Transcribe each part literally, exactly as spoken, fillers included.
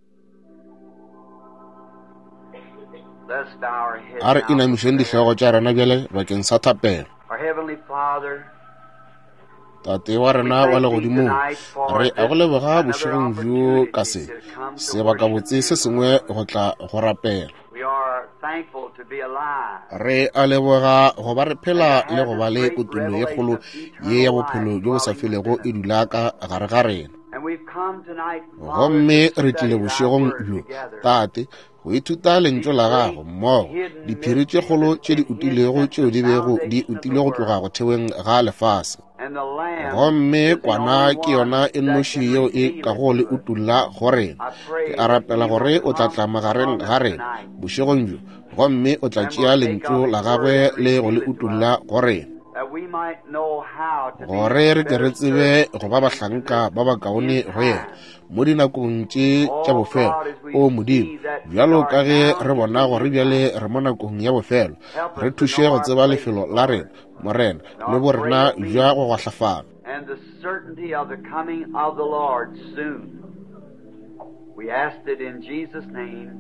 Let's bow our heads Are now ina for mishende prayer. hlogo tša rena bjale bakeng sa thapelo. Our Heavenly Father, Tate wa rena wa legodimo re a go leboga bošegong bjo ka se sebaka botse se sengwe go tla go rapela. we are thankful to be alive. Re a leboga go ba re phela le go ba le kutulo ye kgolo ye ya bophelo jo bo sa felego e dula ka gare ga rena. And we've come tonight, Gomme re tlile bošegong bjo tate go ithuta lentswe la gago mmogo diphiri tše kgolo tše di utilego tšeo di bego di utile go tloga go theoweng ga lefase. and the Lamb Gomme kwana ke yona e nnoši yeo e ka go le utulla go rena. Ke a rapela gore o tla tla magareng ga rena bošegong bjo gomme o tla tšea lentswe la gagwe le go le utulla go rena that we might know how to be gore re ke re tsebe go ba bahlanka ba ba kaone go yena mo dinakong tše tša bofelo o modimo bjalo ka ge re bona gore bjale re mo nakong ya bofelo re thuše go tseba lefelo la rena morena le borena bja go gwahlafala and the certainty of the coming of the Lord soon. We asked it in Jesus' name.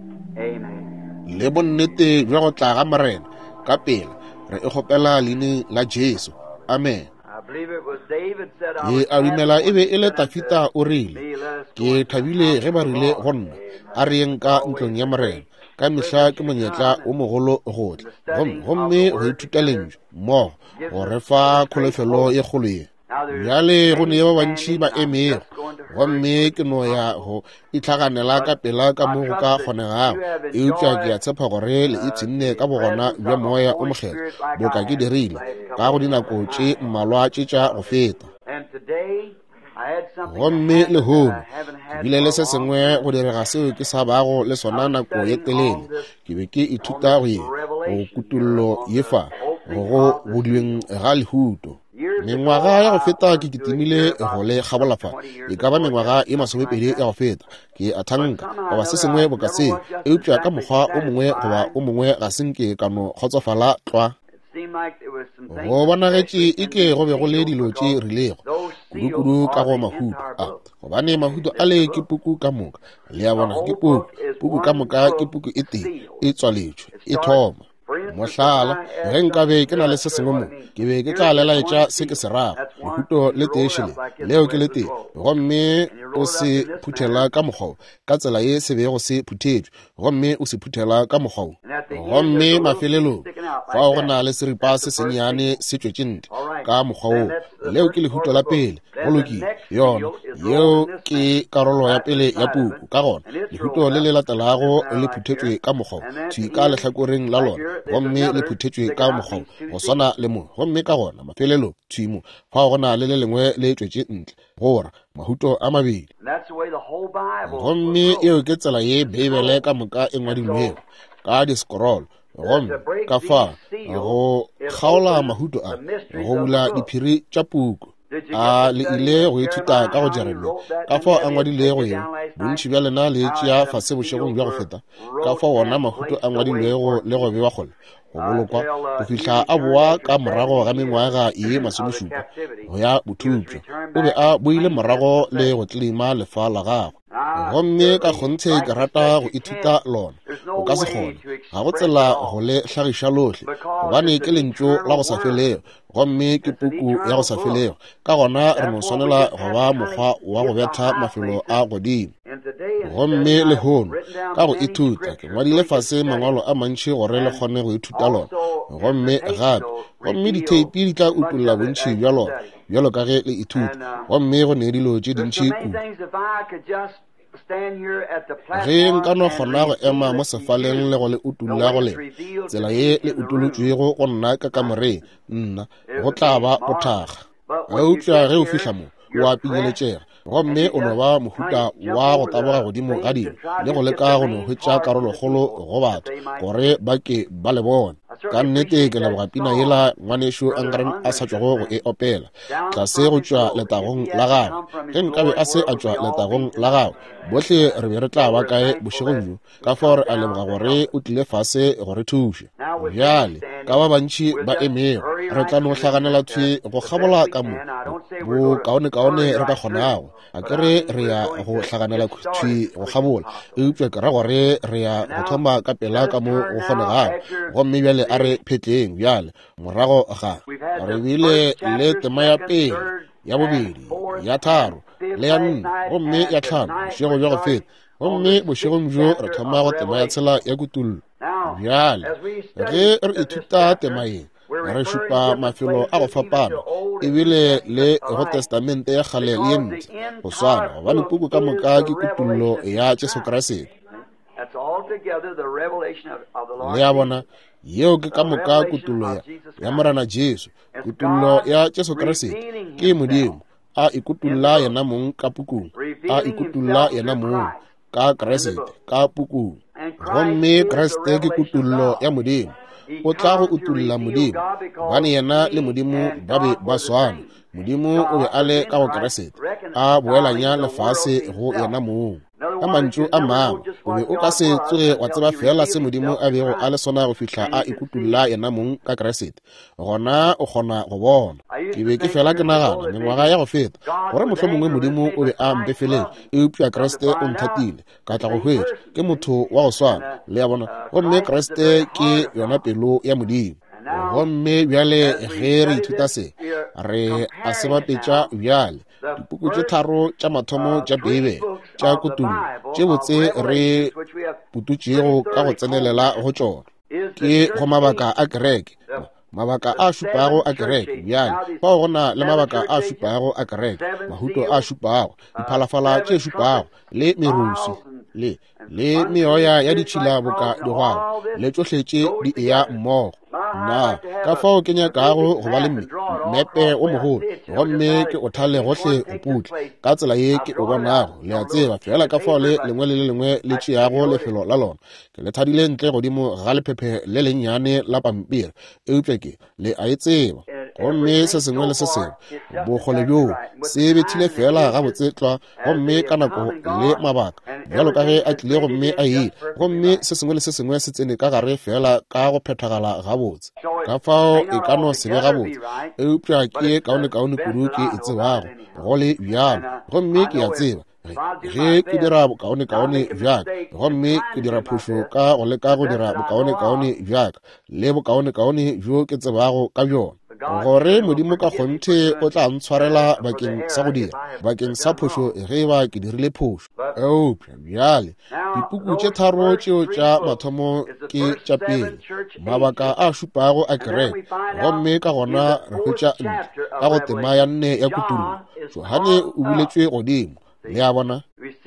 Amen. le bonnete bja go tla ga morena ka pela re e kgopela leine la Jesu amen. I believe it was David said, I ke was a dumela e be e le happy Tafita o rile me, let us go ke thabile ge ba rile go nna a re yeng ka ntlong ya morena ka mehla ke monyetla o mogolo gotle gomme go ithuta lentswe mmogo go re fa kgolofelo ye kgolo ye bjale go ne ba bantši ba emego gomme ke no ya go itlhaganela ka pela ka mo go ka kgonegago eupša ke a tshepa gore le itshenne ka bogona bja moya o mokgetho boka ke dirile ka go dinako tše mmalwa tše tša go feta And today, I had something gomme happen le that hono I haven't had bile le for se a long sengwe go direga seo ke sa bago le sona nako ye telele ke be ke ithuta go ye go kutullo ye fa go go budiweng ga lehuto mengwaga ya go feta ke kitimile go le kgabolafa e ka ba mengwaga e masomepedi ya go feta ke a thanka goba se sengwe bo ka se eupša ka mokgwa o mongwe goba o mongwe ga senke ka no kgotsofala tlwa It seemed like there was some things go bonagetše e ke go be go le sealed dilo tše because rilego those kudu-kudu seals ka are go the mahuto entire a book. gobane mahuto a le ke puku ka moka le a bona ke puku puku ka moka ke puku e teng e tswaletšwe e thoma mohlala ge nkabe ke na le se sengwe mo ke be ke tla lelaetša se ke se rago lehuto le teešele leo ke le teng gomme o se phuthela ka mokgwao ka tsela ye se bego se phuthetšwe gomme o se phuthela ka mokgwao gomme mafelelong fa go na le seripa se senyane se tšwetše nte ka mokgwao leo ke lehuto la pele go lokile yona yeo ke karolo ya pele ya puku ka gona lehuto le le latelago le phuthetšwe ka mokgwao tšhwi ka lehlakoreng la lona gomme le phuthetšwe ka mokgwao go swana le mo gomme ka gona mafelelong tšhwimo fa go na le le lengwe le tšwetše ntle gora mahuto a mabedi And that's the way the whole Bible gomme was eo ke tsela ye beibele ka moka e ngwadilwego ka diskorolo gomme ka fa go kgaola mahuto a go bula diphiri tša puku a le ile go ithuta ka go jeremia ka fao a ngwadilego yeo bontši bja lena le tšea fase bošegong bja go feta ka fao wona mahuto a ngwadilego le go bewa kgole go bolokwa go fihla a boa ka morago ga mengwaga ye masomešupa go ya bothutšo o be a boile morago le go tlima lefa la gagwe gomme ka kgonthe ke rata go ithuta lona o ka se kgone ga go tsela go le hlagiša lotlhe gobane ke lentšu la go sa felego gomme ke puku ya go sa felego ka gona re no swanela go ba mokgwa wa go betha mafelo a godimo gomme le hono ka go ithuta ke ngwadile fase mangwalo a mantši gore le kgone go ithuta lona gomme gape gomme diteipi di tla utulla bontši bja lona bjalo ka ge le ithuta gomme go ne dilo tše dintši kudu ge nka no kgona go ema mo sefaleng le go le utulla go lena tsela ye le utolotšwego go nna ka kamoreng nna go tla ba go thaga eupša ge o fihla mo o apinyeletšega gomme o no ba mohuta wa go taboga godimo ga dilo le go leka go no hwetša karolokgolo go batho gore ba ke ba le bona ka nnete ke leboga pina yela ngwanešo a nkareng a sa tšwago go e opela tlase go tšwa letagong la gago ge nkabe a se a tšwa letagong la gago bohle re be re tla ba kae bošegong bjo ka fao re a leboga gore o tlile fase gore thuše bjale ka ba bantši ba emego re tla no hlaganela thwe go kgabola ka mo bo kaone kaone re ka kgonago a ke re re ya go hlaganela thwe go kgabola eupša ke ra gore re ya go thoma ka pela ka mo go kgonegago gomme bjale a re phetleng bjale morago ga re bile le tema ya pele ya bobedi ya tharo le ya nne gomme ya tlhano bošego bja go feta gomme bošegong bjo re thoma go tema ya tshela ya kutullo bjale ge re ithuta tema ye re šupa mafelo a go fapana ebile le go testamente ya kgale le ye ntse go swana gobane puku ka moka ke kutullo ya Jesu Kriste le ya bona yeo ke ka moka kutullo ya, ya morana Jesu kutullo ya Jesu Kriste ke modimo a ikutulla yena mong ka pukung a ikutulla yena mong ka Kriste ka pukung gomme Kriste ke kutullo ya modimo o tla go utulla modimo bane yena le modimo ba be ba swana modimo o be a le ka go Kriste a boelanya lefase go yena mong ka mantšu a mang o be o ka se tsoge wa tseba fela se modimo a bego a le sona go fihla a ikutulla yena mong ka Kriste gona o kgona go bona ke be ke fela ke nagana mengwaga ya go feta gore mohlho mongwe modimo o be a mpefeleng eupša Kriste o nthatile ka tla go hwetša ke motho wa go swana le ya bona gomme Kriste ke yona pelo ya modimo gomme bjale ge re ithuta se re a se bapetša bjale dipuku tše tharo tša mathomo tša bibele tša kutullo tše botse re pututšego ka go tsenelela go tšona ke go mabaka a kereke mabaka a šupago a kereke bjale bao go na le mabaka a šupago a kereke mahuto a šupago diphalafala tše šupago le merusi le le meoya ya ditšhila boka digwago le tšohletše di eya mmogo na ka fao ke nyakago go ba le mmepe o mogolo gomme ke o thale gohle go putle ka tsela ye ke o bonago le a tseba fela ka fao le lengwe le le lengwe le tšeago lefelo la lona ke le thadile ntle godimo ga lephephe le lennyane la pampiri eupša ke le a e tseba gomme se sengwe le se sengwe bogole bjoo se bethile fela gabotsetlwa gomme ka nako le mabaka bjalo ka ge a tlile gomme a ile gomme se sengwe le se sengwe se tsene ka gare fela ka go phethagala gabotse ka fao e ka no se be gabotse eupša ke kaone kaone kudu ke e tsebago go le bjalo gomme ke a tseba ge ke dira bokaone kaone bjaka gomme ke dira phošo ka go leka go dira bokaone kaone bjaka le bokaone kaone bjo ke tsebago ka bjona gore modimo ka kgonthe o tla ntshwarela bakeng sa go dira bakeng sa phošo ge ba ke dirile phošo eupša bjale dipuku tše tharo tšeo tša mathomo ke tša pele mabaka a šupago a kereke gomme ka gona re hwetša ntle ka go tema ya nne ya kutullo Johane o buletšwe godimo le a bona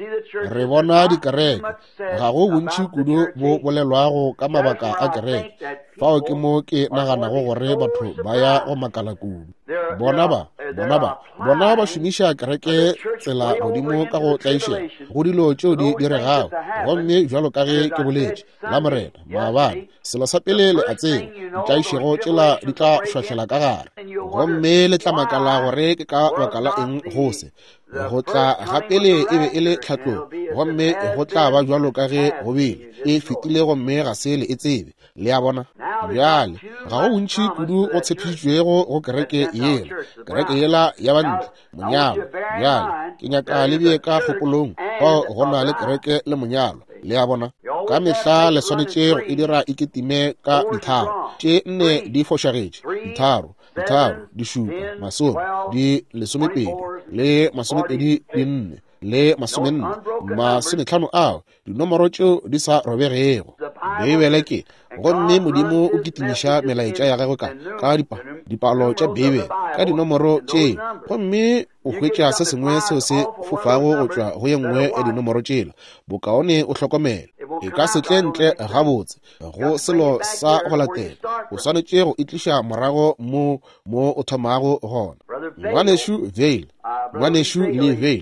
re bona dikereke ga go bontši kudu bo bolelwago ka mabaka a kereke fao ke mo ke naganago gore batho ba ya go makala kudu bona ba bona ba bona ba šomiša kereke tsela godimo ka go tlaišega go dilo tšeo di diregago gomme jalo ka ge ke boletše la morena maabane selo sa pele le a tseba ditlaišego tsela di tla šwahlela ka gare gomme le tla makala gore ke ka baka la eng gose go tla gapele e be e le tlhatlogo gomme go tla ba jalo ka ge go bele e fetile gomme ga se le e tsebe le a bona bjale ga go bontši kudu go tshepišitšwego go kereke yela kereke yela ya bantle monyalo bjale ke nyaka le bie ka kgopolong bao go na le kereke le monyalo le a bona ka mehla le swanetše go e dira e ketime ka ditharo tše nne di fošagetše ditharo ditharo di šupa masome di lesomepedi le masomepedi di nne le masomenne masomehlano ao dinomoro tšeo di sa robegego beibele ke gomme modimo o kitimiša melaetša ya gagwe ka ka dipalo tša bibele ka dinomoro tše gomme o hwetša se sengwe seo se fofago go tšwa go ye nngwe ya dinomoro tšela bokaone o hlokomela e ka se tle ntle gabotse go selo sa go latela o swanetše go itliša morago mo mo o thomago gona ngwanešu veil ngwanešu le veil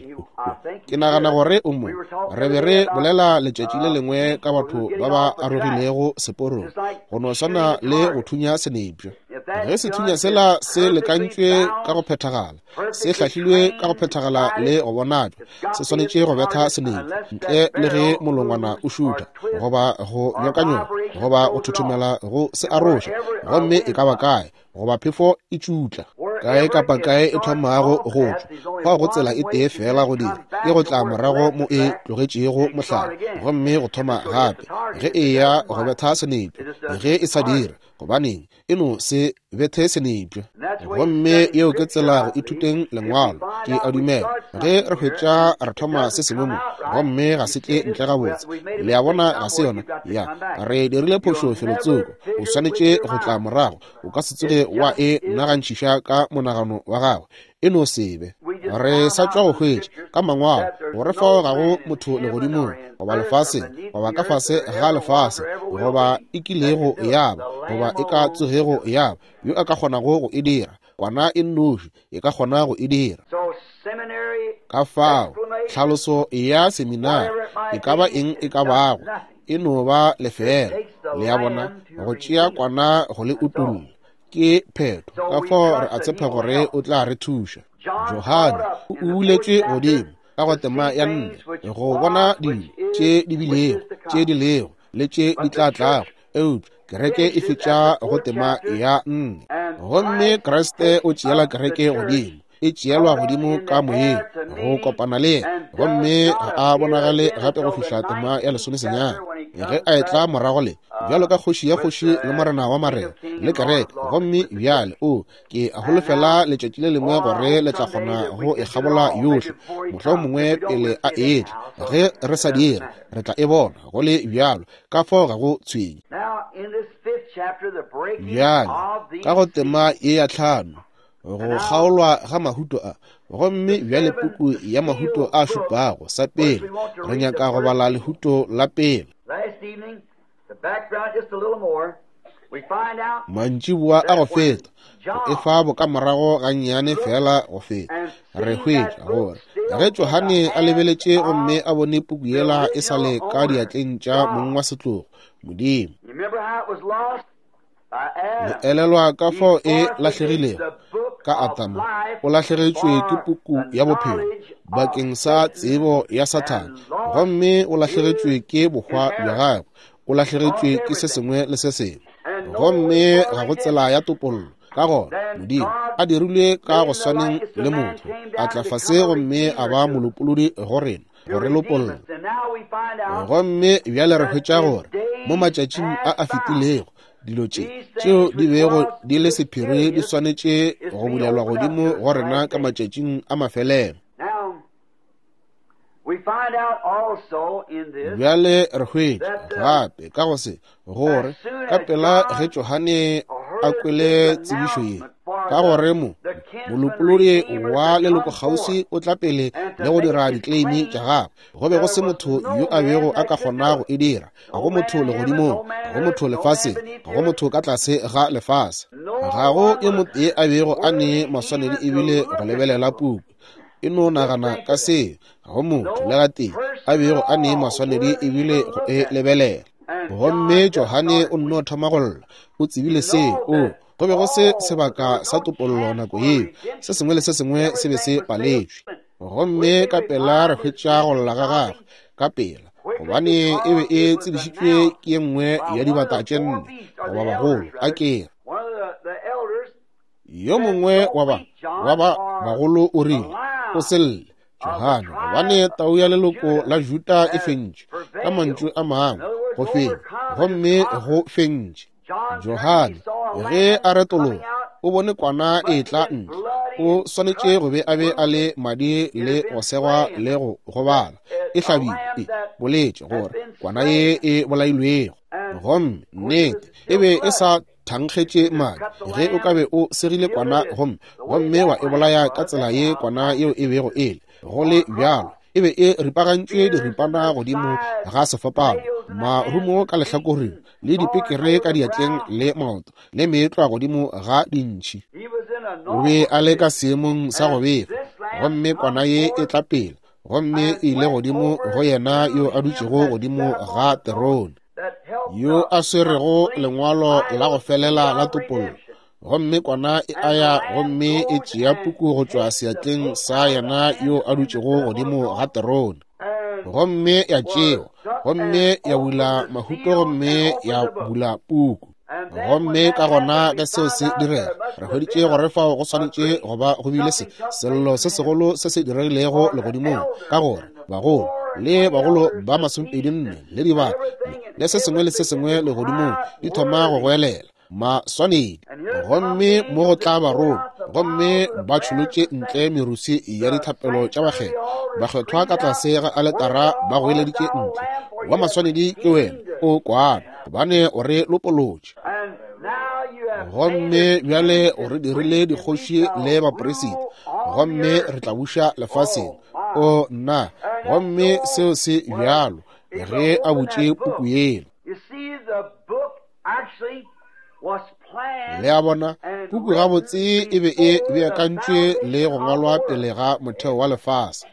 ke nagana gore o mo re be re bolela letšatši le lengwe ka batho ba ba arogilego seporong go no swana le go thunya senepša ge sethunya sela se lekantšwe ka go phethagala se hlahlilwe ka go phethagala le go bonatšwa se swanetše go betha senepi ntle le ge molongwana o šutha goba go nyokanyoka goba go thothomela go se aroša gomme e ka ba kae goba phefo e tšutla kae kapa kae e thomago go tšwa fa go tsela e tee fela go dira ke go tla morago mo e tlogetšego mohlala gomme go thoma gape ge e ya go betha senepi ge e sa dira gobaneng e no se bethe senepi gomme yeo ke tsela go ithuteng lengwalo ke a dumela ge re hwetša re thoma se sengwe mo gomme ga se tle ntle gabotse le a bona ga se yona ya re dirile phošo felotsoko o swanetše go tla morago o ka se tsoge wa e nagantšhiša ka monagano wa gagwe e no sebe re sa tšwa go hwetša ka mangwalo gore fao ga go motho legodimong goba lefaseng goba ka fase ga lefase goba e kilego yaba goba e ka tsogego yaba yo a ka kgonago go e dira kwana e nnoši e ka kgona go e dira ka fao tlhaloso ya seminari e ka ba eng e ka bago e no ba lefela le ya bona go tšea kwana go le utulla ke phetho ka fao re a tshepa gore o tla re thuša Johane o uletšwe godimo ka go tema ya nne go bona dilo tše di bilego tše di lego le tše di tla tlago eupša kereke e fetša go tema ya nne gomme kreste o tšeela kereke godimo e tšeelwa godimo ka moyeng go kopana le yena gomme ga a bonagale gape go fihla tema ya lesomesenyana ge a etla morago le bjalo ka kgoši ya kgoši le morena wa marena le kereke gomme bjale o ke a holofela letšatši le lengwe gore le tla kgona go e gabola yohle mohlao mongwe pele a etla ge re sa dira re tla e bona go le bjalo ka fao ga go tshwenye bjale ka go tema e ya tlhano go kgaolwa ga mahuto a gomme bjale puku ya mahuto a šupago sa pele re nyaka go bala lehuto la pele mantšiboa a go feta e fa boka morago ga nnyane fela go feta re hwetša gore ge Johane a lebeletše gomme a bone puku yela e sa le ka diatleng tša mong wa setlogo modimo le elelwa ka fao e lahlegilego ka Atama o lahlegetšwe ke puku ya bophelo bakeng sa tsebo ya Satane gomme o lahlegetšwe ke bokgwa bja gagwe o lahlegetšwe ke se sengwe le se sengwe gomme ga go tsela ya topollo ka gona modimo a dirilwe ka go swaneng le motho a tla fase gomme a ba molopolodi go rena gore lopollo gomme bjale re hwetša gore mo matšatšing a a fetilego dilo tše tšeo di bego di le sephiri di swanetše go bulelwa godimo go rena ka matšatšing a mafelelo bjale re hwetša gape ka go se gore ka pela ge Johane a kwele tsebišo ye ka gore mo molopolodi wa leloko kgauswi o tla pele le go dira dikleimi tša gagwe go be go se motho yo a bego a ka kgona go e dira ga go motho legodimong ga go motho lefaseng ga go motho ka tlase ga lefase ga go e motho ye a bego a ne maswanedi ebile go lebelela puku e no nagana ka se ga go motho le ga teng a bego a ne maswanedi ebile go e lebelela gomme Johane o nno thoma go lla o tsebile se o go be go se sebaka sa topollo nako yeo se sengwe le se sengwe se be se paletšwe gomme ka pela re hwetša go lla ga gagwe ka pela gobane e be e tsebišitšwe ke ye nngwe ya dibata tše nne goba bagolo a kere yo mongwe wa ba wa ba bagolo o rile o selle Johane gobane tau ya leloko la Juta e fentše ka mantšu a mangwe go fenya gomme go fentše Johane ge a retologa o bone kwana e tla ntle o swanetše go be a be a le madi le go segwa le go gobala e hlabile e boletše gore kwana ye e bolailwego gomme nnete e be e sa thankgetše madi ge o ka be o segile kwana gomme gomme wa e bolaya ka tsela ye kwana yeo e bego ele go le bjalo e be e ripagantšwe diripana godimo ga sefapano marumo ka lehlakoreng le dipekere ka diatleng le maoto le meetlwa godimo ga dintšhi o be a le ka seemong sa go befa gomme kwana ye e tla pele gomme e ile godimo go yena yo a dutšego godimo ga terone yo a swerego lengwalo la go felela la topollo gomme kwana e aya gomme e tšea puku go tšwa seatleng sa yena yo a dutšego godimo ga terone, gomme ya tšeo, gomme ya bula mahuto, gomme ya bula puku. Gomme ka gona ka seo se direga re hweditše gore fao go swanetše go ba go bile se sello se segolo se se diregilego legodimong, ka gore bagolo le bagolo ba masomepedi nne le diba le se sengwe le se sengwe legodimong di thoma go goelela maswanedi. Gomme mo go tla barong, gomme ba tšholotše ntle merusi ya dithapelo tša bakgetho, bakgethwa ka tlase ga aletara ba goeleditše ntle. Wa maswanedi ke wena o kwana, gobane o re lopolotše. Gomme bjale o re dirile dikgoši le baporesidi, gomme re tla buša lefaseng o nna, gomme seo se bjalo ge a butše puku yeno. Le a bona puku gabotse e be e beakantšwe le go ngwalwa pele ga motheo wa lefase.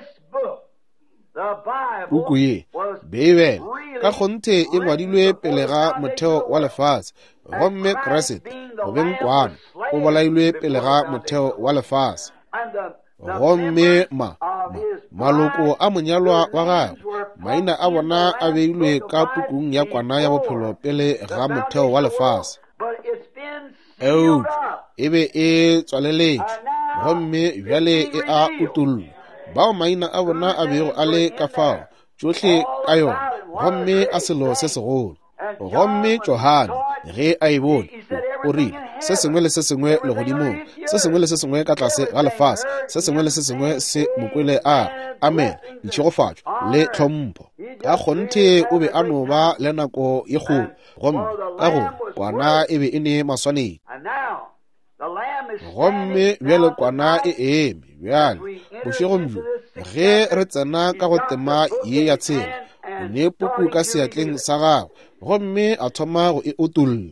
Puku ye beebele ka kgonthe e ngwadilwe pele ga motheo wa lefase, gomme Kriste go beng kwana o bolailwe pele ga motheo wa lefase. Gomme ma maloko a monyalwa wa gagwe maina a bona a beilwe ka pukung ya kwana ya bophelo pele ga motheo wa lefase. Eupša e be e tswaleletše, gomme bjale e a utullwa bao maina a bona a bego a le ka fao tšohle ka yona, gomme a selo se segolo. Gomme Johane ge a e bone o rile se sengwe le se sengwe legodimong, se sengwe le se sengwe ka tlase ga lefase, se sengwe le se sengwe se mokwele a amen ditšhegofatšo le tlhompho. Ka kgonthe o be a no ba le nako ye kgolo, gomme ka gore kwana e be e ne maswanedi. Gomme bjale kwana e eme bjale bošegong bjo ge re tsena ka go tema ye ya tshela, o ne puku ka seatleng sa gagwe, gomme a thoma go e utulla.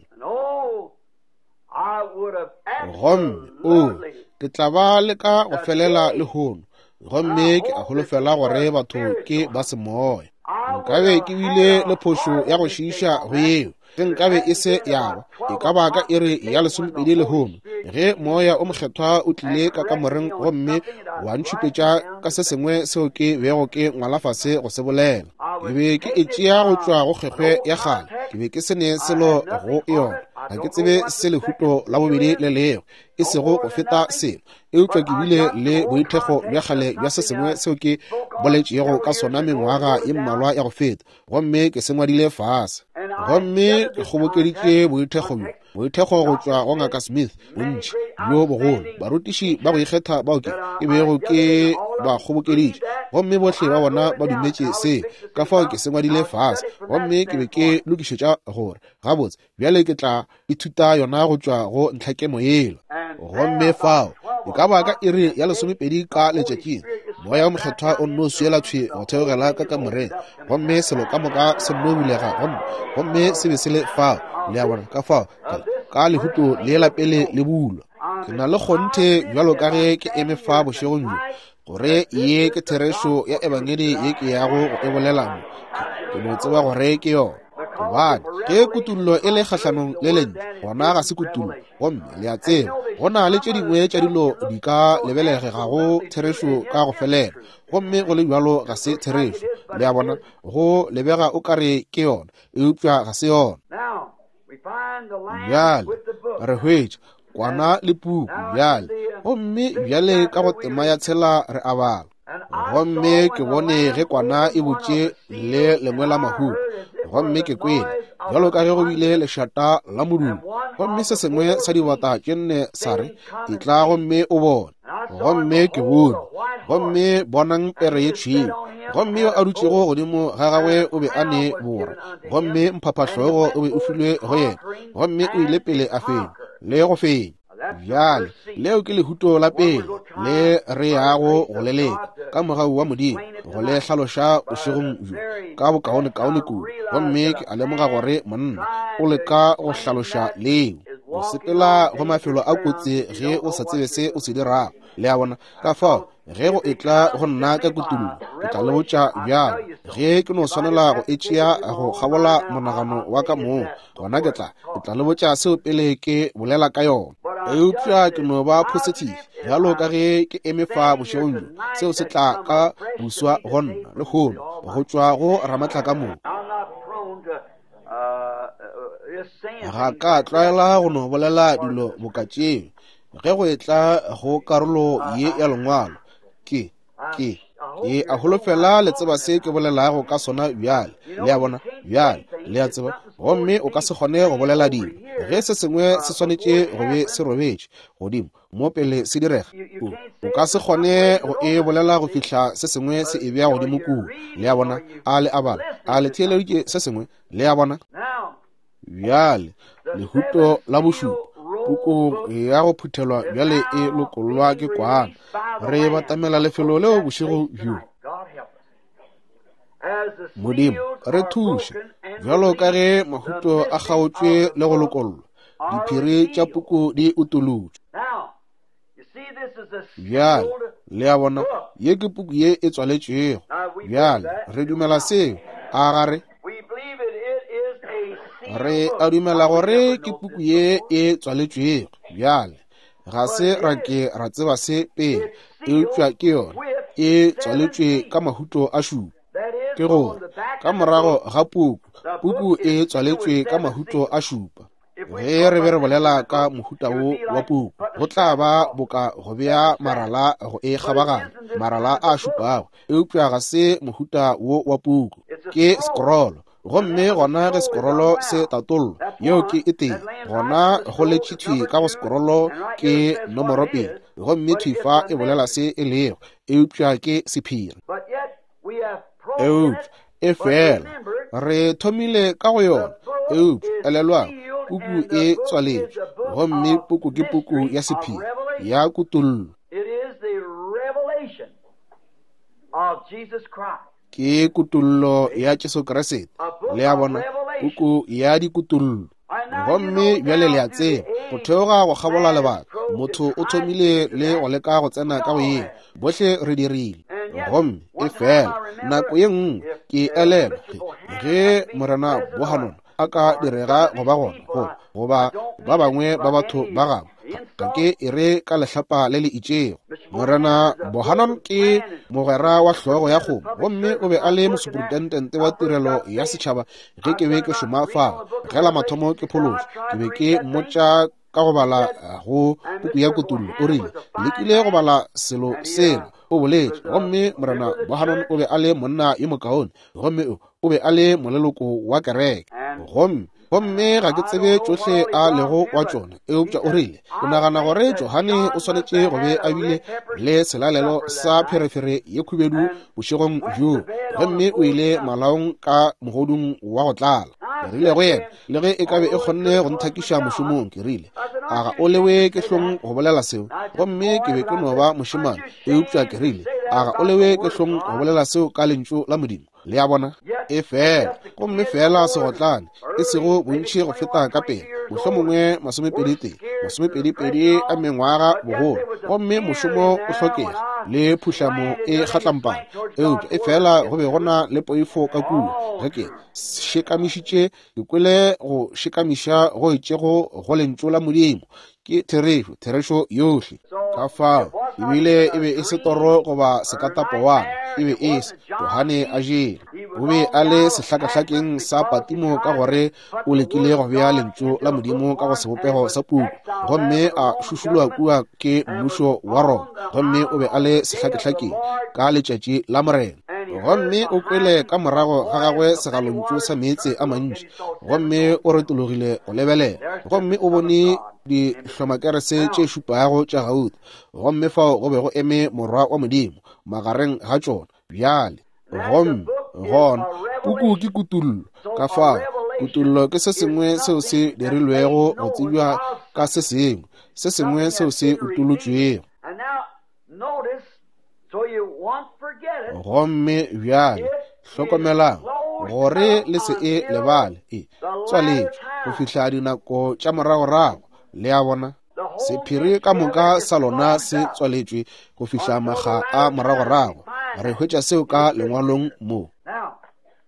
Gomme o ke tla ba le ka go felela lehono, gomme ke a holofela gore batho ke ba semoya. Nkabe ke bile le phošo ya go šiiša go yeo, ge nkabe e se yaba e ka baka e re ya lesomepedi lehono, ge moya o mokgethwa o tlile ka ka moreng, gomme wa ntšhupetša ka se sengwe seo ke bego ke ngwalafase go se bolela. Ke be ke e tšea go tšwa go kgekgwe ya kgale, ke be ke se ne selo go yona, ga ke tsebe se lehuto la bobedi le lego e sego go feta selo. Eupša ke bile le boithekgo bja kgale bja se sengwe seo ke boletšego ka sona mengwaga ye mmalwa ya go feta, gomme ke se ngwadile fase. Gomme ke kgobokeditše boithekgo bjo boithekgo go tšwa go ngaka Smith bontši bjo bogolo, barutiši ba go ikgetha bao ke ke bego ke ba kgobokeditše, gomme bohle ba bona ba dumetše se ka fao ke se ngwadile fase. Gomme ke be ke lokišetša gore gabotse bjale ke tla ithuta yona go tšwa go ntlhakemo yelo. Gomme fao e ka baka e re ya lesomepedi ka letšatšing, moya o mokgethwa o nno suela tšhwe go theogela ka ka moreng, gomme selo ka moka se nno bulega, gomme se be se le fao le a bona ka fao ka lehuto le la pele le bulwa. Ke na le kgonthe bjalo ka ge ke eme fa bošegong bjo gore ye ke therešo ya ebangedi ye ke yago go e bolelamo, ke no tseba gore ke yona. Gobane ge kutullo e le kgahlanong le lentle, gona ga se kutullo, gomme le a tseba go na le tše dingwe tša dilo di ka lebelegegago therešo ka go felela, gomme go le bjalo ga se therešo. Le a bona go lebega o kare ke yona, eupša ga se yona. Bjale re hwetša kwana le puku bjale, gomme bjale ka go tema ya tshela re a bala. Gomme ke bone ge kwana e botše le lengwe la mahuto, gomme ke kwele bjalo ka ge go bile lešata la modumo, gomme se sengwe sa dibata tše nne sa re e tla, gomme o bone. Gomme ke bone gomme bonang pere ye tšhweu, gomme yo a dutšego godimo ga gagwe o be a ne bora, gomme mphaphahlogo o be o filwe go yena, gomme o ile pele a fenya le go fenya. Bjale leo ke lehuto la pele le re yago go leleka ka mogau wa modimo go le hlaloša bošegong bjo ka bokaone-kaone kudu, gomme ke a lemoga gore monna o leka go hlaloša leo o sepela go mafelo a kotsi ge o sa tsebe se o se dirago. Le a bona ka fao ge go etla go nna ka kutullo ke tla lebotša bjalo, ge ke no swanela go etšea go gabola monagano wa ka moo, gona ke tla ke tla lebotša seo pele ke bolela ka yona. eupša ke no ba positive bjalo ka ge ke eme fa bošegong jo seo se tla ka buswa go nna le kgono go tšwa go ramatlaka moo. Ga ka tlwaela go no bolela dilo mokatšeng ge go etla go karolo ye ya lengwalo ke ke ke a holofela le tseba se ke bolelago ka sona bjale le ya bona bjale le ya tseba gomme o ka se kgone go bolela dilo ge se sengwe se swanetše go be se robetše godimo mo pele se direga o ka se kgone go e bolela go fihla se sengwe se e bea godimo kudu le ya bona a le abala a le theeleditše se sengwe le ya bona bjale lehuto la bošupa pukong ya go phuthelwa bjale e lokolwa ke kwana re batamela lefelo leo bošego bjo modimo re thuše bjalo ka ge mahuto a kgaotšwe le go lokolwa diphiri tša puku di utolotšwe bjale le ya bona ye ke puku ye e tswaletšego bjale re dumela seo a gare re a dumela gore ke puku ye e tswaletšego bjale ga se ra ke ra tseba se pele eupša ke yona e tswaletšwe ka mahuto a šupa ke gore ka morago ga puku puku e tswaletšwe ka mahuto a šupa ge re be re bolela ka mohuta wo wa puku go tla ba boka go bea marala go e kgabagana marala a šupago eupša ga se mohuta wo wa puku ke scroll gomme gona ge sekorolo se tatollo yeo ke e teng gona go letšhithwe ka go sekorolo ke nomoro pele gomme thifa e bolela se e lego eupša ke sephiri eupša e fela re thomile ka go yona eupša elelwa puku e tswaletšwe gomme puku ke puku ya sephiri ya kutullo ke kutullo ya Jesu Kriste le ya bona puku ya dikutullo gomme bjale le a tseba go theoga go kgabola lebaka motho o thomile le go leka go tsena ka go ye bohle re dirile gomme e fela nako ye nngwe ke elela ge morena Bohannon a ka direga go ba gona go goba ba bangwe ba batho ba gagwe ka ke e re ka lehlapa le le itšego morena Bohannon ke mogwera wa hlogo ya kgomo gomme o be a le mosuperintendente wa tirelo ya setšhaba ge ke be ke šoma fa ge la mathomo ke phološo ke be ke mmotša ka go bala go puku ya kutullo o rile le kile go bala selo selo o boletše gomme morena Bohannon o be a le monna yo mokaone gomme o be a le moleloko wa kereke gomme gomme ga ke tsebe tsohle a lego wa tšona eupša o rile ke nagana gore Johane o swanetše go be a bile le selalelo sa pherefere ye khubedu bošegong bjo gomme o ile malaong ka mogodung wa go tlala ke rile go yena le ge e kabe e kgonne go nthakiša mošomong ke rile aga o lewe ke hlong go bolela seo gomme ke be ke no ba mošemane eupša ke rile aga o lewe ke hlong go bolela seo ka lentšu la modimo le ya bona e fela gomme fela segotlane e sego bontšhi go feta ka pele mohlomongwe masomepedi teng masomepedipedi a mengwaga bogolo gomme mošomo o hlokega le phuhlamo e kgatlampana eupša e fela go be gona le poifo ka kudu ge ke šekamišitše ke kwele go šekamiša go itšego go lentšu la modimo ke therešo therešo yohle ka fao ebile e be e se toro goba sekatapowana e be e se Johane a jele o be a le sehlakahlakeng sa patimo ka gore o lekile go bea lentšu la modimo ka go sebopego sa puku gomme a šušulwa kua ke mmušo wa roma gomme o be a le sehlakahlakeng ka letšatši la morena gomme o kwele ka morago ga gagwe segalontšu sa meetse a mantši gomme o retologile go lebelela gomme o bone dihlomakerese tše šupago tša gauta gomme fao go be go eme morwa wa modimo magareng ga tšona bjale gomme gona puku ke kutullo ka fao kutullo ke se sengwe seo se dirilwego go tsebja ka se sengwe se sengwe seo se utolotšwego gomme bjale hlokomelang gore le se e lebale e tswaletše go fihla dinako tša moragorago le ya bona sephiri ka moka sa lona se tswaletšwe go fihla makga a moragorago re hwetša seo ka lengwalong mo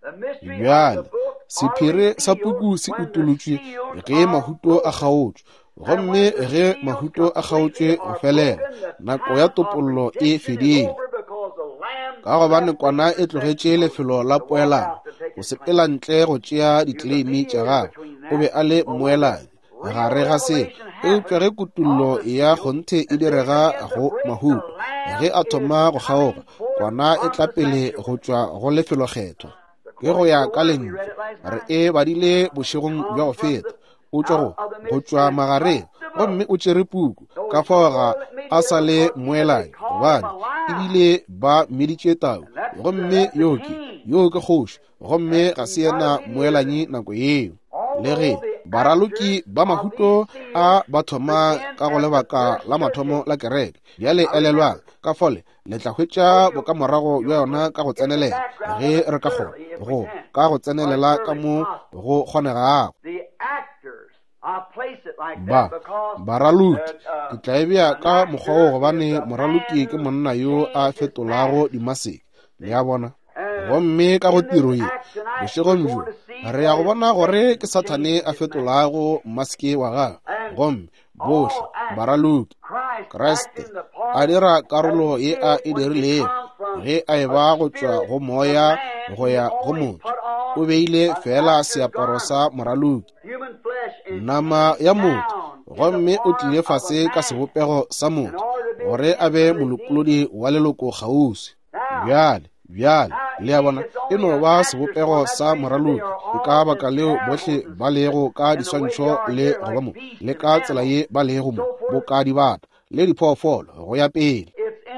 bjale sephiri sa puku se utolotšwe ge mahuto a kgaotšwe gomme ge mahuto a kgaotše go felela nako ya topollo e fedile ka gobane kwana e tlogetše lefelo la poelano go sepela ntle go tšea ditleimi tša gagwe o be a le mmoelane gare ga se eupša ge kutullo ya kgonthe e direga go mahuto ge a thoma go kgaoga kwana e tla pele go tšwa go lefelo kgetho ke go ya ka lentswe re e badile bošegong bja go feta o tšwa go go tšwa magareng gomme o tšere puku ka fao ga a sa le mmoelane gobane ebile ba meditše tau gomme yoke yo ke kgoši gomme ga se yena mmoelanyi nako yeo le ge baraloki ba mahuto a ba thoma ka go lebaka la mathomo la kereke bjale elelwa ka fole le tla hwetša bokamorago bja yona ka go tsenelela ge re ka kgona go ka go tsenelela ka mo go kgonegago ba baraloki ke tla ebja ka mokgwa o gobane moraloki ke monna yo a fetolago dimaseke le ya bona gomme ka go tiro ye bošegong bjo re ya go bona gore ke sathane a fetolago maske wa gagwe gomme bohle baraloki kriste a dira karolo ye a e dirilego ge a e ba go tšwa go moya go ya go motho o beile fela seaparo sa moraloki nama ya motho gomme o tlile fase ka sebopego sa motho gore a be molokolodi wa leloko kgausi bjale bjale le ya bona e no ba sebopego sa moraloki e ka baka leo bohle ba lego ka diswantšho le goba mo le ka tsela ye ba lego mo bokadi bata le diphoofolo go ya pele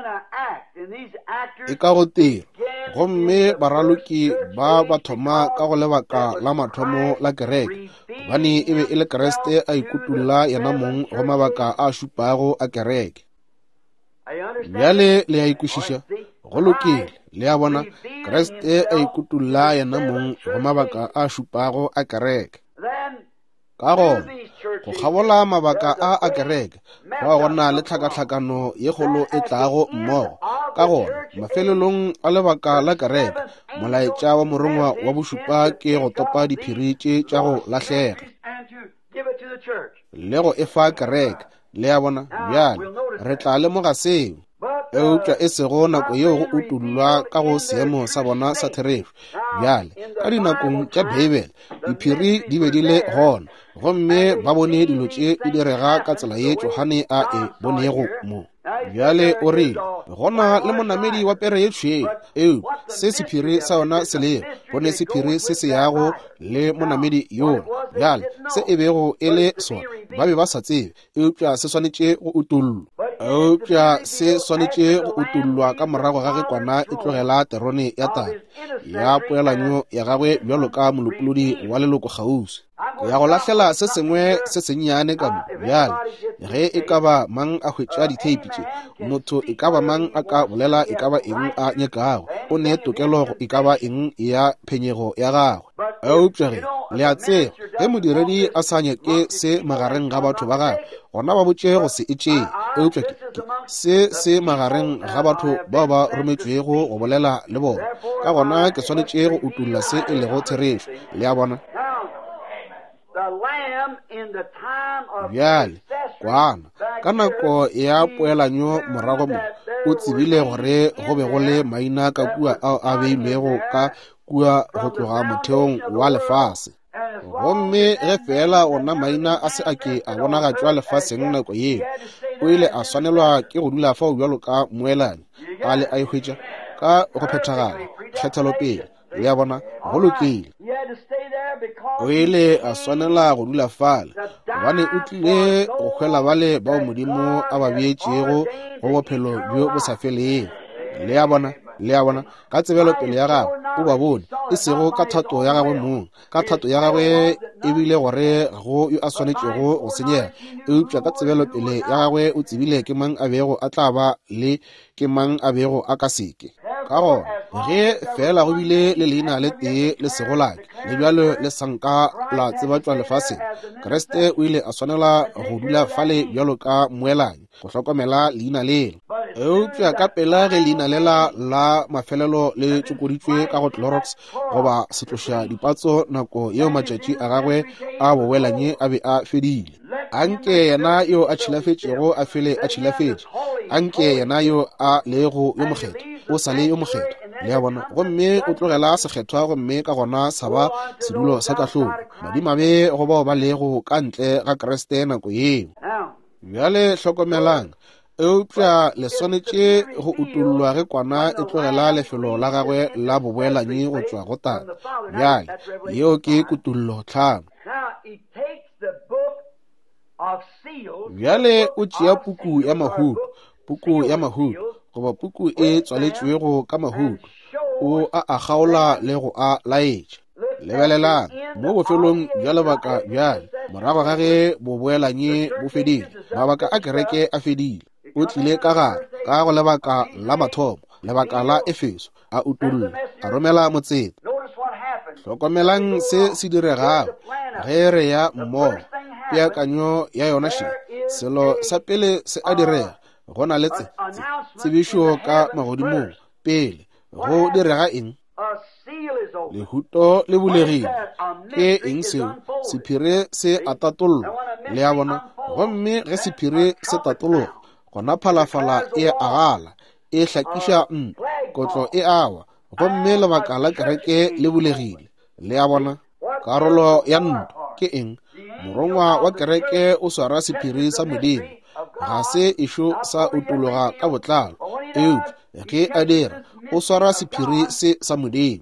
e ka go tira gomme baraloki ba ba thoma ka go lebaka la mathomo la kereke gobane e be e le kreste a ikutulla yena mong go mabaka a šupago a kereke bjale le ya ikwešiša go lokile le ya bona kreste a ikutulla yena mong go mabaka a šupago a kereke ka gona go kgabola mabaka a a kereke go gona le tlhakatlhakano ye kgolo e tlago mmogo ka gona mafelelong a lebaka la kereke molaetša wa morongwa wa bošupa ke go topa diphiri tše tša go lahlega le go efa kereke le ya bona bjale re tla lemoga seo eupša e sego nako yeo go utullwa ka go seemo sa bona sa therefo bjale ka dinakong tša bibele diphiri di be di le gona gomme ba bone dilo tše di direga ka tsela ye Johane a e bonego mo bjale o rile gona le monamedi wa pere ye tšhweu eo se sephiri sa yona se lego bone sephiri se se yago le monamedi yo bjale se e bego e le sona ba be ba sa tsebe eupša se swanetše go utullwa eupša se swanetše go utullwa ka morago ga ge kwana e tlogela terone ya taba ya poelanyo ya gagwe bjalo ka molokolodi wa leloko kgausi ya go lahlela se sengwe se sennyane ka mo bjale ge e ka ba mang a hwetša diteipi tše motho e ka ba mang a ka bolela e ka ba eng a nyekago o ne tokelo e ka ba eng ya phenyego ya gagwe eupša ge le a tsega ge modiredi a sa nyeke se magareng ga batho ba gagwe gona ba botše go se etšee eupša se se magareng ga batho bao ba rometšwego go bolela le bona ka gona ke swanetše go utulla se e lego therešo le ya bona bjale kwana ka nako ya poelanyo morago mo o tsebile gore go be go le maina ka kua ao a beilwego ka kua go tloga motheong wa lefase gomme ge fela gona maina a se a ke a bonagatšwa lefaseng nako yeo o ile a swanelwa ke go dula fao bjalo ka moelane a le a ihwetša ka go phethagala kgethelopele le ya bona go lokile o ile a swanela go dula fale gobane o tlile go hwela bale bao modimo a ba beetšego go bophelo bjo bo sa felego le ya bona le ya bona ka tsebelo pele ya gagwe o ba bone e sego ka thato ya gagwe mong ka thato ya gagwe e bile gore go yo a swanetšego go senyega eupša ka tsebelo pele ya gagwe o tsebile ke mang a bego a tla ba le ke mang a bego a ka seke ka gona ge fela go bile le leina le tee le segolake le bjalo le sanka la tsebatšwa lefaseng kreste o ile a swanela go dula fale bjalo ka moelane go hlokomela leina lelo eupša ka pela ge leina lela la mafelelo le tsokoditšwe ka go Clorox goba setloša dipatso nako yeo matšatši a gagwe a bowelanye a be a fedile anke yena yo a tšhilafetšego a fele a tšhilafetše, anke yena yo a lego yo mokgetho o sa le yo mokgetho. Le a bona gomme o tlogela sekgethwa gomme ka gona sa ba sedulo sa kahlolo madimabe go bao ba lego ka ntle ga Kriste nako yeo. Bjale hlokomelang eupša le swanetše go utullwa ge kwana e tlogela lefelo la gagwe la boboelanyi go tšwa go Tata. Bjale yeo ke kutullo tlhano. Bjale o tšea puku ya mahudu, puku ya mahudu goba puku e tswaletšwego ka mahudu o a a kgaola le go a laetša. Lebelelang mo bofelong bja lebaka bjale morago ga ge boboelanyi bo fedile, mabaka a kereke a fedile, o tlile ka gare ka go lebaka la mathomo, lebaka la Efeso, a utulla a romela motsete. Hlokomelang se se diregago ge re ya mmogo peakanyo ya yona she. Selo sa pele se a direga go na le tsebišo ka magodimong pele go direga eng. Lehuto le bulegile ke eng seo? Sephiri se a tatollo. Le a bona gomme ge sephiri se tatologa gona phalafala e agala e hlakiša ntwa, kotlo e awa gomme lebaka la kereke le bulegile. Le a bona karolo ya ntwa ke eng? Morongwa wa kereke o swara sephiri sa Modimo, ga se ešo sa utologa ka botlalo. Eupša ge a dira o swara sephiri se sa Modimo,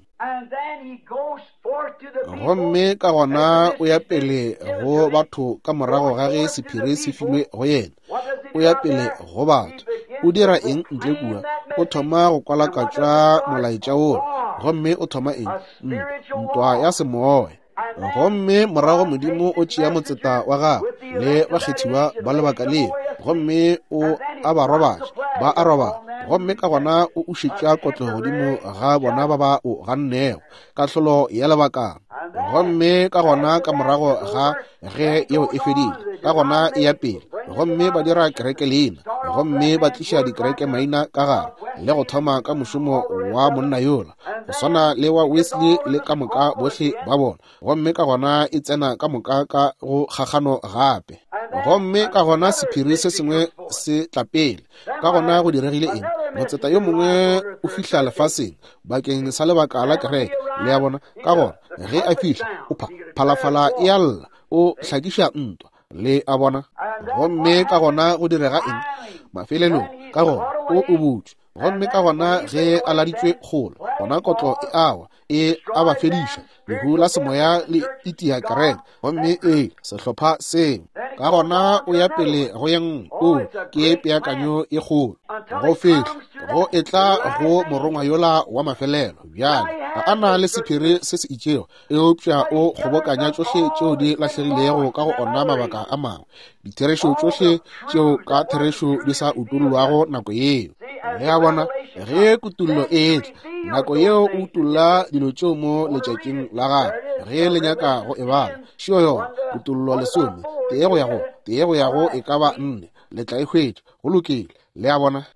gomme ka gona o ya pele go batho ka morago ga ge sephiri se filwe go yena. O ya pele go batho, o dira eng ntle kua? O thoma go kwalakatšwa molaetša woo, gomme o thoma eng? Ntwa ya semoya. Gomme morago Modimo o tšea motseta wa gagwe le bakgethiwa ba lebaka leo, gomme o a ba robatša, ba a roba, gomme ka gona o ušetša kotlo godimo ga bona ba ba o gannego kahlolo ya lebakana. Gomme ka gona ka morago ga ge yeo e fedile, ka gona e ya pele, gomme ba dira kereke leina, gomme ba tliša dikereke maina ka gare le go thoma ka mošomo wa monna yola go swana le wa Wesley le ka moka bohle ba bona. Gomme ka gona e tsena ka moka ka go kgagano gape, gomme ka gona sephiri se sengwe se tla pele. Ka gona go diregile eng? Motseta yo mongwe o fihla lefaseng bakeng sa lebaka la kereke. Le a bona ka gona ge a fihla o pha phalafala e alla, o hlakiša ntwa. Le a bona gomme ka gona go direga eng? Mafelelong ka gona o o butše, gomme ka gona ge a laditšwe kgolo gona kotlo e awa e a ba fediša. Lehu la semoya le itia kereke, gomme e sehlopha seo. Ka gona o ya pele go yeng o ke peakanyo e kgolo go fihla go etla go morongwa yola wa mafelelo. Bjale ga a na le sephiri se se itšego, eupša o kgobokanya tšohle tšeo di lahlegilego ka go ona mabaka a mangwe, ditherešo tšohle tšeo ka therešo di sa utullwago nako yeo. Le a bona ge kutullo e etla nako yeo o utulla dilo tšeo mo letšatšing la gagwe ge le nyaka go e bala šio yona kutullo lesome tee go ya go tee go ya go e ka ba nne le tla e hwetša go lokile. Le a bona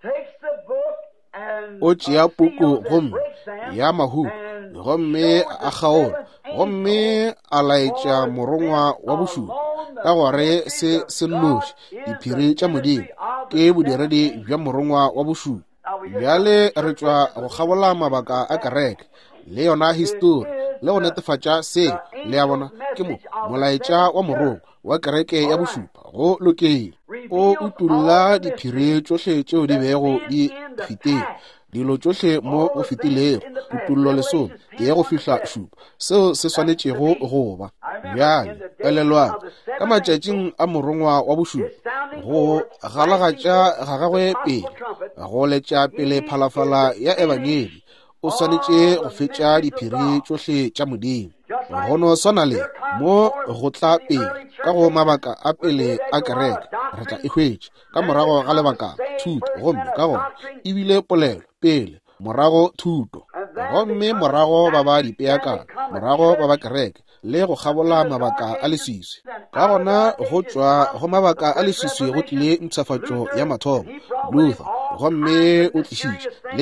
o tšea puku gomme ya mahudu, gomme a kgaola, gomme a laetša morongwa wa bošupa ka gore se se nnoši diphiri tša Modimo ke bodiredi bja morongwa wa bošupa. Bjale re tšwa go kgabola mabaka a kereke le yona histori le go netefatša seo. Le a bona ke mo molaetša wa morongwa wa kereke ya bošupa go lokile. O utulla diphiri tšohle tšeo di bego di fetile, dilo tšohle mo go fetilego kutullo lesome tee go fihla šupa seo se swanetšego go ba. Bjale elelwang ka matšatšing a morongwa wa bošupa go galagatša ga gagwe pele go letša pele phalafala ya ebangeli, o swanetše go fetša diphiri tšohle tša Modimo. Go no swana le mo go tla pele ka go mabaka a pele a kereke re tla e hwetše ka morago ga lebaka thuto, gomme ka gona e bile polelo pele morago thuto, gomme morago ba ba dipeakana, morago ba ba kereke le go kgabola mabaka a leswiswi. Ka gona go tšwa go mabaka a leswiswi go tlile mpšhafatšo ya mathomo Luther, gomme o tlišitše le yena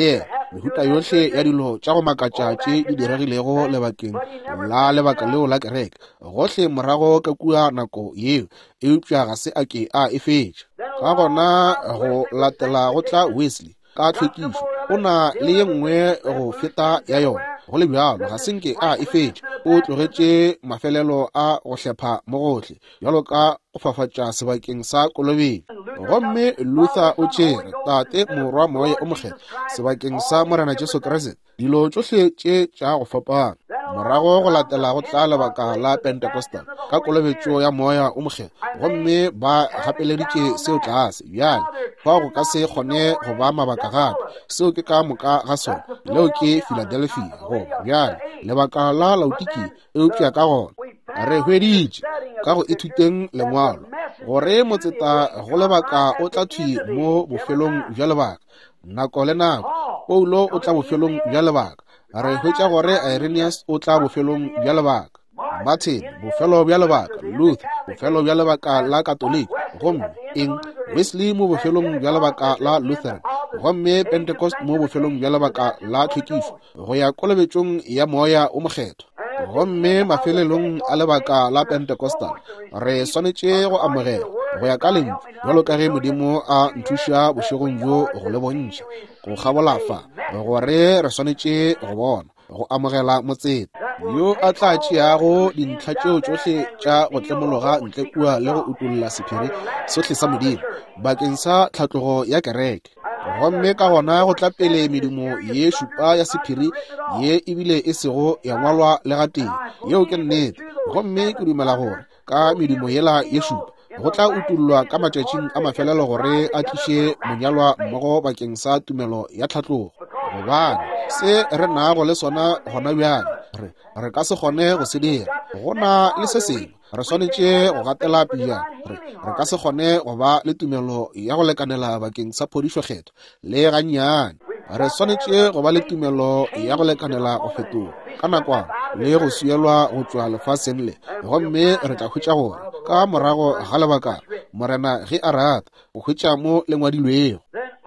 mehuta yohle ya dilo tša go makatša tše di diregilego lebakeng la lebaka leo la kereke gohle morago ka kua nako yeo eupša ga se a ke a e fetša. Ka gona go latela go tla Wesley ka tlhwekišo o na le ye nngwe go feta ya yona, go le bjalo ga senke a e fetša o tlogetše mafelelo a go hlepha mo gohle bjalo ka go fafatša sebakeng sa Kolobeng. Gomme Luther o tšere tate morwa moya o mokgetho sebakeng sa Morena Jesu Kriste dilo tšohle tše tša go fapana. Morago go latela go tla lebaka la Pentecostal ka kolobetšo ya moya o mokgetho gomme ba gapeleditše seo tlase bjale fa go ka se kgone go ba mabaka gape seo ke ka moka ga sona leo ke Philadelphia go bjale lebaka la Laodiki eupša ka gona re hweditše ka go ithuteng lengwalo gore motseta go lebaka o tla thwi mo bofelong bja lebaka nako le nako Paulo o tla bofelong bja lebaka re hwetša gore Irenaeus o tla bofelong bja lebaka, Martin bofelo bja lebaka, Luther bofelo bja lebaka la Katoliki gomme eng Wesley mo bofelong bja lebaka la Lutheran gomme Pentecost mo bofelong bja lebaka la tlhwekišo go ya kolobetšong ya moya o mokgetho. Gomme mafelelong a lebaka la Pentecostal re swanetše go amogela go ya ka lentswe bjalo ka ge Modimo a nthuša bošegong bjo go le bontšha go gabolafa gore re swanetše go bona go amogela motseta yo a tla tšeago dintlha tšeo tšohle tša go tlemologa ntle kua le go utulla sephiri sohle sa Modimo bakeng sa tlhatlogo ya kereke. Gomme ka gona go tla pele medumo ye šupa ya sephiri ye ebile e sego ya ngwalwa le gateng yeo ke nnete. Gomme ke dumela gore ka medumo yela ye šupa go tla utullwa ka matšatšing a mafelelo gore a tliše monyalwa mmogo bakeng sa tumelo ya tlhatlogo. Gobane se re nago le sona gona bjale re re ka se kgone go se dira go na le se sengwe re swanetše go gatela pejana re re ka se kgone go ba le tumelo ya go lekanela bakeng sa phodišo kgetho le gannyane re swanetše go ba le tumelo ya go lekanela go fetoga ka nakwana le go sielwa go tšwa lefaseng le gomme re tla hwetša gore ka morago ga lebaka morena ge a rata go hwetša mo lengwadilwego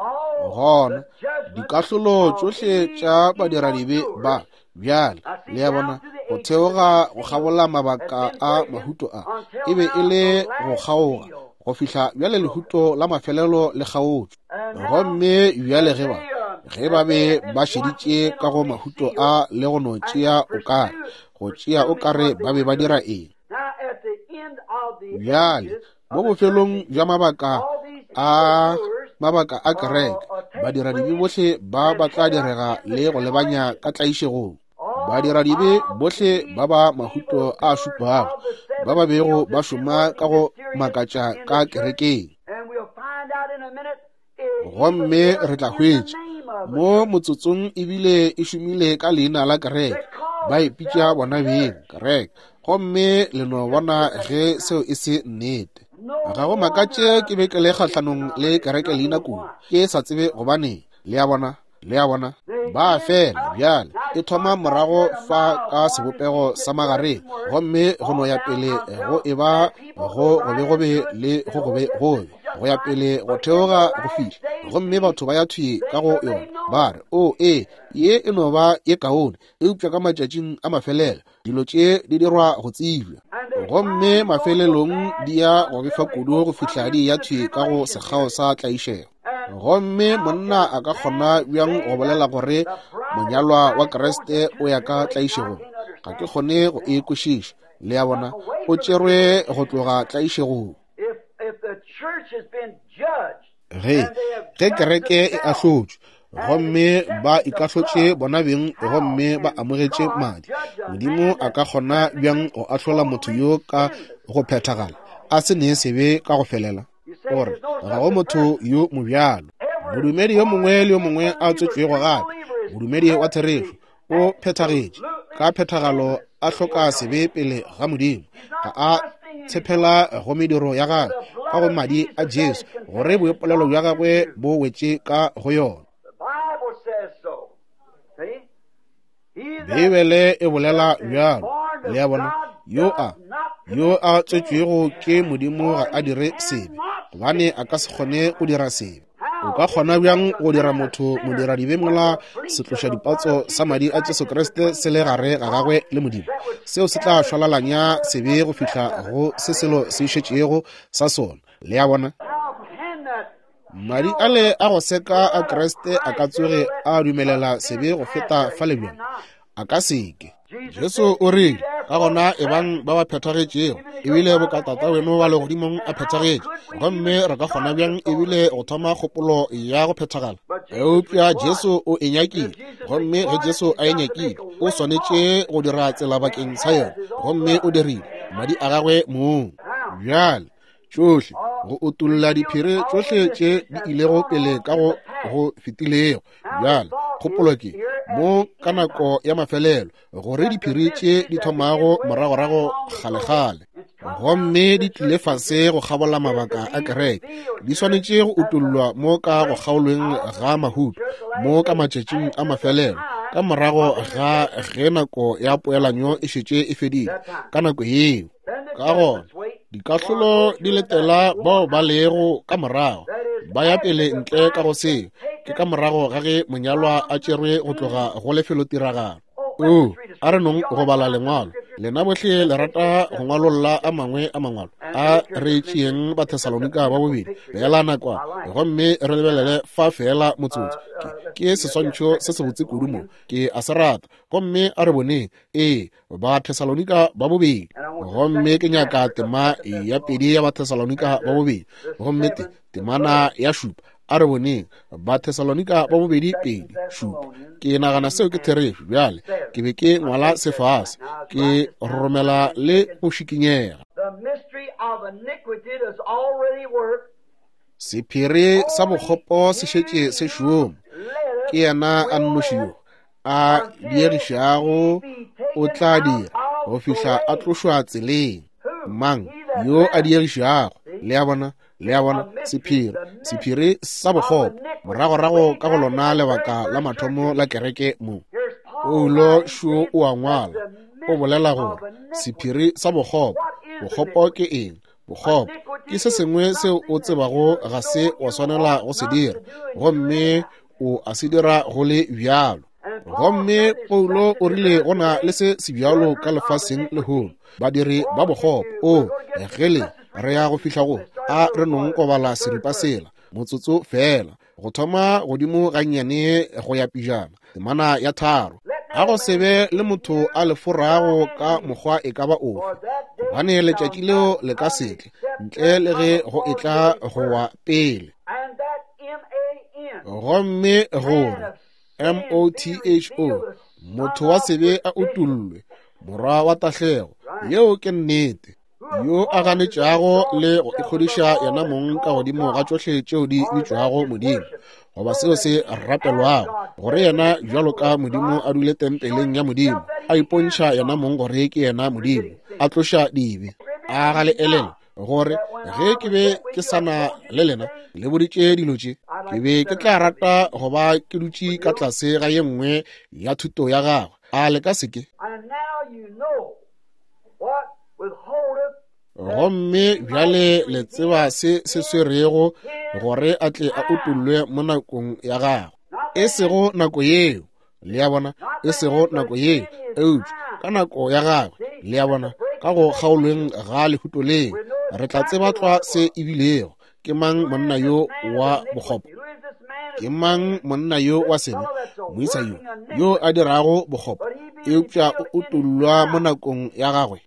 gona dikahlolo tšohle tša badiradibe ba bjale le ya bona go theoga go gabola mabaka a mahuto a e be e le go kgaoga go fihla bjale lehuto la mafelelo le kgaotšwe gomme bjale ge ba ge ba be ba šeditše ka go mahuto a le go no tšea o kare go tšea o kare ba be ba dira eng. Bjale mo bofelong bja mabaka a mabaka a kereke badiradibe bohle ba ba tla direga le go lebanya ka tlaišegong. Badiradibe bohle ba ba mahuto a šupago ba ba bego ba šoma ka go makatša ka kerekeng. Gomme re tla hwetša mo motsotsong ebile e šomile ka leina la kereke ba ipitša bona beng kereke gomme le no bona ge seo e se nnete. Ga go makatše ke be ke le kgatlhanong le kereke leina kudu ke sa tsebe gobane le ya bona le ya bona ba fela bjale e thoma morago fa ka sebopego sa magareng gomme go no ya pele go e ba go gobe gobe le go gobe gobe go ya pele go theoga go fihla gomme batho ba ya thwi ka go yona ba re o e ye e no ba ye kaone e upša ka matšatšing a mafelelo dilo tše di dirwa go tsibja gomme mafelelong di ya go befa kudu go fihla di ya thwi ka go sekgao sa tlaišego. Gomme monna a ka kgona bjang go bolela gore monyalwa wa Kriste o ya ka tlaišego ga ke kgone go e kwešiša le ya bona o tšerwe go tloga tlaišegong. Ge ge kereke e ahlotšwe gomme ba ikahlotše bona beng gomme ba amogetše madi Modimo a ka kgona bjang go ahlola motho yo ka go phethagala a se ne sebe ka go felela gore ga go motho yo mobjalo. Modumedi yo mongwe le yo mongwe a tswetšwego gape modumedi wa therešo o phethagetše ka phethagalo a hloka sebe pele ga Modimo ga a tshepela go mediro ya gagwe ka go madi a Jesu gore boipolelo bja gagwe bo wetše ka go yona. Bibele e bolela bjalo le ya bona yo a yo a tswetšwego ke Modimo ga a dire sebe gobane a ka se kgone go dira sebe. O o ka kgona bjang go dira motho modira dibemola setloša dipatso sa madi a Jesu Kriste se le gare ga gagwe le Modimo. Seo se tla šwalalanya sebe go fihla go se selo se šetšego sa sona. Le ya bona madi ale a go seka a Kriste a ka tsoge a dumelela sebe go feta fa lebjang a ka seke. Jesu o rile ka gona ebang ba ba phethagetšego ebile bokatata weno wa legodimong a phethagetše gomme re ka kgona bjang ebile go thoma kgopolo ya go phethagala. Eupša Jesu o e nyakile gomme ge Jesu a e nyakile o swanetše go dira tsela bakeng sa yona gomme o dirile madi a gagwe moo. Bjale tšohle go utulla diphiri tšohle tše di ilego pele ka go go fetilego. Bjale kgopolo ke mo ka nako ya mafelelo gore diphiri tše di thomago moragorago kgale-kgale gomme di tlile fase go kgabola mabaka a kereke di swanetše go utullwa mo ka go kgaolweng ga mahuto mo ka matšatšing a mafelelo ka morago ga ge nako ya poelanyo e šetše e fedile ka nako yeo. Ka gona dikahlolo di letela bao ba lego ka morago ba ya pele ntle ka go seo ke ka morago ga ge monyalwa a tšerwe go tloga go lefelo tiragalo. o a re nong go bala lengwalo lena bohle le rata go ngwalolla a mangwe a mangwalo a re tšeeng ba Thessalonika ba bobedi beela nakwa gomme re lebelele fa fela motsotso ke seswantšho se se botse kudu mo ke a se rata gomme a re boneng ee ba Thessalonika ba bobedi gomme ke nyaka tema ya pedi ya ba Thessalonika ba bobedi gomme te temana ya šupa a re boneng ba Thessalonika ba bobedi pedi šupa. Ke nagana seo ke therefe bjale ke be ke ngwala sefase ke romela le go šikinyega. Sephiri sa bokgopo se šetše se šomo ke yena a nnošio a dierišago o tla dira go fihla a tlošwa tseleng. Mang yo a dierišago le ya bona le ya bona sephiri sephiri sa bokgopo moragorago ka go lona lebaka la mathomo la kereke mo. Paulo šo o a ngwala o bolela gore sephiri sa bokgopo bokgopo ke eng. Bokgopo ke se sengwe seo o tsebago ga se wa swanela go se dira gomme o a se dira go le bjalo. Gomme Paulo o rile go na le se se bjalo ka lefaseng le holo badiri ba bokgopo o egele re ya go fihla go a re nong kobala seripa sela motsotso fela go thoma godimo gannyane go ya pijana temana ya tharo a go sebe le motho a le forago ka mokgwa e ka ba ofe gane letšatši leo le ka setle ntle le ge go etla go wa pele gomme gore M O T H O motho wa sebe a utullwe morwa wa tahlego yeo ke nnete yo a ganetšago le go ikgodiša yena mong ka godimo ga tšohle tšeo di bitšwago Modimo goba seo se rapelwago gore yena bjalo ka Modimo a dule tempeleng ya Modimo a ipontšha yena mong gore ke yena Modimo a tloša dibe a ga le elele gore ge ke be ke sana le lena le boditše dilo tše ke be ke tla rata goba ke dutše ka tlase ga ye nngwe ya thuto ya gagwe a le ka seke. Gomme bjale le tseba se se swerego gore a tle a utullwe mo nakong ya gagwe e sego nako yeo le ya bona e sego nako yeo eupša ka nako ya gagwe le ya bona ka go kgaolweng ga lehuto leo re tla tseba tlwa se ebilego ke mang monna yo wa bokgopo ke mang monna yo wa sebe moisa yo yo a dirago bokgopo eupša o utullwa mo nakong ya gagwe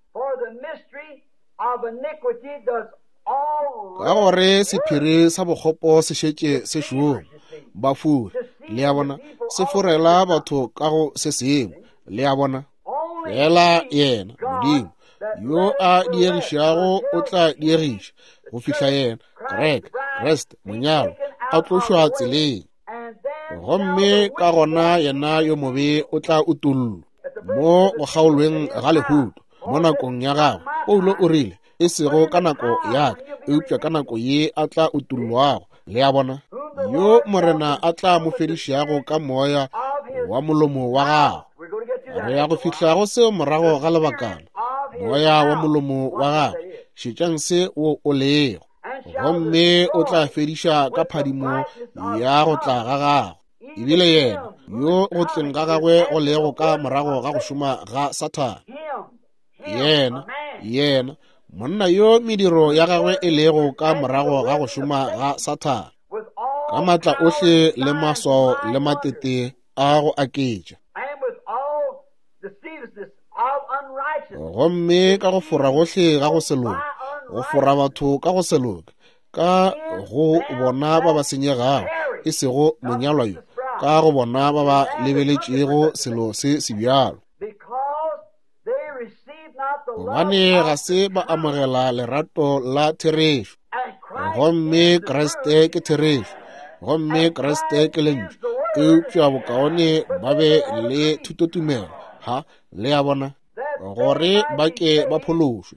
ka gore sephiri sa bokgopo se šetše se šomo bafuri le ya bona se forela batho ka go se sengwe le ya bona fela yena Modimo yo a dierišago o tla dieriša go fihla yena krek kreste monyalo a tlošwa tseleng gomme ka gona yena yo mobe o tla utullwa mo go kgaolweng ga lehuto mo nakong ya gagwe. Paulo o rile e sego ka nako yaka eupša ka nako ye a tla utullwago le ya bona yo morena a tla mo fedišago ka moya wa molomo wa gagwe. Re ya go fihla go seo morago ga lebakana moya wa molomo wa gagwe šetšang se o o lego gomme o tla fediša ka phadimo ya go tla ga gago, ebile yena yo go tleng ga gagwe go lego ka morago ga go šoma ga Satane. Yena, yena, monna yo mediro ya gagwe e lego ka morago ga go šoma ga Satane, ka matla ohle le maswao le matete a go aketša, gomme ka go fora gohle ga go seloke, go fora batho ka go seloke, ka go bona ba ba senyegago, e sego monyalwa yo, ka go bona ba ba lebeletšego selo se sebjalo. Gobane ga se ba amogela lerato la therešo, gomme Kriste ke therešo, gomme Kriste ke lentšu, eupša bokaone ba be le thutotumelo, ha, le ya bona, gore ba ke ba phološwe.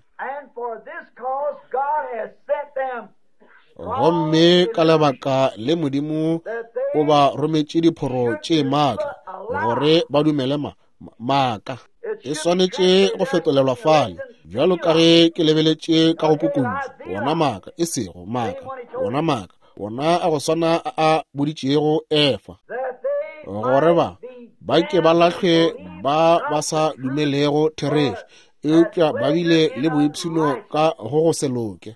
Gomme ka lebaka le Modimo o ba rometše diphoro tše maatla, gore ba dumele maaka. E swanetše go fetolelwa fale, bjalo ka ge ke lebeletše ka go pukuntšo, wona maaka, e sego maaka, wona maaka, wona a go swana a boditšego Efa, gore ba, ba ke ba lahlwe ba ba sa dumelego therešo, eupša ba bile le boipshino ka go go seloke.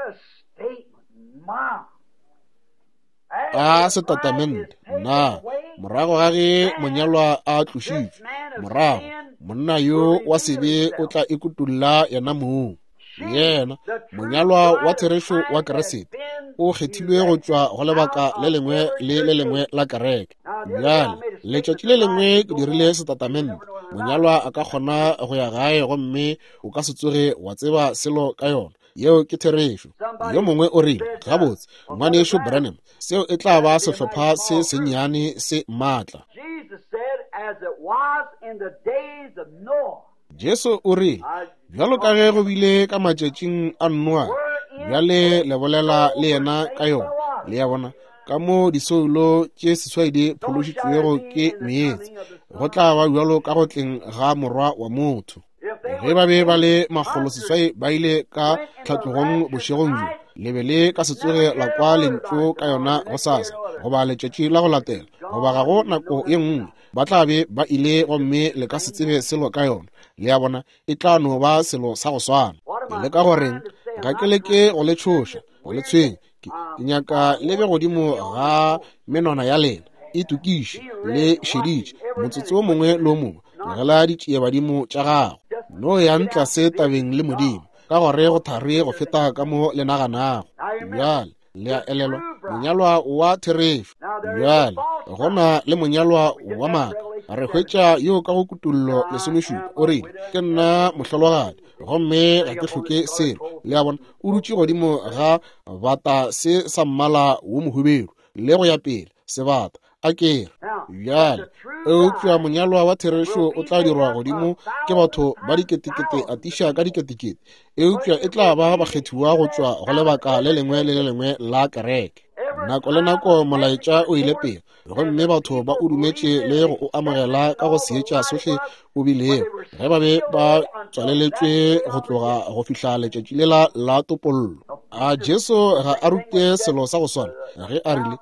A setatamente, na, morago ga ge monyalwa a tlošitšwe, morago, monna yo wa sebe o tla ikutulla yena moo. Yena, monyalwa wa therešo wa Keresete, o kgethilwe go tšwa go lebaka le lengwe le le lengwe la kereke. Bjale, letšatši le lengwe ke dirile setatamente, monyalwa a ka kgona go ya gae gomme o ka se tsoge wa tseba selo ka yona, yeo ke therešo. Yo mongwe o rile, gabotse, ngwanešo Branham, seo e tla ba sehlopha se sennyane se maatla. Jesu o re, bjalo ka ge go bile ka matšatšing a Noa, bjale le bolela le yena ka yona, le ya bona, ka mo disoulo tše seswai di phološitšwego ke meetse, go tla ba bjalo ka go tleng ga morwa wa motho. Ge ba be ba le makgolo seswai ba ile ka tlhatlogong bošegong jo, le be le ka se tsoge la kwa lentšu ka yona go sasa, goba letšatši la go latela, goba ga go nako ye nngwe, ba tla be ba ile gomme le ka se tsebe selo ka yona, le ya bona e tla no ba selo sa go swana. Le ka goreng, ga ke leke go le tšhoša, go le tshwenya, ke nyaka le be godimo ga menwana ya lena, e tukiše le šeditše, motsotso o mongwe le o mongwe, ngela ditšea badimo tša gago, no ya ntla se tabeng le Modimo, ka gore go thari go feta ka mo le naganago. Bjale, le a elelwa, monyalwa wa therešo, bjale, gona le monyalwa wa maaka, re hwetša yo ka go kutullo lesomešupa, o rile, ke nna mohlologadi, gomme ga ke hloke selo, le a bona, o dutše godimo ga bata se sa mmala wo mohubedu, le go ya pele, sebata, a kere, bjale, eupša monyalwa wa therešo o tla dirwa godimo ke batho ba diketekete a tiša ka diketekete, eupša e tla ba bakgethiwa go tšwa go lebaka le lengwe le le lengwe la kereke. Nako le nako molaetša o ile pele, gomme batho ba o dumetše le go o amogela ka go seetša sohle o bilego, ge ba be ba tswaleletšwe go tloga go fihla letšatši le la la topollo. A Jesu ga a rute selo sa go swana, ge a rile,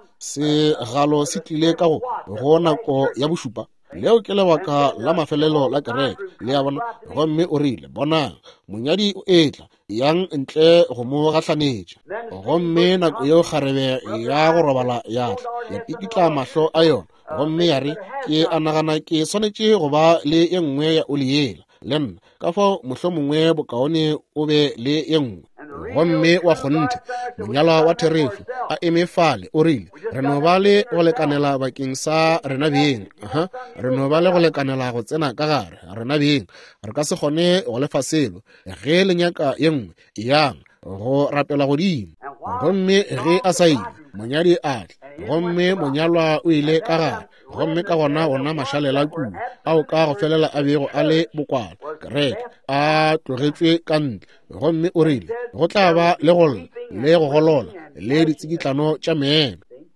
segalo se tlile ka go go nako ya bošupa, leo ke lebaka la mafelelo la kereke, le ya bona, gomme o rile, bonang, monyadi o etla, yang ntle go mo gahlanetša, gomme nako yeo kgarebe ya go robala ya tla, ya pikitla mahlo a yona, gomme ya re, ke a nagana ke swanetše go ba le ye nngwe ya oli yela, le nna, ka fao mohlo mongwe bokaone o be le ye nngwe. Gomme wa kgonthe, monyalwa wa therešo, a eme fale, o rile, re no ba le go lekanela bakeng sa rena beng, aha, re no ba le go lekanela go tsena ka gare, rena beng, re ka se kgone go lefa selo, ge le nyaka ye nngwe, yang, go rapela godimo, gomme ge a sa ile, monyadi a tla, gomme monyalwa o ile ka gare, gomme ka gona gona mašalela kudu, ao ka go felela a bego a le bokwala, kereke, a tlogetšwe ka ntle, gomme o rile, go tla ba le go le go golola, le ditsikitlano tša meeno.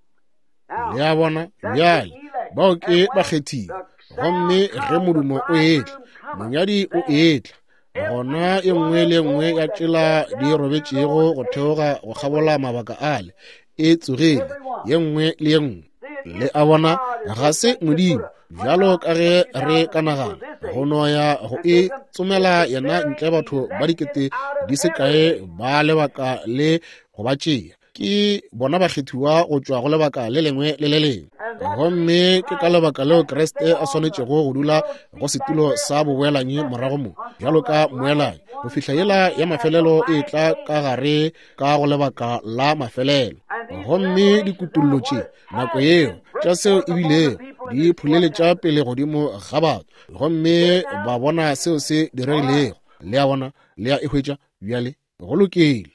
Le a bona, bjale, bao ke bakgethiwe, gomme ge modumo o etla, monyadi o etla, gona e nngwe le nngwe ya tsela di robetšego go theoga go kgabola mabaka ale e tsogile ye nngwe le ye nngwe le a bona ga se modimo bjalo ka ge re ka nagana go noya go e tsomela yena ntle batho ba dikete di se kae ba lebaka le go ba tšea ke bona bakgethiwa go tšwa go lebaka le lengwe le le lengwe gomme ke ka lebaka leo Kriste a swanetšego go dula go setulo sa boboelanyi morago mo bjalo ka moelanyi go fihla yela ya mafelelo e tla ka gare ka go lebaka la mafelelo gomme dikutullo tše nako yeo tša seo ebile di phuleletša pele godimo ga batho gomme ba bona seo se diregilego le a bona le a e hwetša bjale go lokile.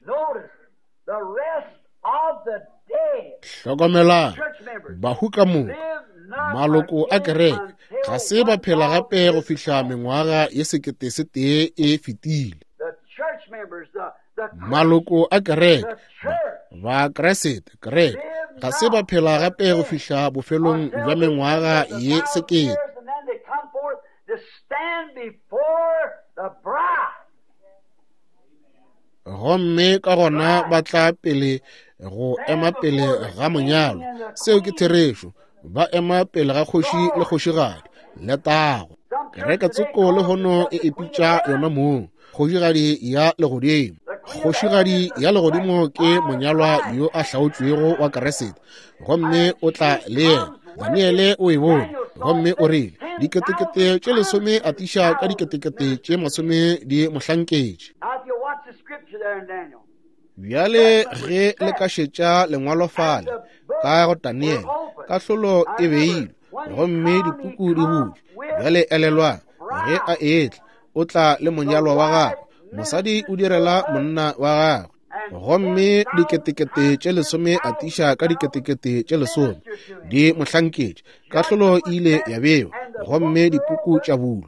Hlokomela bahu ka moka maloko a kereke ga se ba phela gape go fihla mengwaga ye sekete se tee e fetile. Maloko a kereke ba Kriste kereke ga se ba phela gape go fihla bofelong jwa mengwaga ye sekete. Gomme ka gona ba tla pele go ema pele ga monyalo seo ke therešo ba ema pele ga kgoši le kgošigadi le tago kereke tsoko le hono e epitša yona moo kgošigadi ya legodimo. Kgošigadi ya legodimo ke monyalwa yo a hlaotšwego wa Kriste gomme o tla le yena. Daniele o e bone gomme o rile diketekete tše lesome a tiša ka diketekete tše masome di mohlanketše. Bjale ge le ka šetša lengwalofale ka go Daniele kahlolo e beilwe gomme dipuku di butšwe bjale elelwa ge a etla o tla le monyalwa wa gagwe mosadi o direla monna wa gagwe gomme diketekete tše lesome a tiša ka diketekete tše lesome di mohlanketše kahlolo ile ya bewa gomme dipuku tša bulwa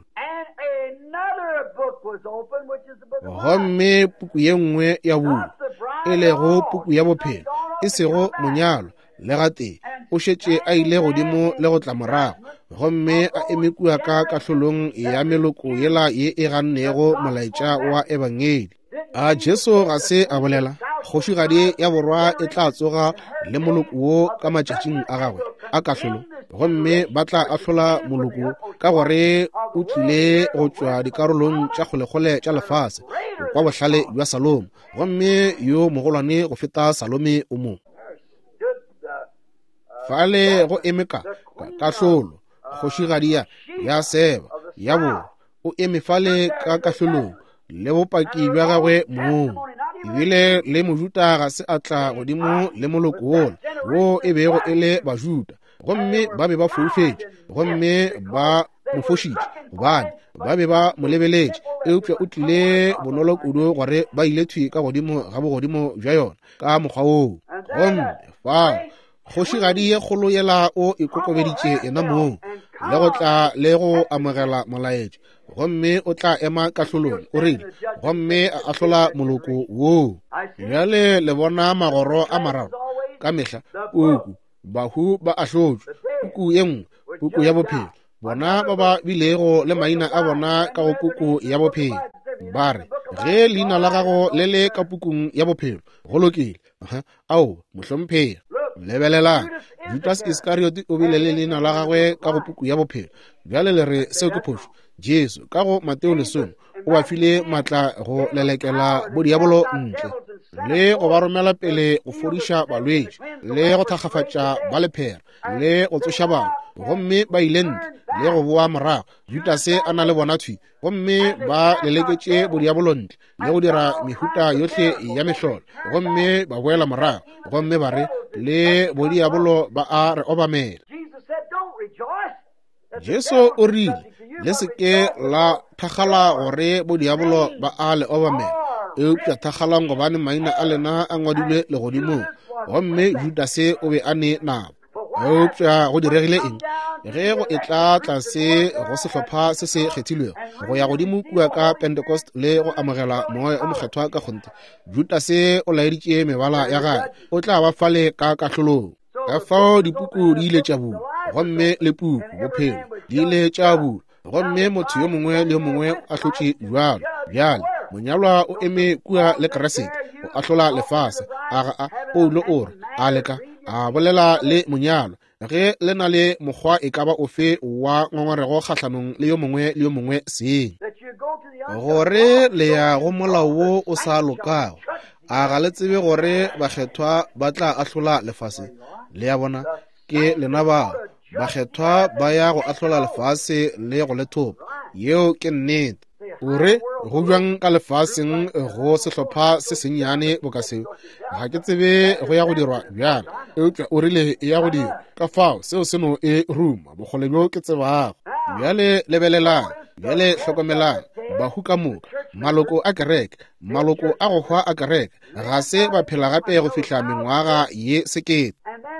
gomme puku ye nngwe ya bulwa e lego puku ya bophelo e sego monyalo le gate o šetše a ile godimo le go tla morago gomme a emekua ka kahlolong ya meloko yela ye e gannego molaetša wa ebangeli. A Jesu ga se a bolela kgošigadi ya borwa e tla tsoga le moloko wo ka matšatšing a gagwe a kahlolo gomme ba tla ahlola moloko ka gore o tlile go tšwa dikarolong tša kgolekgole tša lefase go kwa bohlale bja Salome gomme yo mogolwane go feta Salome o mo fale go emeka kahlolo kgošigadi ya seba ya bo o eme fale ka kahlolong le bopaki bja gagwe moo ebile le mojuta ga se a tla godimo le moloko wona wo e bego e le bajuda gomme ba be ba foufetše gomme ba mofošitše gobane ba be ba mo lebeletše eupša o tlile bonolo kudu gore ba ile thwi ka godimo ga bogodimo bja yona ka mokgwa woo gomme fao kgošigadi ye kgolo yela o ikokobeditše yena moo le go tla le go amogela molaetša gomme o tla ema kahlolong o rile gomme a ahlola moloko woo bjale le bona magoro a mararo ka mehla puku bahu ba ahlotšwe puku ye nngwe puku ya bophelo bona ba ba bilego le maina a bona ka go puku ya bophelo ba re ge leina la gago le le ka pukung ya bophelo go lokile ao mohlomphega lebelelang Judas Iscariot o bile le leina la gagwe ka go puku ya bophelo bjale le re seo ke phošo Jesu ka go Mateo lesome o ba file matla go lelekela bodiabolo ntle le go ba romela pele go fodiša balwetši le go thakgafatša ba lephera le go tsoša bao gomme ba ile ntle le go boa morago Judas a na le bona thwi gomme ba leleketše bodiabolo ntle le go dira mehuta yohle ya mehlolo gomme ba boela morago gomme ba re le bodiabolo ba a re obamela. Jesu o rile le seke la thakgala gore bodiabolo ba a le obamela eupša thakgalang gobane maina a lena a ngwadilwe legodimo gomme Judas o be a ne nabo eupša go diregile eng ge go e tla tlase go sehlopha se se kgethilwego go ya godimo kua ka Pentecost le go amogela moya o mokgethwa ka kgonte Judas o laeditše mebala ya gae o tla ba fale ka kahlolong ka fao dipuku di ile tša bula gomme le puku bophelo di ile tša bula gomme motho yo mongwe le yo mongwe a hlotše jwalo bjale monyalwa o eme kua le keresete o ahlola lefase a ga a Paulo o re a leka a bolela le monyalwa ge le na le mokgwa e ka ba ofe wa ngongorego kgatlhanong le yo mongwe le yo mongwe seng gore le ya go molao wo o sa lokago a ga le tsebe gore bakgethwa ba tla ahlola lefase le ya bona ke lena ba bakgethwa ba ya go ahlola lefase le go le thopa yeo ke nnete ore go bjang ka lefaseng go sehlopha se sennyane bo ka seo ga ke tsebe go ya go dirwa bjana eupša o rile e ya go dirwa ka fao seo seno e ruma bogole bjo ke tsebago bjale lebelelang bjale hlokomelang bahu ka moka maloko a kereke maloko a go hwa a kereke ga se ba phela gape go fihla mengwaga ye sekete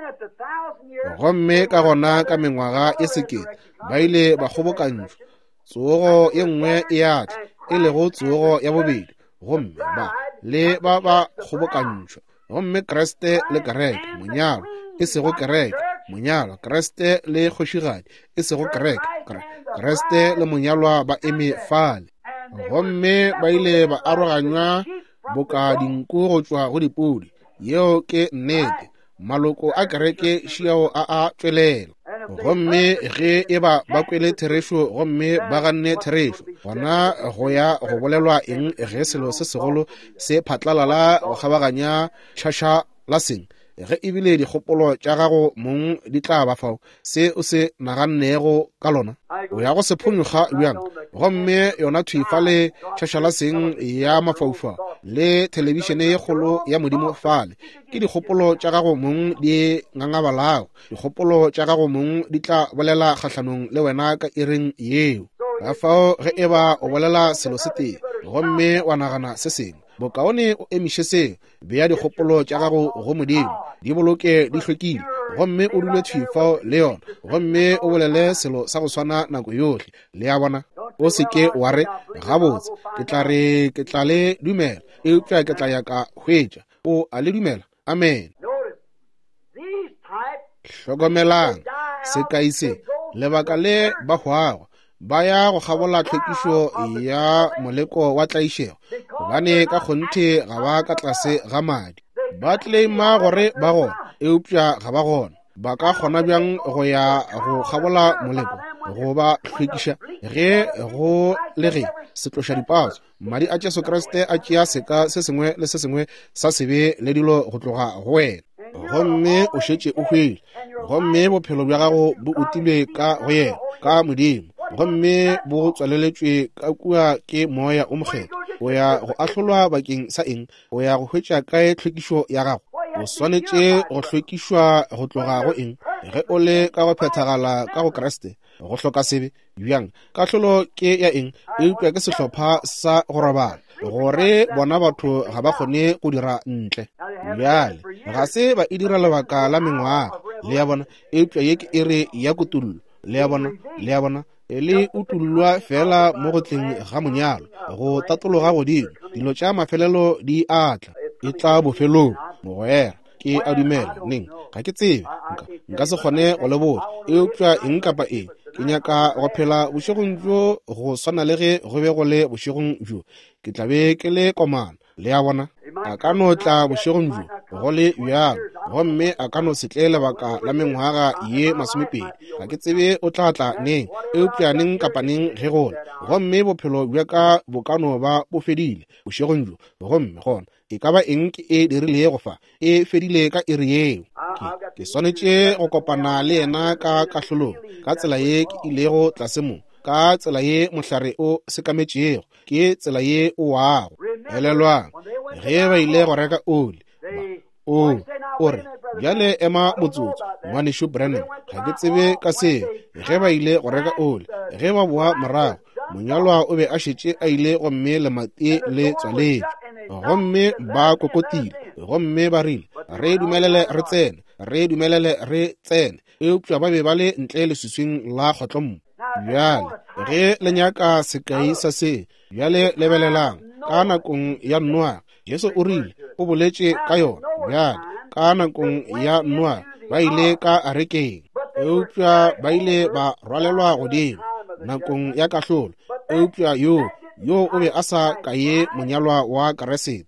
gomme ka gona ka mengwaga e sekete ba ile ba kgobokantšwa tsogo ye nngwe e atla e lego tsogo ya bobedi gomme ba le ba ba kgobokantšwa gomme Kriste le kereke monyalo e sego kereke monyalo Kriste le kgošigadi e sego kereke Kriste le monyalwa ba eme fale gomme ba ile ba aroganywa boka dinku go tšwa go dipudi yeo ke nnete maloko a kereke šiao a a tšwelela gomme ge e ba ba kwele therešo gomme ba ganne therešo gona go ya go bolelwa eng ge selo se segolo se phatlalala go kgabaganya tšhaša la seng ge ebile dikgopolo tša gago mong di tla ba fao se o se nagannego ka lona o ya go se phonyoga bjang gomme yona thuifa le tšhaša la seng ya mafaufau le telebišene ye kgolo ya modimo fale ke dikgopolo tša gago mong di ngangabalago dikgopolo tša gago mong di tla bolela kgatlhanong le wena ka ireng yeo ka fao ge e ba o bolela selo se tee gomme wa nagana se sengwe bokaone o emiše seo bea dikgopolo tša gago go modimo di boloke di hlwekile gomme o dule thuifao le yona gomme o bolele selo sa go swana nako yohle le ya bona o seke wa re gabotse ke tla re ke tla le dumela eupša ke tla ya ka hwetša o a le dumela amen hlokomelang sekai se lebaka le ba hwago ba ya go gabola tlhwekišo ya moleko wa tlaišego gobane ka kgonthe ga ba ka tlase ga madi ba tleima gore ba gona eupša ga ba gona ba ka kgona bjang go ya go gabola moleko go ba hlwekiša ge go le ge se tloša dipaso madi a Jesu Kriste a tšea seka se sengwe le se sengwe sa sebe le dilo go tloga go wena gomme o šetše o hwele gomme bophelo bja gago bo utilwe ka go yena ka modimo gomme bo tswaleletšwe ka kua ke moya o mokgetho o ya go ahlolwa bakeng sa eng o ya go hwetša kae hlwekišo ya gago o swanetše go hlwekišwa go tloga go eng ge o le ka go phethagala ka go Kriste go hloka sebe bjang kahlolo ke ya eng eupša ke sehlopha sa go robala gore bona batho ga ba kgone go dira ntle bjale ga se ba e dira lebaka la mengwaga le ya bona eupša ye ke ere ya kutullo le ya bona le ya bona e le utullwa fela mo go tleng ga monyalo go tatologa godimo dilo tša mafelelo di atla e tla bofelong mogwera ke a dumela neng ga ke tsebe nka se kgone go le botsa eupša eng kapa eng ke nyaka go phela bošegong bjo go swana le ge go be go le bošegong bjo ke tla be ke le komana le ya bona a ka no tla bošegong bjo go le bjalo gomme a ka no setle lebaka la mengwaga ye masomepedi ga ke tsebe o tla tla neng eupša neng kapa neng ge gona gomme bophelo bja ka bo ka no ba bo fedile bošegong bjo gomme gona e ka ba eng ke e dirile go fa e fedile ka iri yeo ke swanetše go kopana le yena ka kahlolong ka tsela ye ke ilego tlase mo ka tsela ye mohlare o sekametšego ke tsela ye o wago elelwang ge ba ile go reka oli o o re bjale ema motsotso ngwanešo Brennan ga ke tsebe ka seo ge ba ile go reka oli ge ba boa morago monyalwa o be a šetše a ile gomme lemati le tswaletše gomme ba kokotile gomme ba rile re dumelele re tsene re dumelele re tsene eupša ba be ba le ntle leswiswing la kgotlommo bjale ge le nyaka sekai sa se bjale lebelelang ka nakong ya Noa Jesu o rile o boletše ka yona bjale ka nakong ya Noa ba ile ka arekeng eupša ba ile ba rwalelwa godimo nakong ya kahlolo eupša yo yo o be a sa kaye monyalwa wa Keresete.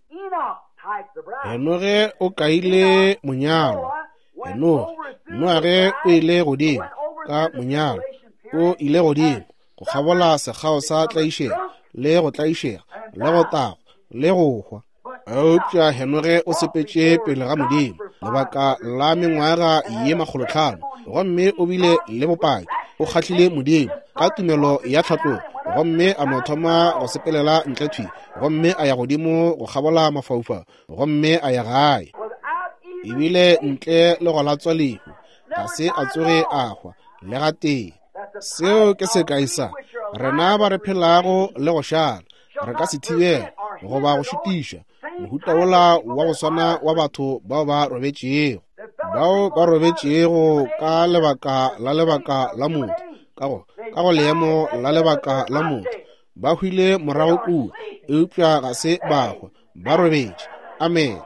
Henoge o kaile monyalo. Henoge, Noage o ile godimo ka monyalo. O ile godimo go gabola segao sa tlaišega le go tlaišega le go tago le go hwa. Eupša Henoge o sepetše pele ga Modimo lebaka la mengwaga ye magolotlhano, gomme o bile le bopaki o kgahlile Modimo ka tumelo ya tlhatlogo, gomme a no thoma go sepelela ntletšwi, gomme a ya godimo go gabola mafaufau, gomme a ya gae. Ebile ntle le go latswa lehu ga se a tsoge a hwa le ga tee. Seo ke sekai sa rena ba re phelago le go šala, re ka se thibela goba go šutiša mohuta ola wa go swana wa batho bao ba robetšego, bao ba robetšego ka lebaka la lebaka la motho, ka go ka go leemo la lebaka la motho, ba hwile morago kudu, eupša ga se bagwe ba robetše. Amen.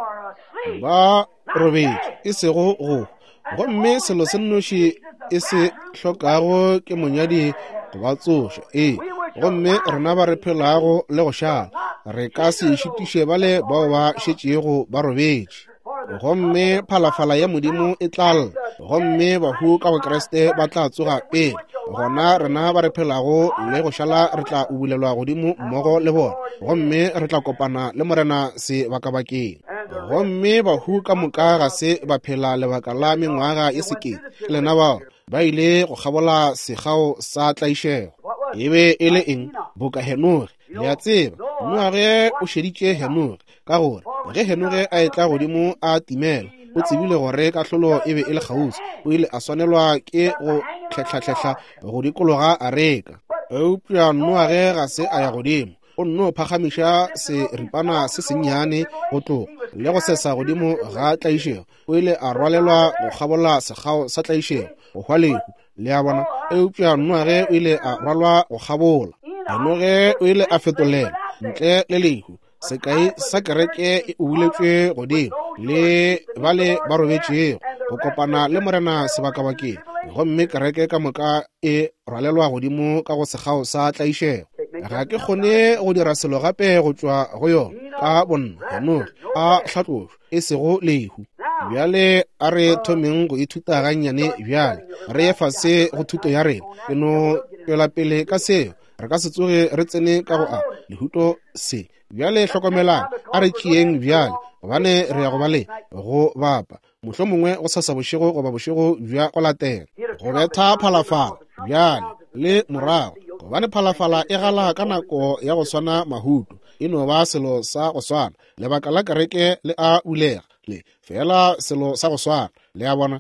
Ba robetše e sego go gomme selo se nnoši e se hlokago ke monyadi go ba tsoša. Ee, gomme rena ba re phelago le go šala, re ka se šutiše bale bao ba šetšego ba robetše. Gomme phalafala ya Modimo e tlala, gomme bahu ka go Kreste ba tla tsoga pele. Gona rena ba re phelago le go šala re tla ubulelwa godimo mmogo le bona, gomme re tla kopana le morena sebakabakeng. Gomme bahu ka moka ga se ba phela lebaka la mengwaga e sekete, lena bao ba ile go gabola segao sa tlaišego. Ebe e le eng? Boka Henoge le a tseba Noage o šeditše Henoge, ka gore ge Henoge a etla godimo a timela, o tsebile gore kahlolo e be e le kgauswi, o ile a swanelwa ke go tlhetlha-tlhetlha go dikologa a reka. Eupša Noage ga se a ya godimo, o nno phagamiša seripana se sennyane go tloga le go sesa godimo ga tlaišego. O ile a rwalelwa go gabola segao sa tlaišego go hwa lehu le a bona. Eupša Noage o ile a rwalwa go gabola. Henoge o ile a fetolela ntle le lehu. Sekai sa kereke e ubuletšwe godimo le bale ba robetšego go kopana le morena sebakabakeng, gomme kereke ka moka e rwalelwa godimo ka go segao sa tlaišego. Ga ke kgone go dira selo gape go tšwa go yona ka bonna Henoge a hlatlošwa e sego lehu. Bjale a re thomeng go ithuta gannyane bjale, re ye fase go thuto ya rena, ke no tšwela pele ka seo, re ka se tsoge re tsene ka go a lehuto se. Bjale hlokomelang a re tšeeng bjale, gobane re ya go bale go bapa, mohlo mongwe go sasa bošego goba bošego bja go latela, go betha phalafala bjale le morago, gobane phalafala e gala ka nako ya go swana mahuto, e no ba selo sa go swana. Lebaka la kereke le a ulega le fela selo sa go swana le a bona.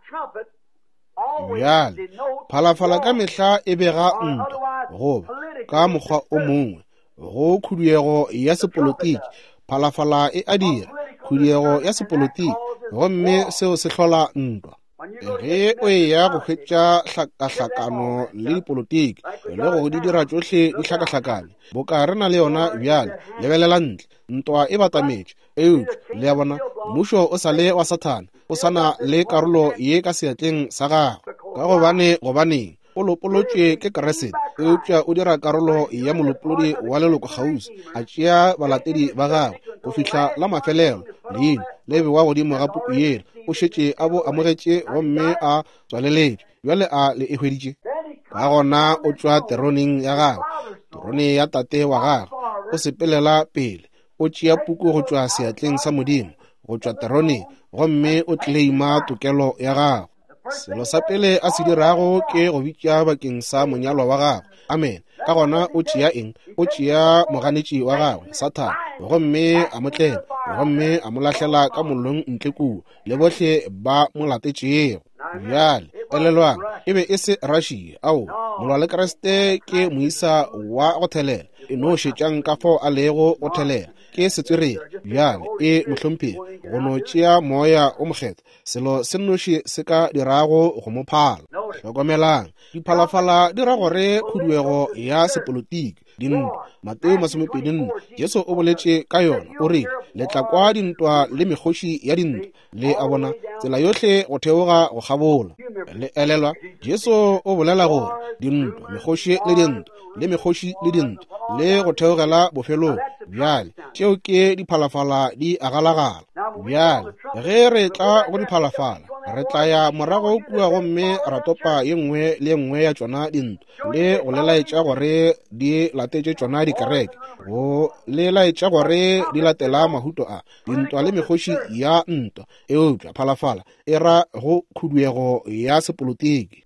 Bjale phalafala ka mehla e bega ntwa, goba ka mokgwa o mongwe go khuduego ya sepolotiki. Phalafala e a dira khuduego ya sepolotiki, gomme seo se hlola ntwa. Ge o ya go hwetša hlakahlakano le dipolotiki le go di dira tšohle di hlakahlakane, boka re na le yona bjale lebelela ntle, ntwa e batametše. Eupša le a bona mmušo o sa le wa Sathane, o sana le karolo ye ka seatleng sa gagwe, ka gobane gobaneng o lopolotšwe ke Keresete. Eupša o dira karolo ya molopolodi wa leloko kgauswi, a tšea balatedi ba gagwe go fihla la mafelelo. Leina le bewa godimo ga puku yela, o šetše a bo amogetše, gomme a tswaleletše bjale a le ehweditše. Ka gona o tšwa teroneng ya gagwe, terone ya tate wa gagwe, o sepelela pele, o tšea puku go tšwa seatleng sa Modimo go tšwa teroneng, gomme o tleima tokelo ya gagwe. Selo sa pele a se dirago ke go bitša bakeng sa monyalo wa gagwe. Amen. Ka gona o tšea eng? O tšea moganetši wa gagwe Sathane, gomme a mo tlena, gomme a mo lahlela ka mollong ntle kudu le bohle ba mo latetšego. Bjale elelwang e be e se Russia, ao molwa le Kreste ke moisa wa go thelela, e no šetšang ka fao a lego go thelela ke setswerere. Bjale e mohlomphegi go no tšea moya o mokgetho, selo se nnoši se ka dirago go mo phala. Hlokomelang diphalafala di ra gore khuduego ya sepolotiki dintwa. Mateo masomepedi nne, Jesu o boletše ka yona o re le tla kwa dintwa le mekgoši ya dintwa le a bona tsela yohle go theoga go gabola. Le elelwa Jesu o bolela gore dintwa, mekgoši le dintwa le mekgoši le dintwa le go theogela bofelong bjale tšeo ke diphalafala di agalagala. Bjale ge re tla go diphalafala re tla ya morago kua gomme ra topa ye nngwe le nngwe ya tšona dintwa le go le laetša gore di latetše tšona dikereke, go le laetša gore di latela mahuto a dintwa le mekgoši ya ntwa eupša phalafala e ra go khuduego ya sepolotiki.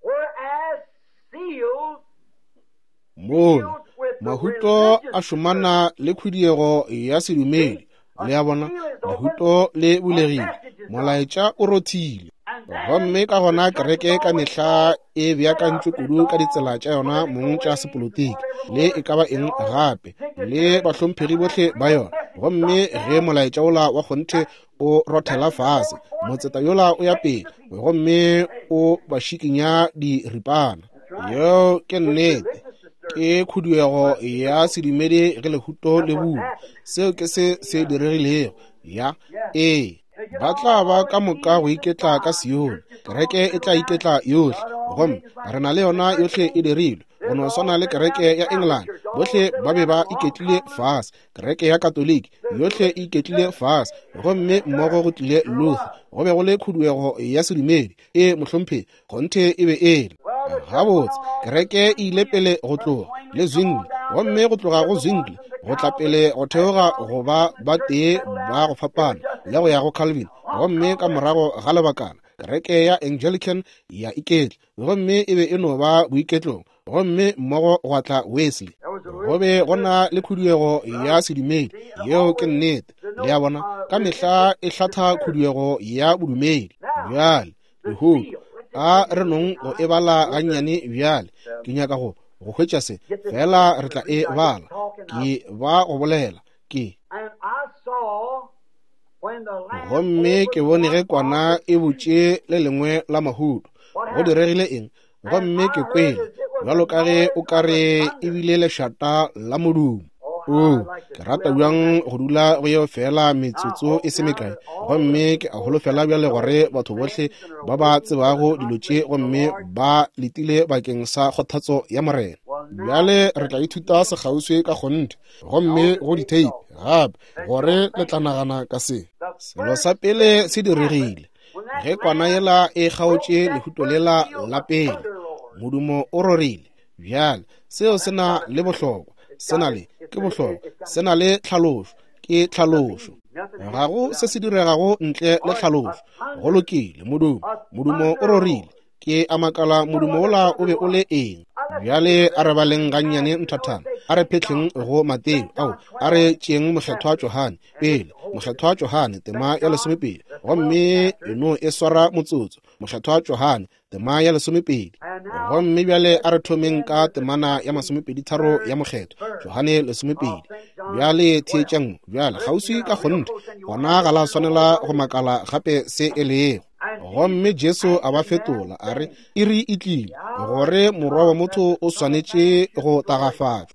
Mola mahuto a šomana le khuduego ya sedumedi le a bona mahuto le bulegile, molaetša o rothile. Gomme ka gona kereke ka mehla e beakantšwe kudu ka ditsela tša yona mong tša sepolotiki le e ka ba eng gape le bahlomphegi bohle ba yona. Gomme ge molaetša ola wa kgonthe o rothela fase, motseta yola o ya pele gomme o ba šikinya diripana. Yo ke nnete, ke khuduego ya sedumedi ge lehuto le bua, seo ke se se diregilego ya ee ba tla ba ka moka go iketla ka Sione, kereke e tla iketla yohle. Gomme re na le yona yohle e dirilwe go no swana le kereke ya England, bohle ba be ba iketlile fase, kereke ya Katoliki yohle e iketlile fase. Gomme mmogo go tlile Luther, go be go le khuduego ya sedumedi e mohlomphegi gonthe e be ele gabotse. Kereke e ile pele go tloga le Zwingli, gomme go tloga go Zwingli go tla pele go theoga go ba ba tee ba go fapana le go ya go Calvin. Gomme ka morago ga lebakana kereke ya Anglican ya iketle, gomme e be e no ba boiketlong. Gomme mmogo go tla Wesley, go be gona le khuduego ya sedumedi yeo ke nnete le a bona ka mehla e hlatha khuduego ya bodumedi. Bjale lehuto a re nong go e bala gannyane bjale ke nyaka go go hwetša se fela re tla e bala ke ba go bolela ke gomme ke bone ge kwana e botše le lengwe la mahuto go diregile eng. Gomme ke kwele bjalo ka ge o ka re e bile lešata la modumo. o ke rata bjang go dula go ye fela metsotso e se mekae, gomme ke a holofela bjale gore batho bohle ba ba tsebago dilo tše gomme ba letile bakeng sa kgothatso ya morena. Bjale re tla ithuta sekgauswe ka kgonthe gomme go diteipe gape gore le tla nagana ka se selo sa pele se diregile ge kwana yela e kgaotše lehuto lela la pele. Modumo o rorile bjale seo se na le bohlokwa, se na le ke bohlokwa, se na le tlhalošo ke tlhalošo. Ga go se se diregago ntle le tlhalošo, go lokile modumo. Modumo o rorile ke a makala modumo ola o be o le eng. Bjale a re baleng gannyane nthathana a re phetlheng go Mateo ao a re tšeeng mokgethwa wa Johane pele. Mokgethwa wa Johane tema ya lesomepedi gomme eno e swara motsotso. Mokgethwa wa Johane tema ya lesomepedi gomme bjale a re thomeng ka temana ya masomepedi tharo ya mokgetho Johane lesomepedi. Bjale thietšang bjale kgauswi ka kgonthe gona ga la swanela go makala gape se e leego. Gomme Jesu a ba fetola a re e re itlile gore morwa wa motho o swanetše go tagafatšwa.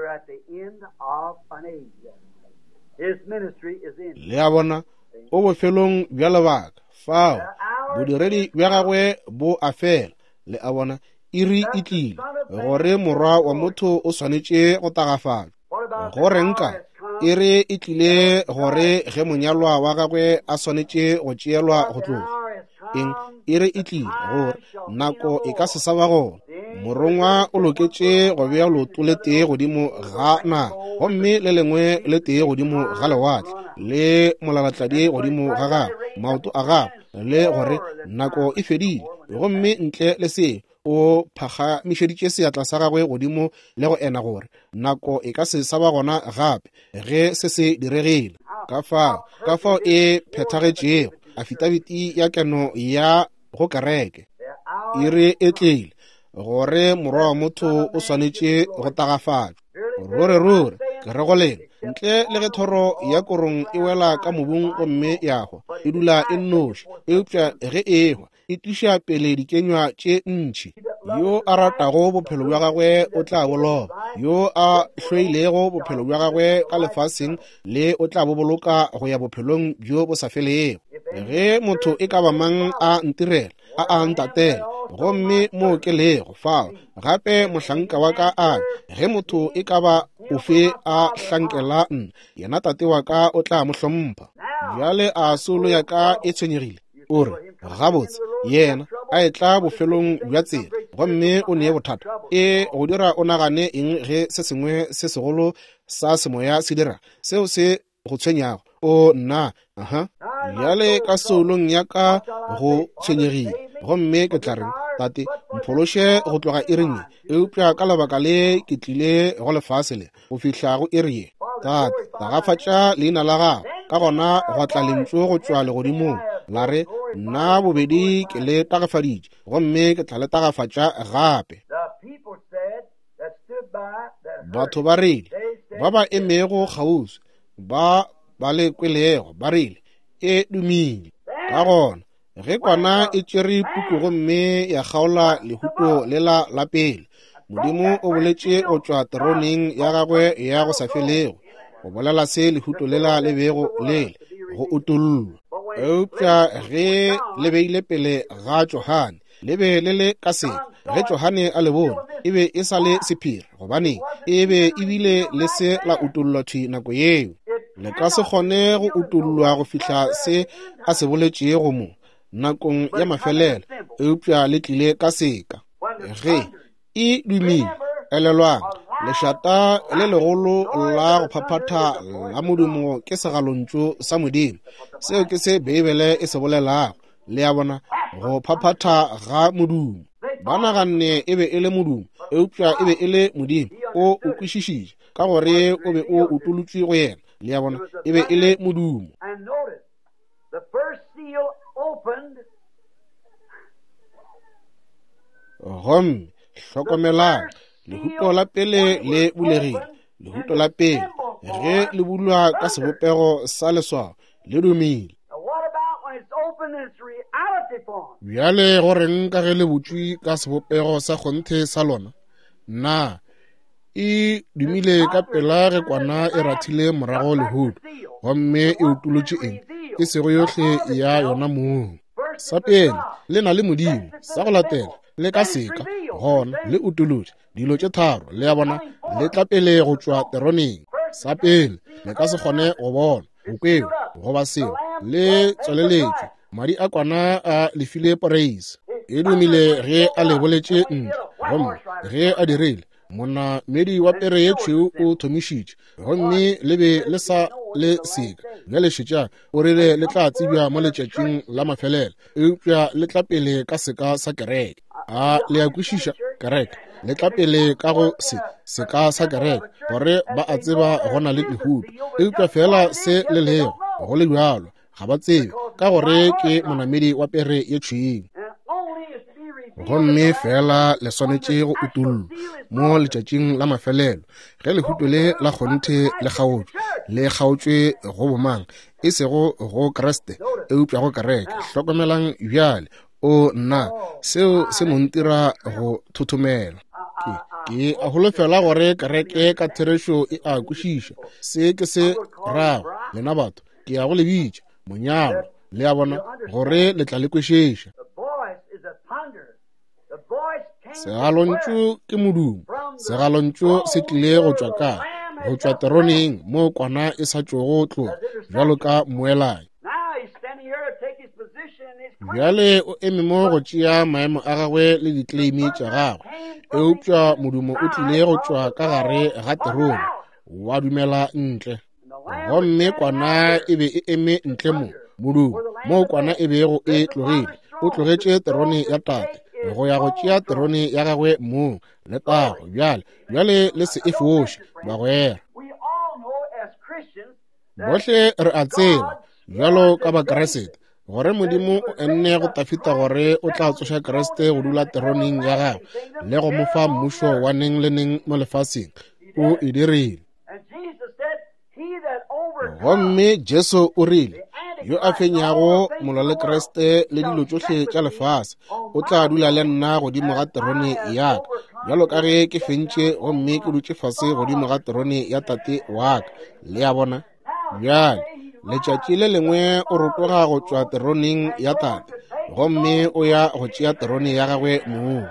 Le a bona o bofelong bja lebaka fao bodiredi bja gagwe bo a fela. Le a bona e re itlile gore morwa wa motho o swanetše go tagafatšwa. Gore nka e re e tlile gore ge monyalwa wa gagwe a swanetše go tšeelwa go tloga eng e re e tlile gore nako e ka se sa ba gona. Morongwa o loketše go bea loto le tee godimo ga naga gomme le lengwe le tee godimo ga lewatle le molalatladi godimo ga gagwe maoto a gagwe, le gore nako e fedile gomme ntle le se o phagamišeditše seatla sa gagwe godimo le go ena gore nako e ka se sa ba gona gape ge se se diregile. Ka fao ka fao e phethagetšego afitafiti ya keno ya go kereke e re e tlile gore morwa wa motho o swanetše go tagafatšwa. Rore rore ke re go leng ntle le ge thoro ya korong e wela ka mobung gomme ya hwa e dula e nnoši eupša ge e hwa e tliša pele dikenywa tše ntšhi. yo a ratago bophelo bja gagwe o tla boloba, yo a hloilego bophelo bja gagwe ka lefaseng le o tla bo boloka go ya bophelong bjo bo sa felego. Ge motho e ka ba mang a ntirela a a ntatela gomme mo ke lego fao gape mohlanka wa ka a ge motho e ka ba ofe a hlankela nna yena tate wa ka o tla mo hlompha. Bjale a solo ya ka e tshwenyegile o re gabotse yena a e tla bofelong bja tsela gomme o nee bothata e go dira o nagane eng ge se sengwe se segolo sa semoya se dira seo se go tshwenyago o nna aha bjale ka solong ya ka go tshwenyegile gomme ke tla reng tate mphološe go tloga e reng eupša ka lebaka le ke tlile go lefase le go fihla go ere tate tagafatša leina la gago ka gona go tla lentso go tšwa legodimong la re nna bobedi ke le tagafaditše gomme ke tla le tagafatša gape. Batho ba rile ba ba emego kgauswi ba ba le kwelego ba rile e dumile ka gona ge kwana e tšere puku gomme ya kgaola lehuto le la la pele modimo o boletše go tšwa teroneng ya gagwe ya go sa felego go bolela se lehuto le la lebego lele go utollwa eupša ge le beile pele ga Johane le be le le ka seka ge Johane a le bone e be e sa le sephiri gobane e be e bile le se la utollwa thwi nako yeo le ka se kgone go utollwa go fihla se a se boletšego mo nakong ya mafelelo eupša le tlile ka seka ge e dumile elelwang lešata le legolo la go phaphatha la modumo ke segalontšo sa modimo seo ke se beibele e se bolelago le ya bona go phaphatha ga modumo ba naganne e be e le modumo eupša e be e le modimo o o kwešišitše ka gore o be o utolotšwe go yena le ya bona e be e le modumo. Gomme hlokomelang lehuto la pele le bulegile lehuto la pele ge le bulwa ka sebopego sa leswao le dumile. Bjale go reng ka ge le butšwi ka sebopego sa kgonthe sa lona na e dumile ka pela ge kwana e rathile morago lehuto gomme e utolotše eng e sego yohle ya yona moo. Sa pele le na le modimo, sa go latela le ka seka gona le utolotše dilo tše tharo le ya bona le tla pele go tšwa teroneng. Sa pele le ka se kgone go bona go kweo goba seo le tsweleletšwe madi a kwana a lefile praise e dumile ge a le boletše ntle gomme ge a dirile monna medi wa pere ye tšhweu o thomišitše gomme le be le sa le seka bjale šetša o rile le tla tsebja mo letšatšing la mafelelo eupša le tla pele ka seka sa kereke a le a kwešiša kereke le tla pele ka go se seka sa kereke gore ba a tseba gona le lehuto eupša fela se le lego go le bjalo ga ba tsebe ka gore ke monamedi wa pere ye tšhweng gomme fela le swanetše go utollwa mo letšatšing la mafelelo ge lehuto le la kgonthe le kgaotšwe le kgaotšwe go bomang e sego go Kriste eupša go kereke. Hlokomelang bjale o nna seo se montira go thothomela ke a holofela gore kereke ka therešo e a kwešiša se ke se rago lena batho ke a go lebitša monyalo le ya bona gore le tla le kwešiša. Segalontšo ke modumo, segalontšo se tlile go tšwa ka go tšwa teroneng mo kwana e sa tšogo tloga bjalo ka moelai. Bjale o eme mo go tšea maemo a gagwe le ditleimi tša gagwe eupša modumo o tlile go tšwa ka gare ga terone wa dumela ntle gomme kwana e be e eme ntle mo modumo mo kwana e bego e tlogile o tlogetše terone ya tate go ya go tšea terone ya gagwe moo le tago bjale bjale le se efoše bagwera bohle re a tseba bjalo ka bakeresete gore modimo o enne go tafita gore o tla tsoša Kriste go dula teroneng ya gagwe le go mofa mmušo wa neng le neng mo lefaseng o e dirile. Gomme Jesu o rile yo a fenyago mollo le Kriste le dilo tsohle tša lefase o tla dula le nna godimo ga terone yaka bjalo ka ge ke fentše gomme ke dutše fase godimo ga terone ya tate wa ka le ya bona bjale letšatši le lengwe o rotoga go tšwa teroneng ya tate gomme o ya go tšea terone ya gagwe moo.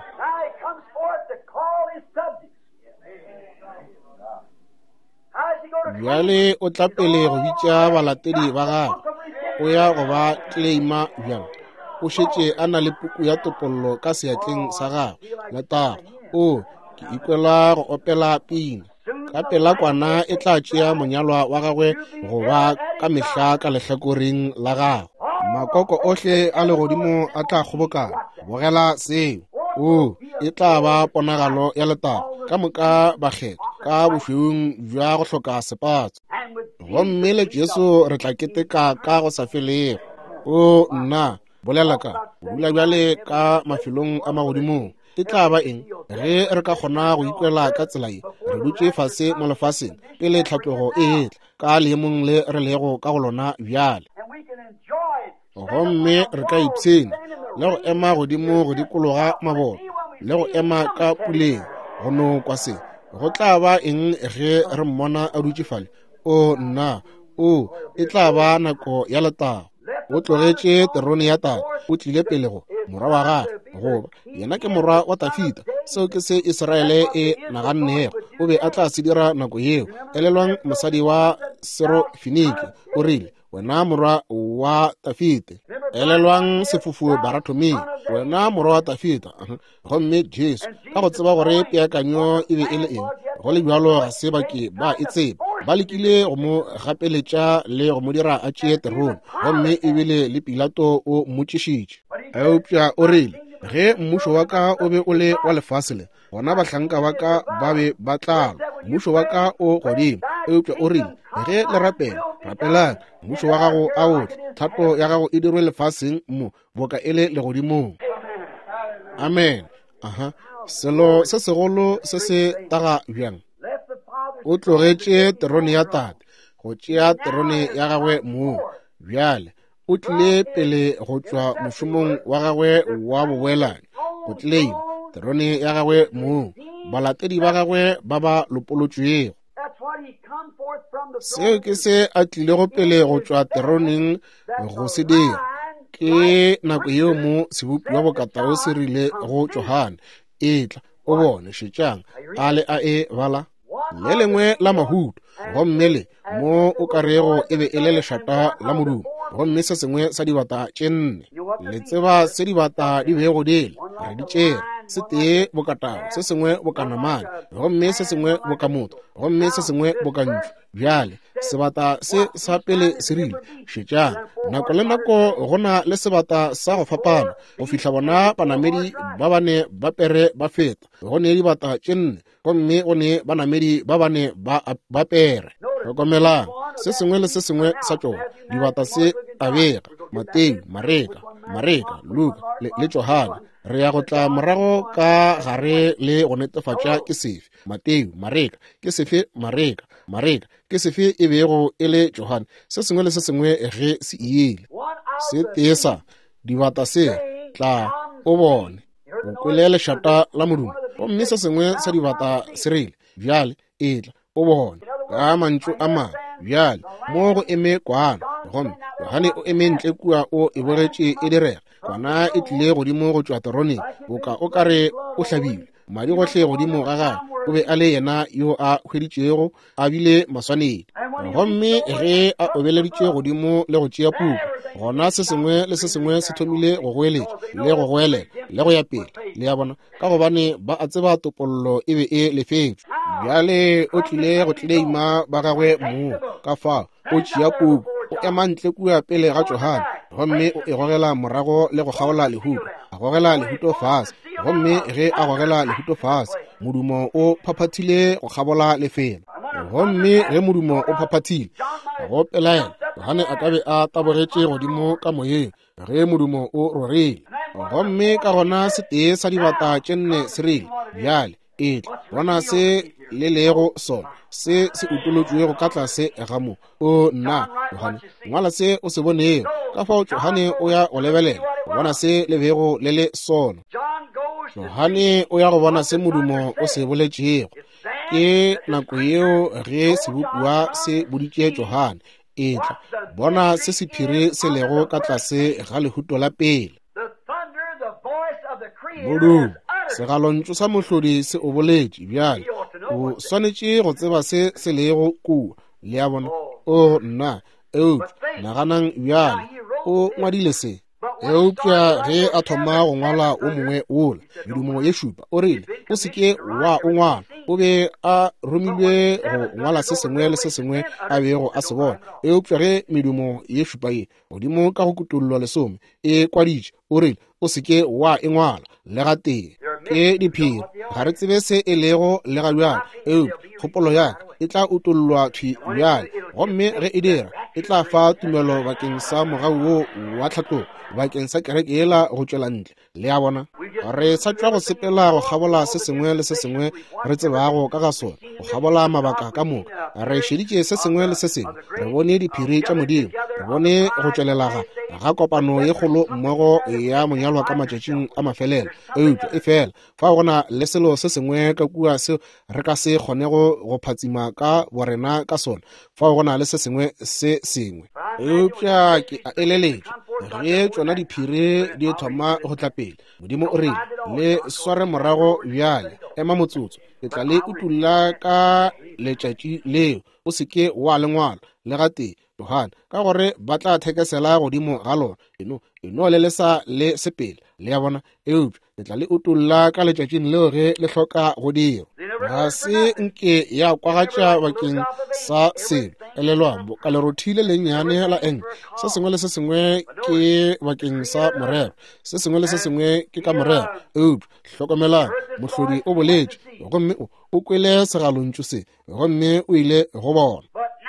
Bjale o tla pele go bitša balatedi ba gagwe o ya go ba claima bjang o šetše a na le puku ya topollo ka seatleng sa gagwe le tago o ke ikwela go opela pina ka pela kwana e tla tšea monyalwa wa gagwe go ba ka mehla ka lehlakoreng la gagwe makoko ohle a legodimo a tla kgobokana bogela seo o e tla ba ponagalo ya letago ka moka bakgetho ka bofeung bja go hloka sepatso gomme le Jesu re tla keteka ka go sa felego o nna bolela ka dula bjale ka mafelong a magodimong e tla ba eng ge re ka kgona go ikwela ka tsela e re dutše fase mo lefaseng pele tlhatlhogo e etla ka leemong le re lego ka go lona bjale gomme re ka ipshena le go ema godimo go dikologa mabolo le go ema ka puleng go no kwa se go tla ba eng ge re mmona a dutše fale o nna o e tla ba nako ya letago o tlogetše terone ya tate o tlile pelego morwa wa gagwe goba yena ke morwa wa Dafita seo ke se Iseraele e nagannego o be a tla se dira nako yeo elelwang mosadi wa Serofiniki o rile wena morwa wa Dafita elelwang sefufu Baratomi wena morwa wa Dafita gomme Jesu ka go tseba gore peakanyo e be e le eng go le bjalo ga se bake ba e tseba ba lekile go mo gapeletša le go mo dira a tšee terone gomme ebile le Pilato o mmotšišitše eupša o rile ge mmušo wa ka o be o le wa lefase le gona bahlanka ba ka ba be ba tlala mmušo wa ka o godimo eupša o rile ge le rapela rapelang mmušo wa gago a otle thapo ya gago e dirwe lefaseng mo boka e le legodimong amen aha selo se segolo se se taga bjang o tlogetše terone ya tate go tšea terone ya gagwe moo bjale o tlile pele go tšwa mošomong wa gagwe wa boboelane go tleima terone ya gagwe moo balatedi ba gagwe ba ba lopolotšwego seo ke se a tlile go pele go tšwa teroneng go se dira ke nako yeo mo sebopiwa bokatao se rile go Johana etla o bone šetšang a le a e bala le lengwe la mahuto gomme le mo o ka rego e be e le lešata la modumo gomme se sengwe sa dibata tše nne le tseba se dibata di bego dile re di tšere se tee bokatao se sengwe bokanamane gomme se sengwe bokamotho gomme se sengwe bokantšu bjale sebata se sa pele se rile šetšang nako le nako gona le sebata sa go fapana go fihla bona banamedi ba bane ba pere ba feta gone dibata tše nne gomme gone banamedi ba bane ba pere tlhokomelang se sengwe le se sengwe sa tšona dibata se abega Mateo Mareka Mareka Luka le, le Johana re ya go tla morago ka gare le go netefatša ke sefe Mateo Mareka ke sefe Mareka Mareka ke sefe e bego e le Johana se sengwe le se sengwe ge se ile se tesa dibata se tla o bone o kwele lešata la modumo gomme se sengwe sa dibata se rile bjale etla o bone ka mantšu a mang bjale mo go eme kwana gomme Yohane o eme ntle kua o e bogetše e direga kwana e tlile godimo go tšwa teroneng o ka o kare o hlabilwe madi gohle godimo ga gagwe o be a le yena yo a hweditšego a bile maswanedi gomme ge a obeleditše godimo le go tšea puku gona se sengwe le se sengwe se thomile go goeletša le go goelela le go ya pele le ya bona ka gobane ba a tseba topollo e be e lefetše bjale o tlile go tleima ba gagwe moo ka fao o tšea puku o ema ntle kua pele ga Johana gomme o e gogela morago le go kgaola lehuto a gogela lehuto fase gomme ge a gogela lehuto fase modumo o phaphathile go kgabola lefelo gomme ge modumo o phaphathile go pelaela Yohane a ka be a tabogetše godimo ka moyeng ge modumo o rorile gomme ka gona se tee sa dibata tše nne se rile bjale etla bona se le lego sona se se utolotšwego ka tlase ga mo o nna Johane ngwala se o se boneo ka fao Johane o ya go lebelela go bona se le bego le le sona. Johane o ya go bona se modumo o se boletšego ke nako yeo ge sebopua se boditše Johane etla bona se sephiri se lego ka tlase ga lehuto la pele. Modumo segalontšo sa mohlodi se o boletše bjale o swanetše go tseba se se lego kua le a bona o nna eupša naganang bjale o ngwadile se eupša ge a thoma go ngwala o mongwe ola medumo ye šupa o rile o seke wa o ngwala o be a romilwe go ngwala se sengwe le se sengwe a bego a se bona eupša ge medumo ye šupa ye godimo ka go kutololwa lesome e kwaditše o rile o seke wa e ngwala le ga tee ke diphiri ga re tsebe se e lego le ga bjale eupša kgopolo yaka e tla utololwa thwi bjale gomme ge e dira e tla fa tumelo bakeng sa mogau wo wa tlhatlogo bakeng sa kereke ela go tšwela ntle le a bona re sa tšwa go sepela go gabola se sengwe le se sengwe re tsebago ka ga sona go gabola mabaka ka moka re šeditše se sengwe le se sengwe re bone diphiri tša modimo re bone go tšwelelaga ga kopano ye kgolo mmogo ya monyalwa ka matšatšing a mafelelo eupša e fela fa gona le selo se sengwe ka kua se re ka se kgonego go phatsima ka borena ka sona fa gona le se sengwe se sengwe eupša ke a eleletša ge tšona diphiri di thoma go tla pele modimo o rile le sware morago bjale ema motsotso e tla le utulla ka letšatši leo o seke wa lengwala le ga tee Johane ka gore ba tla thekesela godimo ga lona eno eno le le sa le sepele le ya bona eupša le tla le utulla ka letšatšing leo ge le hloka go dira ga se nke ya kwagatša bakeng sa seno elelwambo ka le rothile lennyane la eng se sengwe le se sengwe ke bakeng sa morero se sengwe le se sengwe ke ka morero eupša hlokomelang mohlodi o boletše gomme o kwele segalontšo se gomme o ile go bona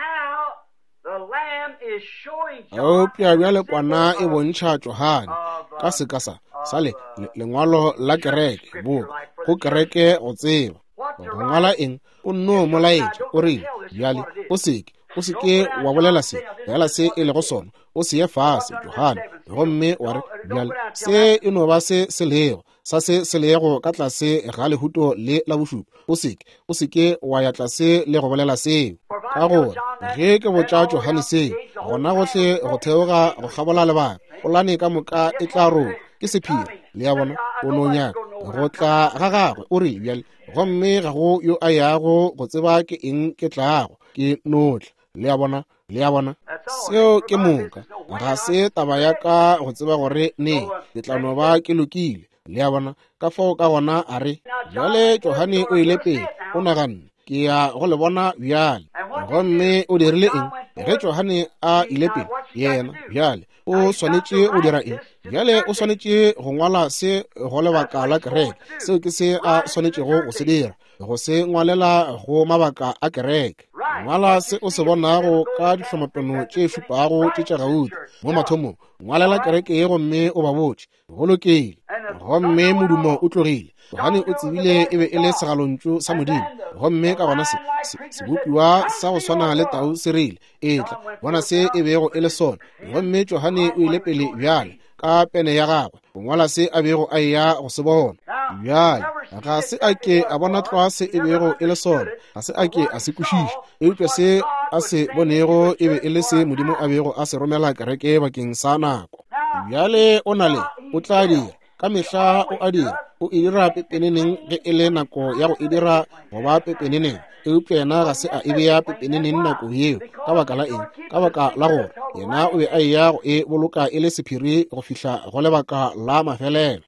eupša bjale kwana e bontšha Johane ka sekasa sale lengwalo la kereke bo go kereke go tseba go ngwala eng o nno molaetša o rile bjale o seke o seke wa bolela se fela se e lego sona o se ye fase Johane gomme wa re bjale se e no ba se se lego sa se se lego ka tlase ga lehuto le la bošupa o seke o seke wa ya tlase le go bolela seo ka gore ge ke botša Johane seo gona gohle go theoga go gabola lebaka polane ka moka e tla rona ke sephiri le ya bona o no nyaka go tla ga gagwe o re bjale gomme ga go yo a yago go tseba ke eng ke tlago ke notle le ya bona le ya bona seo ke moka ga se taba ya ka go tseba gore ne ke tla no ba ke lokile le ya bona ka fao ka gona a re bjale Johane o ile pele o naganne ke ya go le bona bjale gomme o dirile eng ge Johane a ile pele yena bjale o swanetše go dira eng bjale o swanetše go ngwala se go lebaka la kereke seo ke se a swanetšego go se dira go se ngwalela go mabaka a kereke ngwala se o se bonago ka dihlomapeno tše šupago tše tša gauta mo mathomong ngwalela kereke ye gomme o ba botše bolokile gomme modumo o tlogile Johane o tsebile e be e le segalontšo sa modimo gomme ka gona se sebopiwa sa go swana le tau se rile etla bona se e bego e le sona gomme Johane o ile pele bjale ka pene ya gagwe go ngwala se a bego a ya go se bona bjale ga se a ke a bona tlase e bego e le sona ga se a ke a se kwešiša eupša se a se bonego e be e le se modimo a bego a se romela kereke bakeng sa nako bjale o na le o tla dira ka mehla o a dira o e dira pepeneneng ge e le nako ya go e dira go ba pepeneneng eupša yena ga se a e beya pepeneneng nako yeo ka baka la eng ka baka la gore yena o be a eya go e boloka e le sephiri go fihla go lebaka la mafelelo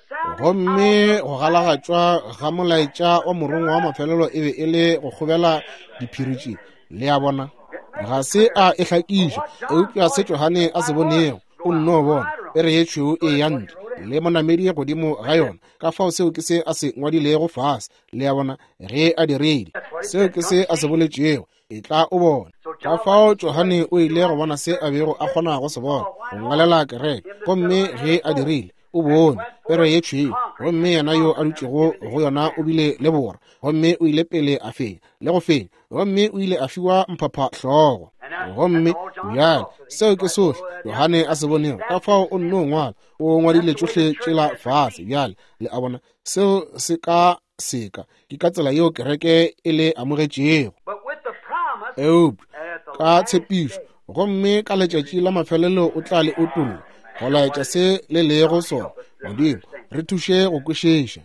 gomme go galagatšwa ga molaetša wa morongwa wa mafelelo e be e le go kgobela diphiritše le ya bona ga se a e hlakiša eupša se Johane a se bonego o nno bona e re ye tšhweu e ya ntle le monamedi godimo ga yona ka fao seo ke se a se ngwadilego fase le ya bona ge a direile seo ke se a se boletšego e tla o bona ka fao Johane o ile go bona se a bego a kgona go se bona go ngwalela kereke gomme ge a dirile o bone pere ye tshweu gomme yena yo a dutšego go yona o bile le bora gomme o ile pele a fenya le go fenya gomme o ile a fiwa mphapha tlhogo gomme bjale seo ke sohle Yohane a se bonego ka fao o nno ngwala o ngwadile tsohle tšela fatshe bjale le a bona seo se ka seka ke ka tsela yeo kereke e le amogetšego eupša ka tshepišo gomme ka letšatši la mafelelo o tla le otolola go laetša se le lego sona modimo re thuše go kwešiša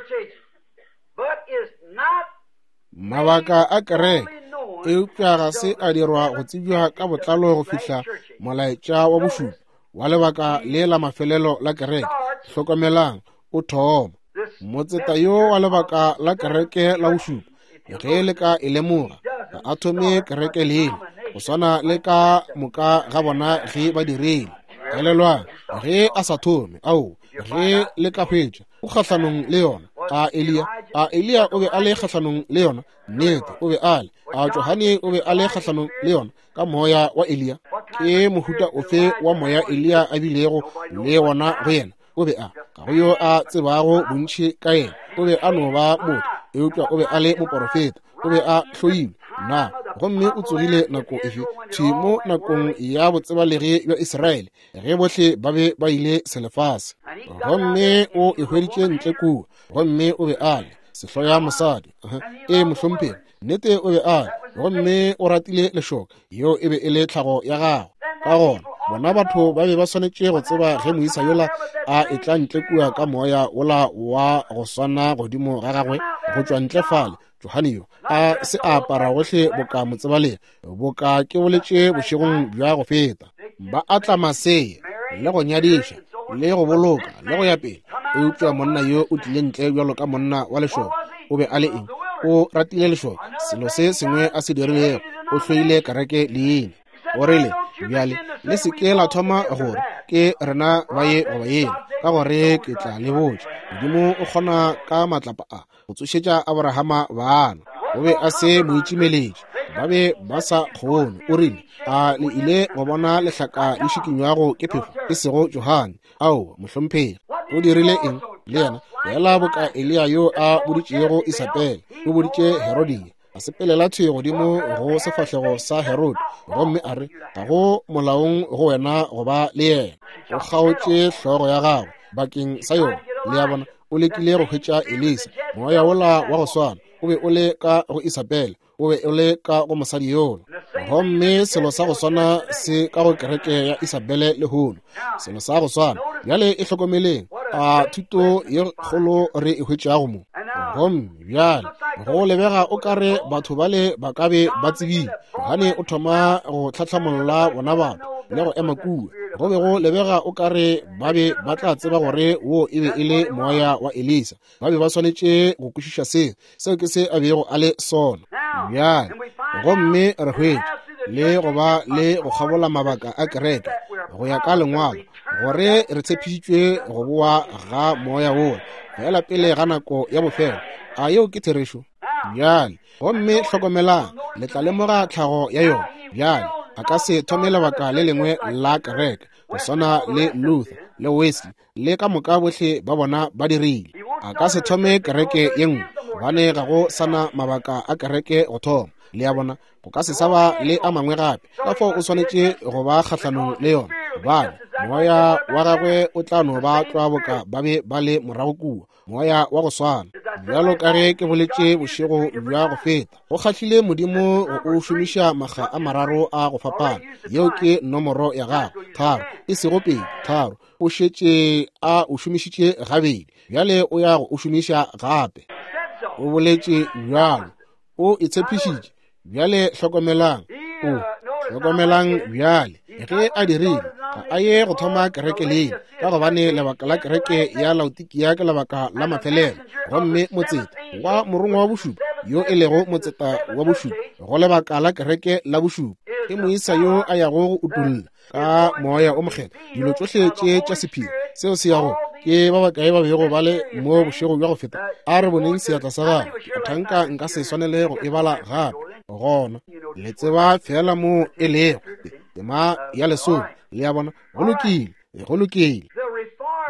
mabaka a kereke eupša ga se a dirwa go tsebja ka botlalo go fihla molaetša wa bošupa wa lebaka le la mafelelo la kereke hlokomelang o thoma motseta yo wa lebaka la kereke la bošupa ge le ka e lemoga ga a thome kereke lele go swana le ka moka ga bona ge ba dirile elelwang ge a sa thome ao ge le ka fetša o kgahlanong le yona a Elia a Elia o be a le kgahlanong le yona nnete o be a le a Johane o be a le kgahlanong le yona ka moya wa Elia ke mohuta ofe wa moya Elia a bilego le wona go yena o be a ka go yo a tsebago bontši ka yena o be a no ba motho eupša o be a le moprofeta o be a hloilwe na gomme o tsogile nako efe thimo nakong ya botsebalegi bja Israele ge bohle ba be ba ile selefase gomme o e hweditše ntle kua gomme o be a le sehlo ya mosadi e mohlomphedi nnete o be a le gomme o ratile lešoka yo e be e le tlhago ya gago ka gona bona batho ba be ba swanetše go tseba ge moisa yola a e tla ntle kua ka moya ola wa go swana godimo ga gagwe go tšwa ntle fale Johane yo a se apara gohle boka motsebaleng boka ke boletše bošegong bja go feta ba atla masea le go nyadiša le go boloka le go ya pele eupša monna yo o tlile ntle bjalo ka monna wa lešoka o be a le eng o ratile lešoka selo se sengwe a se dirilego o hloile kereke leene o rile bjale le seke la thoma gore ke rena ba ye goba yena ka gore ke tla le botša modimo o kgona ka matlapa a go tsošetša Abrahama bana o be a se moitšimeletši ba be ba sa kgone o rile a le ile go bona lehlaka le šikinywago ke phefo e sego Johane ao mohlomphegi o dirile eng le yena yela boka Elia yo a boditšego Isabele o boditše Herodia a sepelela thwe godimo go sefahlego sa Herod gomme a re ga go molaong go wena goba le yena o kgaotše hlogo ya gago bakeng sa yona le ya bona o lekile go hwetša Elisa moya wola wa go swana o be o le ka go Isabele o be o le ka go mosadi yola gomme selo sa go swana se ka go kereke ya Isabele le hono selo sa go swana bjale e hlokomeleng a thuto ye kgolo re e hwetšago mo gomme bjale go lebega o kare batho bale ba ka be ba tsebile gane o thoma go tlhatlhamolola bona batho le go ema kua go be go lebega o kare ba be ba tla tseba gore wo e be e le moya wa Elisa ba be ba swanetše go kwešiša se seo ke se a bego a le sona bjale gomme re hwetše le go ba le go kgabola mabaka a kereke go ya ka lengwalo gore re tshepišitšwe go boa ga moya woo fela pele ga nako ya bofelo a yeo ke therešo bjale gomme hlokomelang le tla lemoga tlhago ya yona bjale a ka se thome lebaka le lengwe la kereke go swana le Luther le Wesley le ka moka bohle ba bona ba dirile a ka se thome kereke ye nngwe gobane ga go sana mabaka a kereke go thoma le ya bona go ka se saba le a mangwe gape ka fao o swanetše go ba kgahlanong le yona gobane moya wa gagwe o tla no ba tloa boka ba be ba le morago kua moya wa go swana bjalo ka ge ke boletše bošego bja go feta go kgahlile modimo go o šomiša makga a mararo a go fapana yeo ke nomoro ya gago tharo e sego pedi tharo o šetše a o šomišitše gabedi bjale o ya go o šomiša gape o boletše bjalo o itshepišitše bjale hlokomelang o hlokomelang bjale ge a dirile ga a ye go thoma kereke lene ka gobane lebaka la kereke ya Laodikia ke lebaka la mafelelo gomme motseta wa morongwa wa bošupa yo e lego motseta wa bošupa go lebaka la kereke la bošupa ke moisa yo a yago go utulla ka moya o mokgetho dilo tsohle tše tša sephiri seo se yago ke ba bakae ba bego ba le mo bošego bja go feta a re boneng seatla sa gago thanka nka se swanele go e bala gape gona le tseba fela mo e lego tema ya lesolo le ya bona go lokile go lokile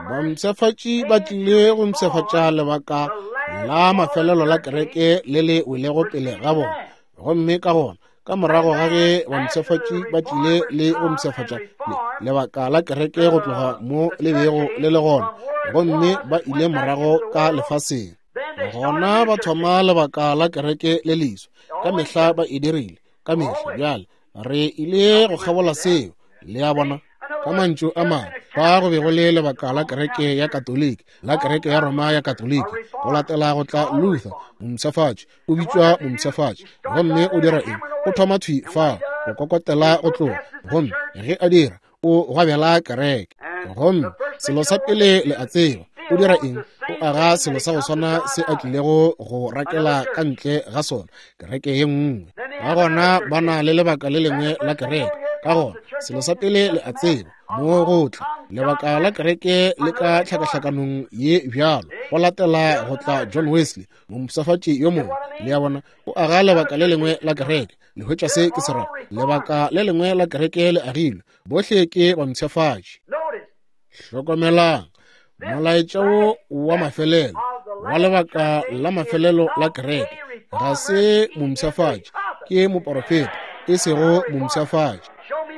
ba msefatši ba tlile go msefatša lebaka la mafelelo la kereke le le welego pele ga bona, gomme ka gona ka morago ga ge ba msefatši ba tlile le go msefatša lebaka la kereke go tloga mo le bego le le gona, gomme ba ile morago ka lefaseng. Gona ba thoma lebaka la kereke le leiso ka mehla ba e dirile ka mehla. Bjale re ile go kgabola seo le ya bona ka mantšu a mang fa go be go le lebaka la kereke ya katoliki la kereke ya Roma ya katoliki go latela go tla Luther momsefatši o bitšwa momsefatši, gomme o dira eng? O thoma thwi fa go kokotela go tloga, gomme ge a dira o gwabela kereke, gomme selo sa pele le a tseba o dira eng? O aga selo sa go swana se a tlilego go rakela ka ntle ga sona kereke ye nngwe. Ga gona ba na le lebaka le lengwe la kereke, ka gona selo sa pele le a tseba mo go tla lebaka la kereke le ka tlhakatlhakanong ye bjalo go latela go tla John Wesley momsefatši yo mongwe. Le ya bona o aga lebaka le lengwe la kereke, le hwetša se ke sera lebaka le lengwe la kereke le agilwe bohle ke ba msefatši. Hlokomelang molaetša wo wa mafelelo wa lebaka la mafelelo la kereke ga se momsefatši, ke moprofeta e sego momsefatši.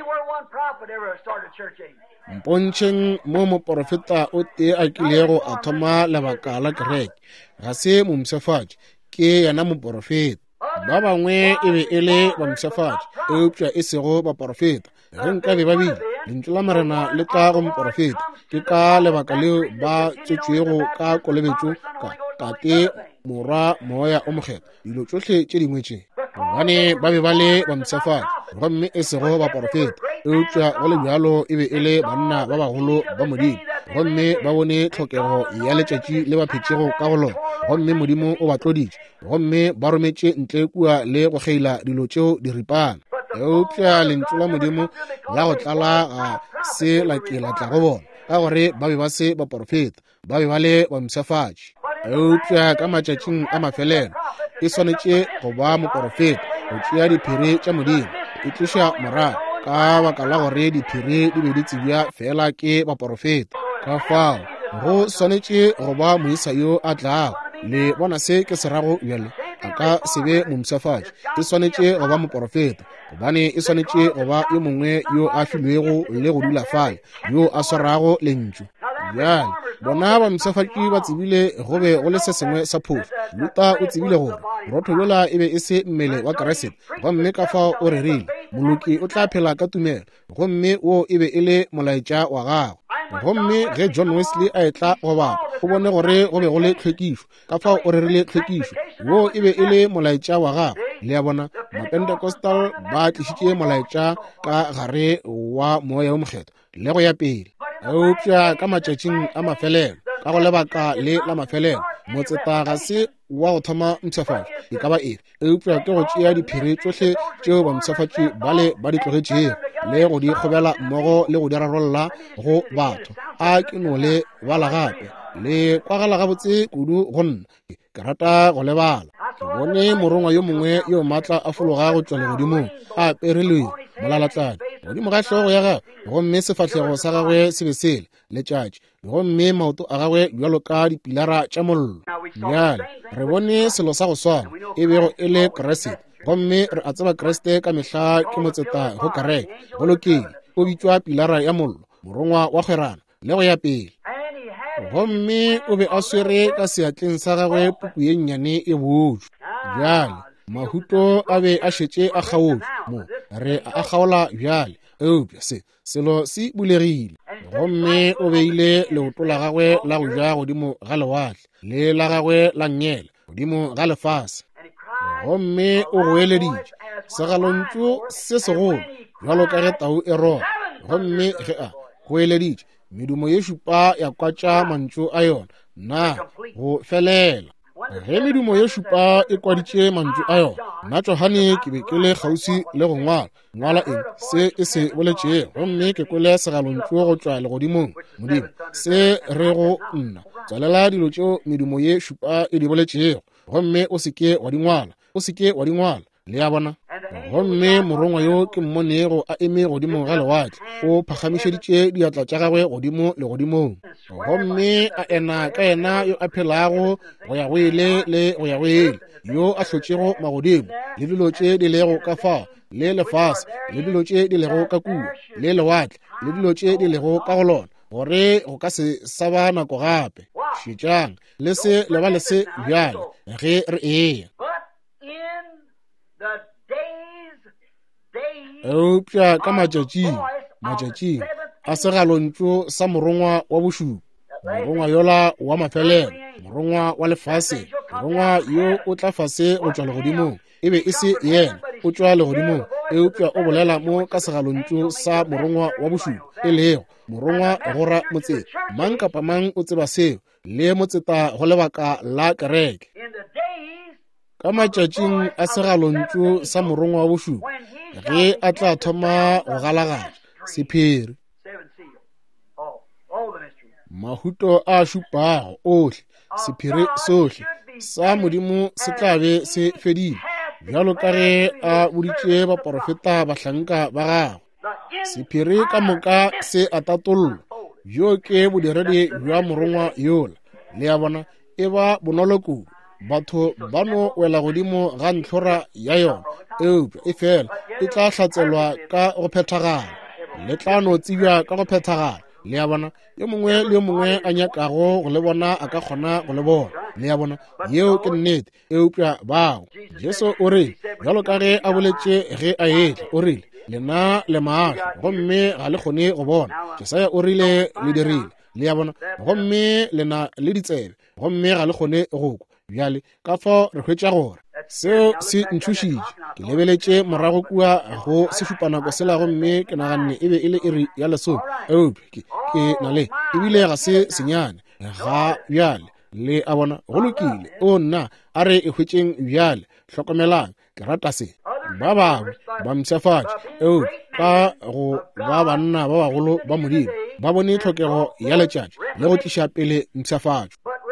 Mpontšheng mo moprofeta o tee a kilego a thoma lebaka la kereke ga se momsefatši, ke yena moprofeta. Ba bangwe e be e le ba msefatši eupša e sego baprofeta. Ge nka be ba bile lentswe la marena le tla go moprofeta, ke ka lebaka leo ba tšetšwego ka kolobetšo ka tate morwa moya o mokgetho dilo tšohle tše dingwe tše, gobane ba be ba le ba msefatši gomme e sego baprofeta. Eupša go le bjalo e be e le banna ba bagolo ba Modimo, gomme ba bone tlhokego ya letšatši le ba phetšego ka go lona, gomme Modimo o ba tloditše, gomme ba rometše ntle kua le go geila dilo tšeo di ripana. Eupša lentswe la Modimo la go tlala ga se la ke la tla go bona, ka gore ba be ba se baprofeta, ba be ba le ba msefatši. Eupša ka matšatšing a mafelelo e swanetše go ba moprofeta go tšea diphiri tša Modimo e tliša morago, ka baka la gore diphiri di be di tsebja fela ke baprofeta. Ka fao go swanetše go ba moisa yo a tlago. Le bona se ke serago bjale a ka se be momsefatši, e swanetše go ba moprofeta, gobane e swanetše go ba yo mongwe yo a filwego le go dula fale, yo a swarago lentšu. Bjale bona ba msefatši ba tsebile go be go le se sengwe sa phofu. Luther o tsebile gore borotho bjola e be e se mmele wa Keresete, gomme ka fao o rerile moloki o tla phela ka tumelo, gomme wo e be e le molaetša wa gagwe. Gomme ge John Wesley a etla go bapa o bone gore go be go le tlhwekišo, ka fao o rerile tlhwekišo wo e be e le molaetša wa gagwe. Le ya bona mapentekostal ba tlišitše molaetša ka gare wa moya o mokgetho le go ya pele. Eupša ka matšatšing a mafelelo ka go lebaka le la mafelelo motseta ga se wa go thoma msefatši e ka ba efe. Eupša ke go tšea diphiri tšohle tšeo ba msefatši ba le ba di tlogetšego le go di kgobela mmogo le go di rarolola go batho. A ke no le bala gape le kwagala gabotse kudu go nna ke rata go lebala. Ke bone morongwa yo mongwe yo maatla a fologa go tšwa legodimong a aperelwe molalatlane godimo ga hlogo ya gagwe, gomme sefahlego sa gagwe se be sele letšatši, gomme maoto a gagwe bjalo ka dipilara tša mollo. Bjale re bone selo sa go swana e bego e le Keresete, gomme re a tseba Kreste ka mehla ke motseta go kereke go lokile o bitšwa pilara ya mollo, morongwa wa kgwerana le go ya pele. Gomme o be a swere ka seatleng sa gagwe puku ye nnyane e botšwa. Bjale mahuto a be a šetše a kgaotšwe mo re a kgaola bjale. Eupša se selo se bulegile, gomme o beile leoto la gagwe la go ja godimo ga lewatle le la gagwe la nnyela godimo ga lefase, gomme o go eleditše segalontšu se segolo bjalo ka ge tau e roga, gomme ge a go eleditše medumo ye šupa ya kwatša mantšu a yona na go felela. Ge medumo ye šupa e kwaditše mantšu a yona, nna Johane ke be ke le kgauswi le go ngwala ngwala eng se e se boletšego, gomme ke kwele segalontšu go tšwa legodimong Modimo se re go nna tswalela dilo tšeo medumo ye šupa e di boletšego, gomme o seke wa di ngwala o seke wa di ngwala le ya bona gomme morongwa yo ke mmonego a eme godimo ga lewatle o phagamišeditše diatla tša gagwe godimo le godimong gomme a ena ka ena yo a phelago go ya go ile le go ya go ile yo a hlotšego magodimo le dilo tše di lego ka fa le lefase le dilo tše di lego ka kua le lewatle le dilo tše di lego ka go lona gore go ka se sa ba nako gape šitšang le se le ba le se bjale ge re eya eupša ka matšatšing matšatšing a segalontšo sa morongwa wa bošupa morongwa yola wa mafelelo morongwa wa lefase morongwa yo o tla fase go tšwa legodimong e be e se yena o tšwa legodimong eupša o bolela mo ka segalontšo sa morongwa wa bošupa e lego morongwa gora motseng mang kapa mang o tseba seo le motseta go lebaka la kereke ka matšatšing a segalontšo sa morongwa wa bošupa ge a tla thoma go galagala sephiri mahuto a šupago ohle sephiri sohle sa modimo se tla be se fedile bjalo ka ge a boditše baporofeta bahlanka ba gagwe sephiri ka moka se a tatollo bjo ke bodiredi bja morongwa yola le ya bona e ba bonolo kudu batho ba no wela godimo ga ntlhora ya yona eupša e fela e tla hlatselwa ka go phethagala le tla no tsibja ka go phethagala le ya bona yo mongwe le yo mongwe a nyakago go le bona a ka kgona go le bona le ya bona yeo ke nnete eupša bao jesu o rile bjalo ka ge a boletše ge a etla o rile lena le maatla gomme ga le kgone go bona jesaya o rile le dirile le ya bona gomme lena le ditsebe gomme ga le kgone go kwa bjale ka fao re hwetša gore seo se ntšhošitše ke lebeletše morago kua go sešupanako sela gomme ke naganne e be e le iri ya lesome eupša ke na le ebile ga se senyane ga bjale le a bona go lokile o nna a re e hwetšeng bjale hlokomelang ke rata se ba bangwe ba mpšhafatše eo ka go ba banna ba bagolo ba modimo ba bone tlhokego ya letšatši le go tliša pele mpšhafatšo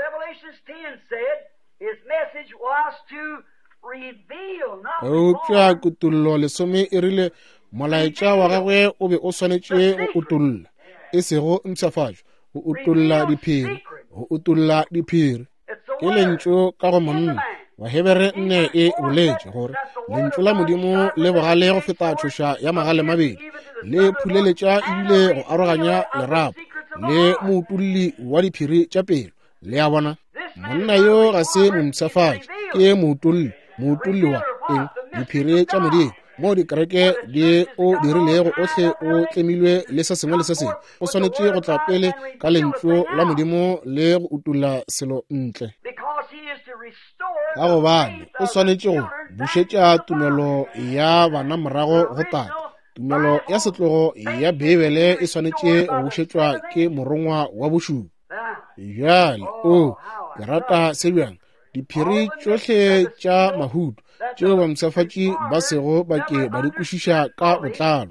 eupša kutullo lesome e rile molaetša wa gagwe o be o swanetše go utulla e sego mpšhafatšo go utulla diphiri go utulla diphiri ke lentšu ka go monna wahebere nne e boletše gore lentšu la modimo le bogale go feta tšhoša ya magale mabedi le phuleletša ebile go aroganya lerapo le moutulli wa diphiri tša pelo le ya bona monna yo ga se momsafatši ke moutulli moutulli wa eng diphiri tša modimo mo dikereke di o dirilego ohle o tlemilwe le se sengwe le se sengwe o swanetše go tla pele ka lentšu la modimo le go utulla selo ntle ka gobane o swanetše go bušetša tumelo ya bana morago go tata tumelo ya setlogo ya bebele e swanetše go bušetšwa ke morongwa wa bošupa bjale o ke rata se bjang diphiri tšohle tša mahuto tšeo bamsafatši ba sego ba ke ba di kwešiša ka botlalo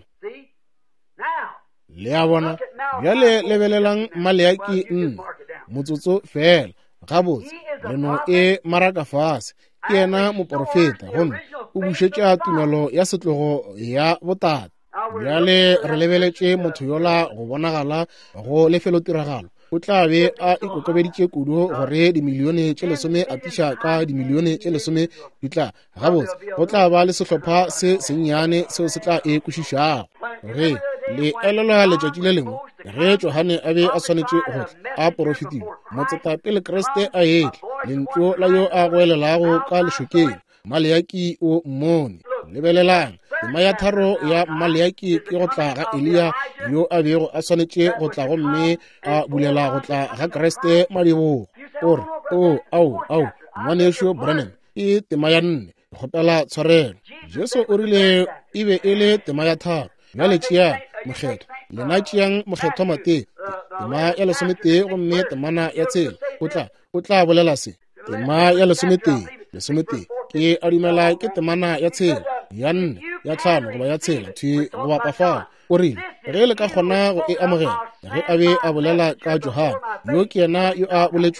le a bona bjale lebelelang maleaki nne motsotso fela gabotse leno e maraka fase ke yena moporofeta gomme o bušetša tumelo ya setlogo ya botata bjale re lebeletše motho yola go bonagala go lefelotiragalo o tla be a ikokobeditše kudu gore dimilione tše lesome a tiša ka dimilione tše lesome di tla gabotse go tla ba le sehlopha se sennyane seo se tla e kwešišago ge le elelwa letšatši le lengwe ge johane a be a swanetše go a porofetiwa motseta pele kreste a etle lentšu la yo a goelelago ka lešokeng maleaki o mmone lebelelang tema ya tharo ya maleaki ke go tla ga elia yo a bego a swanetše go tla gomme a bulela go tla ga kreste madibogo ore o au au ngwanešo brennan e tema ya nne kgopela tshwarelo jesu o rile e be e le tema ya tharo bjale tšeang mokgetho lena tšeang mokgetho mate tema ya lesometee gomme temana ya tshela o tla o tla bolela se tema ya lesometee lesometee ke a dumela ke temana ya tshela ya nne ya tlhano goba ya tshela thwi go bapa fao o rile ge le ka kgona go e amogela ge a be a bolela ka johane yo ke yena yo a boletšwego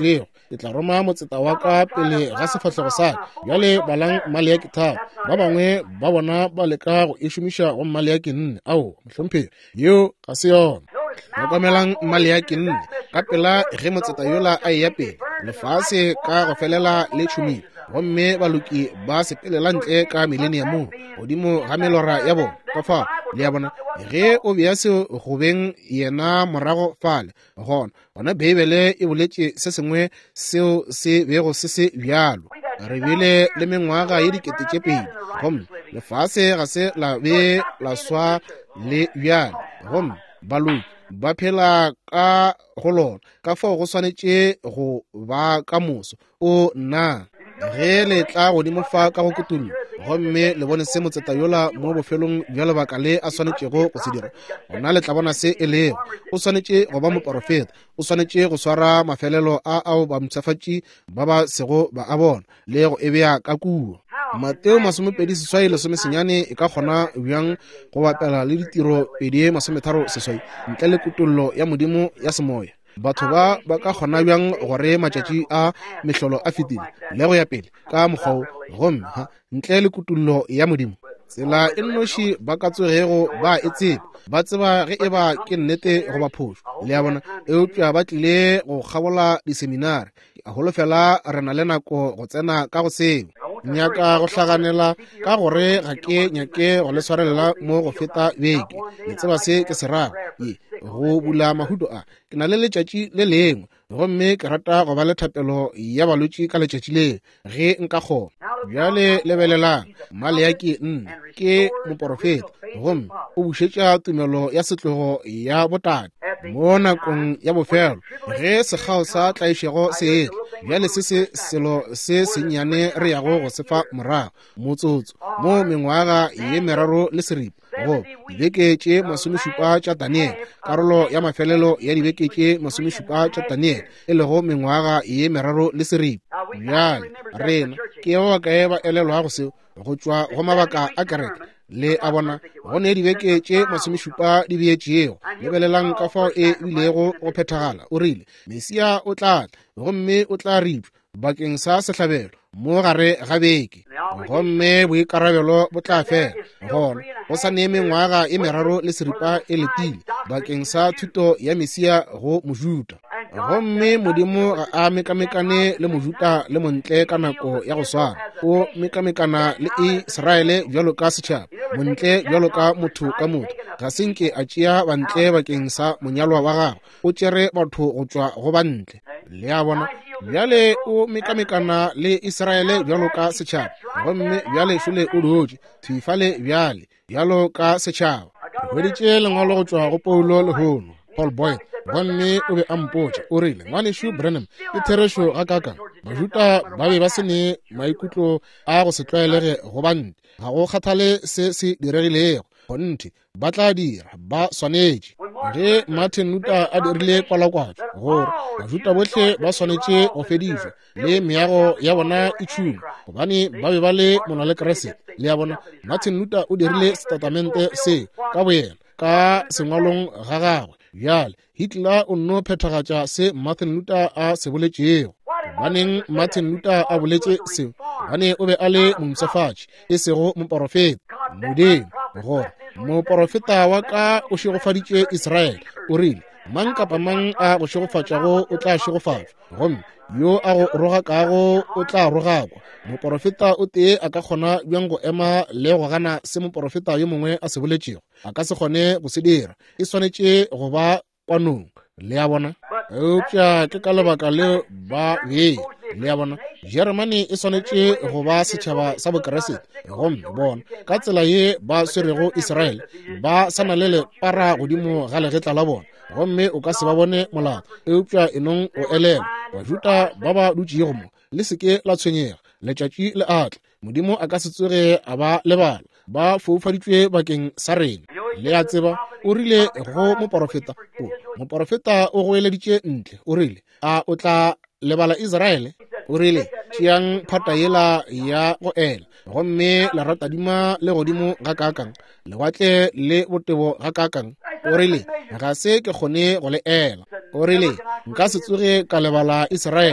ke tla roma motseta wa ka pele ga sefatlhego sa bjale balang mmale ya ke tharo ba bangwe ba bona ba leka go e šomiša go mmale ya ke nne ao mohlomphegi yeo ga se yona tlhokomelang mmale ya ke nne ka pela ge motseta yola a e ya pele lefase ka go felela le tšhomile gomme baloki ba sepelela ntle ka millennium godimo ga melora ya bona ka fa le ya bona ge o bea se go beng yena morago fale gona gona beibele e boletše se sengwe seo se bego se se bjalo re bile le mengwaga ye dikete tše pedi gomme lefase ga se la be la swa le bjalo gomme baloki ba phela ka go lona ka fao go swanetše go ba ka moso o na ge le tla godimo fa ka go kutullo gomme le bone se motseta yola mo bofelong bja lebaka le a swanetšego go se dira gona le tla bona se e lego o swanetše go ba moporofeta o swanetše go swara mafelelo a ao ba mpšhafatši ba ba sego ba a bona le go e bea ka kuo Mateo masomepedi seswai lesome senyane e ka kgona bjang go bapela le ditiro pedi masometharo seswai ntle le kutullo ya modimo ya semoya batho ba ba ka kgona bjang gore matšatši a mehlolo a fetile le go ya pele ka mokgwa gomme ha ntle le kutullo ya modimo tsela e nnoši ba ka tsogego ba e tseba ba tseba ge e ba ke nnete go ba phošo le ya bona eupša ba tlile go kgabola diseminari a holofela re na le nako go tsena ka go seo nyaka go hlaganela ka gore ga ke nyake go le swarelela mo go feta beke le tseba se ke se rago ye go bula mahuto a ke na le letšatši le lengwe gomme ke rata go ba le thapelo ya balwetši ka letšatši le ge nka kgona bjale lebelelang mmale ya ke nne ke moporofeta gomme o bušetša tumelo ya setlogo ya botate mo nakong ya bofelo ge sekgao sa tlaišego se etle bjale se se selo se sennyane re yago go sefa morago motsotso mo mengwaga ye meraro le seripa go dibeke tše masomešupa tša daniel karolo ya mafelelo ya dibeke tše masomešupa tša daniel e lego mengwaga ye meraro le seripa bjale rena ke ba bakae ba elelwago seo go tšwa go mabaka a kereke le a bona gone dibeke tše masomešupa di beetšego lebelelang ka fao e bilego go phethagala o rile mesia o tla tla gomme o tla ripšwa bakeng sa sehlabelo mo gare ga beke gomme boikarabelo bo tla fela gona go sa nee mengwaga e meraro le seripa e letile bakeng sa thuto ya mesia go mojuta gomme modimo ga a mekamekane le mojuta le montle ka nako ya go swara o mekamekana le Iseraele bjalo ka setšhaba montle bjalo ka motho ka motho ga senke a tšea bantle bakeng sa monyalwa wa gago o tšere batho go tšwa go bantle le a bona bjale o mekamekana le Iseraele bjalo ka setšhaba gomme bjale šole o dotše thwifale bjale bjalo ka setšhaba go hweditše lengwalo go tšwa go Paulo lehono Paul Boyd gomme o be a mpotša o rile ngwanešu Branham e therešo ga kaka bajuta ba be ba se ne maikutlo a go se tlwaelege go bante ga go kgathale se se diregilego gonthi ba tla dira ba swanetše ge Martin Luther a dirile kwalakwatšo gore bajuta botlhe ba swanetše go fedišwa le meago ya bona e tšhuma gobane ba be ba le mona le keresete le ya bona Martin Luther o dirile setatamente se ka boyena ka sengwalong ga gagwe bjale Hitler o nno phethagatša se Martin Luther a se boletšego baneng Martin Luther a boletše seo bane o be a le momsafatši e sego moporofeta modimo gore moporofeta wa ka o šegofaditše Israele o rile mang kapa mang a go šegofatšago o tla šegofatšwa gomme yo a go roga kago o tla rogakwa moporofeta o tee a ka kgona bjang go ema le go gana se moporofeta yo mongwe a se boletšego a ka se kgone go se dira e swanetše go ba kwanong le a bona eupša ke ka lebaka le ba bee le a bona Germany e swanetše go ba setšhaba sa bokeresete gomme bona ka tsela ye ba swerego Israele ba sana le lepara godimo ga legetla la bona gomme o ka se ba bone molato eupša enong o elela bajuta ba ba dutšego mo le seke la tshwenyega letšatši le atle modimo a ka se tsoge a ba lebala ba foufaditšwe bakeng sa rena le a tseba o rile go moporofeta o moporofeta o go eleditše ntle o rile a o tla lebala Israele o rile tšeang phata yela ya go ela gomme la ratadima le godimo ga kakang lewatle le botebo ga kakang o rile ga se ke kgone go le ela o rile nka se tsoge ka lebala Israele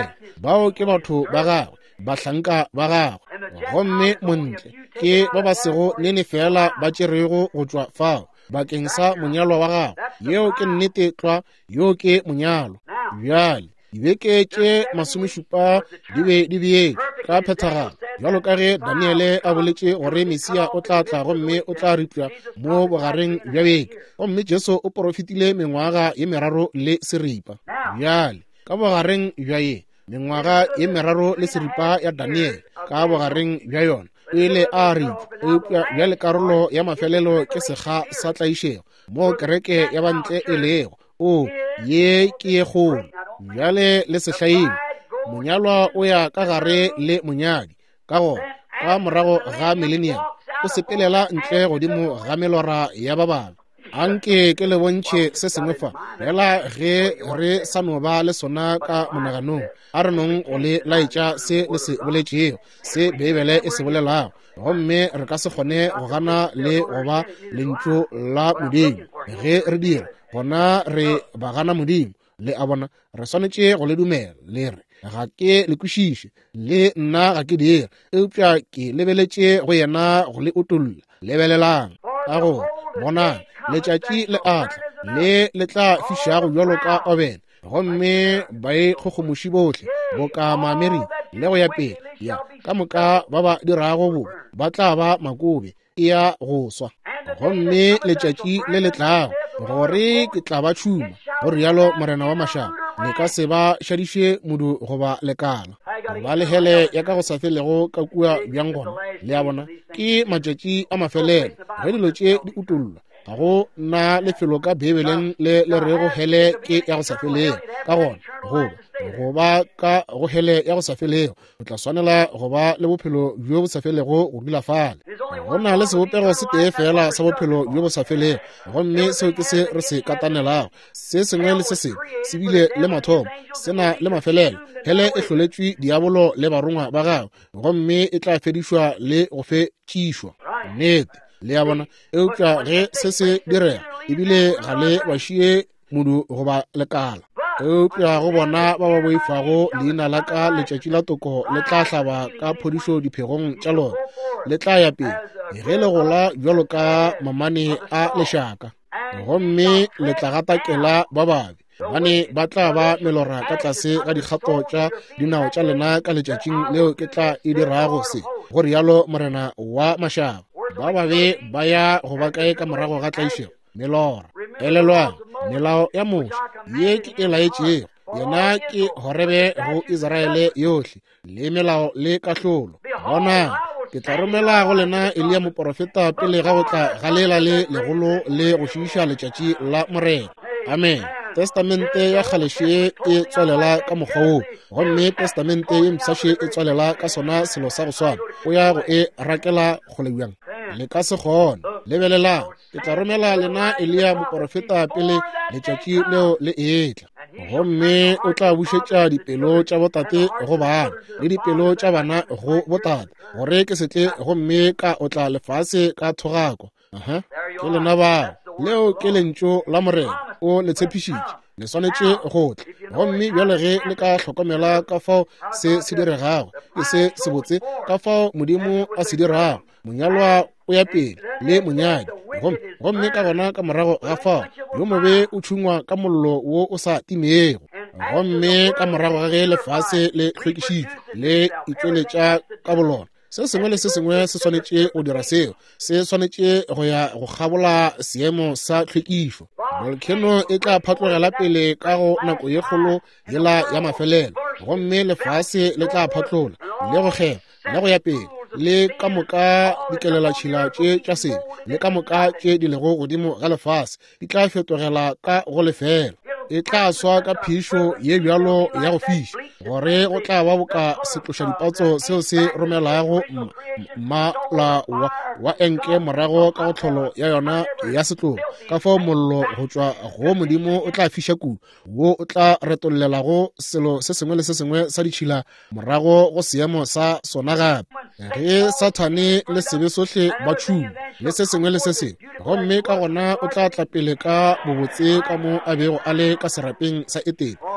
bao ke batho ba gagwe bahlanka ba gagwe gomme montle ke ba ba sego nene fela ba tšerego go tšwa fao bakeng sa monyalo wa gago yeo ke nnete tlwa yo ke monyalo bjale dibeke tše masomešupa di be di beetše ka phethagalo jalo ka ge Daniele a boletše gore Mesia o tla tla gomme o tla ripwa mo bogareng bja beke gomme Jesu o porofetile mengwaga ye meraro le seripa bjale ka bogareng bja ye mengwaga ye meraro le seripa ya Daniele ka bogareng bja yona o ile a ripwa eupša bjale karolo ya mafelelo ke sekga sa tlaišego mo kereke ya bantle e lego o ye ke ye kgolo bjale le sehlaile monyalwa o ya ka gare le monyadi ka go ka morago ga millennium o sepelela ntle godimo ga melora ya ba bangwe anke ke le bontšhe se sengwe fa fela ge re sa no ba le sona ka monaganong a re nong go le laetša se le se boletšego se bebele e se bolelago gomme re ka se kgone go gana le go ba lentšu la modimo ge re dira gona re ba gana modimo le a bona re swanetše go le dumela le re ga ke le kwešiše le nna ga ke dira eupša ke lebeletše go yena go le utolla lebelelang ka gore bonang letšatši le atla le le tla fišago bjalo ka obene gomme ba e kgogomoši bohle bo ka maamerika le go ya pele ya ka moka ba ba dirago bo ba tla ba makobe e ya go swa gomme letšatši le letlago gore ke tla ba tšhuma go rialo morena wa mašaka le ka se ba šadiše modu goba lekala ba le hele ya ka go sa felego ka kua bjang gona le a bona ke matšatši a mafelelo ge dilo tše di utollwa ga go na lefelo ka bebeleng le le re go hele ke ya go sa felego ka gona goba go ba ka go hele ya go sa felego o tla swanela go ba le bophelo bjo bo sa felego go dula fale go na le sebopego se tee fela sa bophelo bjo bo sa felego gomme seo ke se re se katanelago se sengwe le se sengwe se bile le mathomo se na le mafelelo hele e hloletšwe diabolo le barongwa ba gago gomme e tla fedišwa le go fetšišwa nnete le ya bona eupša ge se se direga ebile ga le bašie modu goba lekala eupša go bona ba ba boifago leina la ka letšatši la toko le tla hlaba ka phodišo diphegong tša lona le tla ya pele ge le gola bjalo ka mamane a lešaka gomme le tla gatakela ba babe bane ba tla ba melora ka tlase ga dikgato tša dinao tša lena ka letšatšing leo ke tla e dirago se go rialo morena wa mašaba ba babe ba ya go ba kae ka morago ga tlaišego melora elelwang melao ya moša ye ke e laetšego yena ke horebe go Israele yohle le melao le kahlolo bona ke tla romela go lena Elia moprofeta pele ga go tla galela le legolo le go šiša letšatši la morena amen testamente ya kgaleshe e tswalela ka mokgwa woo gomme testamente ye msaše e tswalela ka sona selo sa go swana o ya go e rakela kgole bjang le ka se kgona lebelelang ke tla romela lena Elia moprofeta pele letšatši leo le etla gomme o tla bušetša dipelo tša botate go bana le dipelo tša bana go botate gore ke setle gomme ka o tla lefase ka thogako aha ke lena bao leo ke lentšu la morena o le tshepišitše le swanetše gotle gomme bjale ge le ka hlokomela ka fao se se diregago ke se se botse ka fao modimo a se dirago monyalwa o ya pele le monyadi gomme ka gona ka morago ga fao yo mobe o tšhungwa ka mollo wo o sa timego gomme ka morago ga ge lefase le hlwekišitšwe le itšweletša ka bolona se sengwe le se sengwe se swanetše go dira seo se swanetše go ya go kgabola seemo sa hlwekišo volcano e tla phatlogela pele ka go nako ye kgolo yela ya mafelelo gomme lefase le tla phatlola le go kgema le go ya pele le ka moka dikelela-tšhila tše tša sebe le ka moka tše di lego godimo ga lefase di tla fetogela ka go lefela e tla swa ka phišo ye bjalo ya go fiša gore go tla ba boka setloša dipatso seo se romelago mmala wa, wa enke morago ka go tlholo ya yona ya setlolo ka fao mollo go tšwa go modimo o tla fiša kudu wo o tla retolelago selo se sengwe le se sengwe sa ditšhila morago go seemo sa sona gape ge sathane le sebe sohle ba tšhumo le se sengwe le se sengwe gomme ka gona o tla tla pele ka bobotse ka mo a bego a le ka serapeng sa etele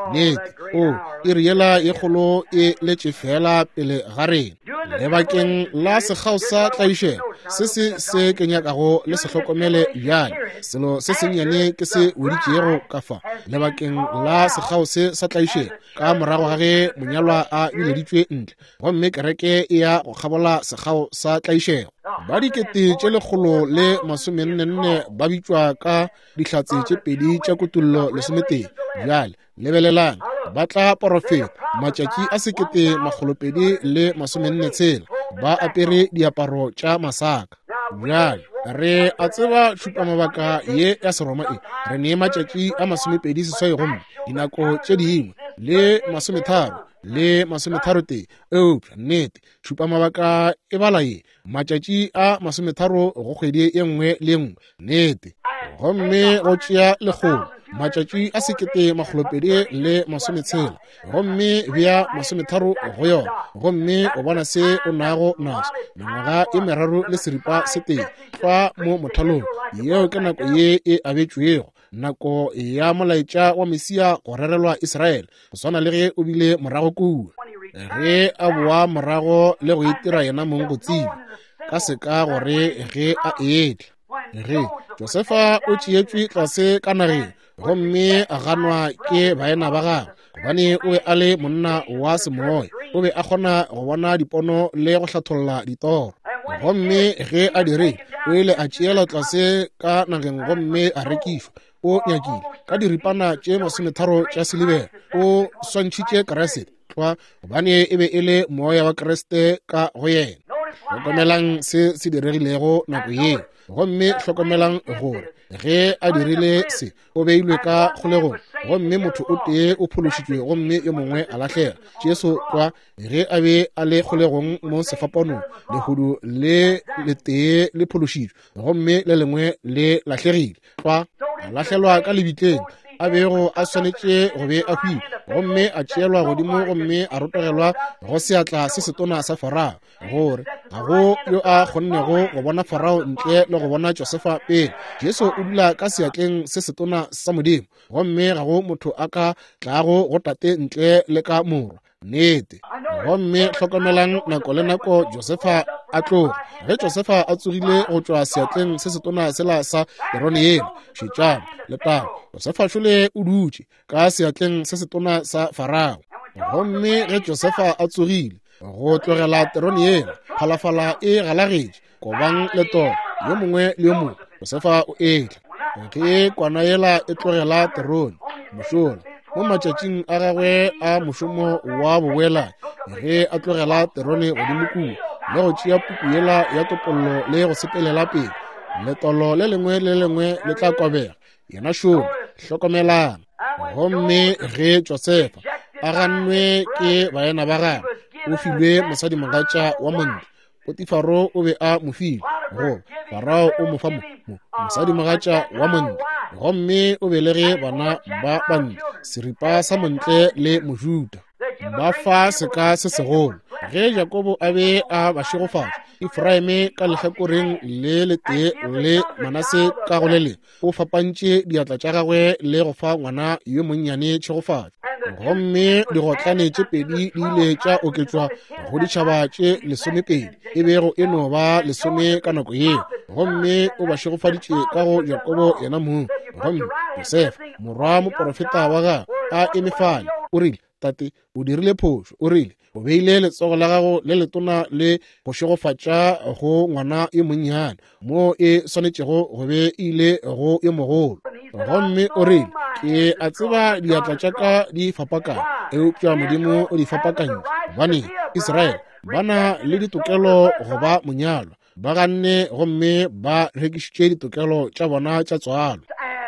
nnete o e riela ye kgolo e letše fela pele ga rena lebakeng la sekgao sa tlaišego se se se ke nyakago le se hlokomele bjale selo se sennyane ke se weditšego ka fa lebakeng la sekgao se sa tlaišego ka morago ga ge monyalwa a bileditšwe ntle gomme kereke e ya go kgabola sekgao sa tlaišego ba dikete tše lekgolo le masomennenne ba bitšwa ka dihlatse tše pedi tša kutullo lesometee bjale lebelelang ba tla porofeta matšatši a sekete magolopedi le masomenne tshela ba apere diaparo tša masaka bjale re a tseba šupamabaka ye ya seroma e re nee matšatši a masomepedi seswai gomme dinako tše dingwe le masometharo le masometharo tee eupša nnete šupamabaka e bala ye matšatši a masometharo go kgwedi ye nngwe le nngwe nnete gomme go tšea lekgolo matšatši a sekete magolopedi le masometshela gomme bja masometharo go yona gomme o bona se o nago naso mengwaga e meraro le seripa se tee fa mo mothalong yeo ke nako ye e abetšwego nako ya molaetša wa mesia go rerelwa Israele go swana le ge o bile morago kua ge a boa morago le go itira yena mong go tsiba ka seka gore ge a eetla ge Josefa o tšeetšwe tlase ka nageng gomme a ganwa ke baena ba gagwe gobane o be a le monna wa semoya o be a kgona go bona dipono le go hlatholla ditoro gomme ge a direng o ile a tšeelwa tlase ka nageng gomme a rekišwa o nyakile ka diripana tše masometharo tša silibere o swantšhitše keresete twa gobane e be e le moya wa kereste ka go yena hlokomelang se se diregilego nako yeo gomme hlokomelang gore ge a dirile se o beilwe ka kgolegong gomme motho o tee o phološitšwe gomme yo mongwe a lahlega jesu kwa ge a be a le kgolegong mo sefapanong lehudu le le tee le phološitšwe gomme le lengwe le lahlegile kwa a lahlelwa ka lebitleng a bego a swanetše go be a hwile gomme a tšeelwa godimo gomme a rotogelwa go seatla se setona sa Farao gore ga go yo a kgonnego go bona Farao ntle le go bona Josefa pele Jesu o dula ka seatleng se setona sa modimo gomme ga go motho a ka tlago go tate ntle le ka morwa nnete gomme hlokomelang nako le nako Josefa a tloga ge Josefa a tsogile go tšwa seatleng se setona sela sa Herone yena šetšana le tao Josefa šole o dutše ka seatleng se setona sa Farao gomme ge Josefa a tsogile go tlogela terone yena phalafala e galagetše kobang le toro yo mongwe le yo mongwe Josefa o etla ge kwana yela e tlogela terone mošola mo matšatšing a gagwe a mošomo wa bowela ge a tlogela terone godimo kua le go tšea puku yela ya topollo le go sepelela pele letolo le lengwe le lengwe le tla kobega yena šomo hlokomelang gomme ge Josefa a gannwe ke baena ba gagwe o filwe mosadimogatša wa montle Potifaro o be a mo file go Farao o mo fa mosadimogatša wa montle gomme o be le ge bana ba bantle seripa sa montle le mojuda ba fa seka se segolo ge Jakobo a be a bašegofatša Efraime ka lehlakoreng le le tee le Manase ka go le le o fapantše diatla tša gagwe le go fa ngwana yo monnyane tšhegofatšo gomme digotlane tše pedi di ile tša oketšwa go ditšhaba tše lesomepedi e bego e no ba lesome ka nako yeo gomme o bašegofaditše ka go Jakobo yena mong gomme Josefa morwa moprofeta wa gagwe a emefale o rile tate o dirile phošo o rile o beile letsogo la gago le letona le go šegofatša go ngwana yo monnyane mo e swanetšego go be ile go yo mogolo gomme o rile ke a tseba diatla tša ka di fapakana eupša modimo o di fapakantše gobane Israele ba na le ditokelo go ba monyalwa ba ganne gomme ba rekišitše ditokelo tša bona tša tswalo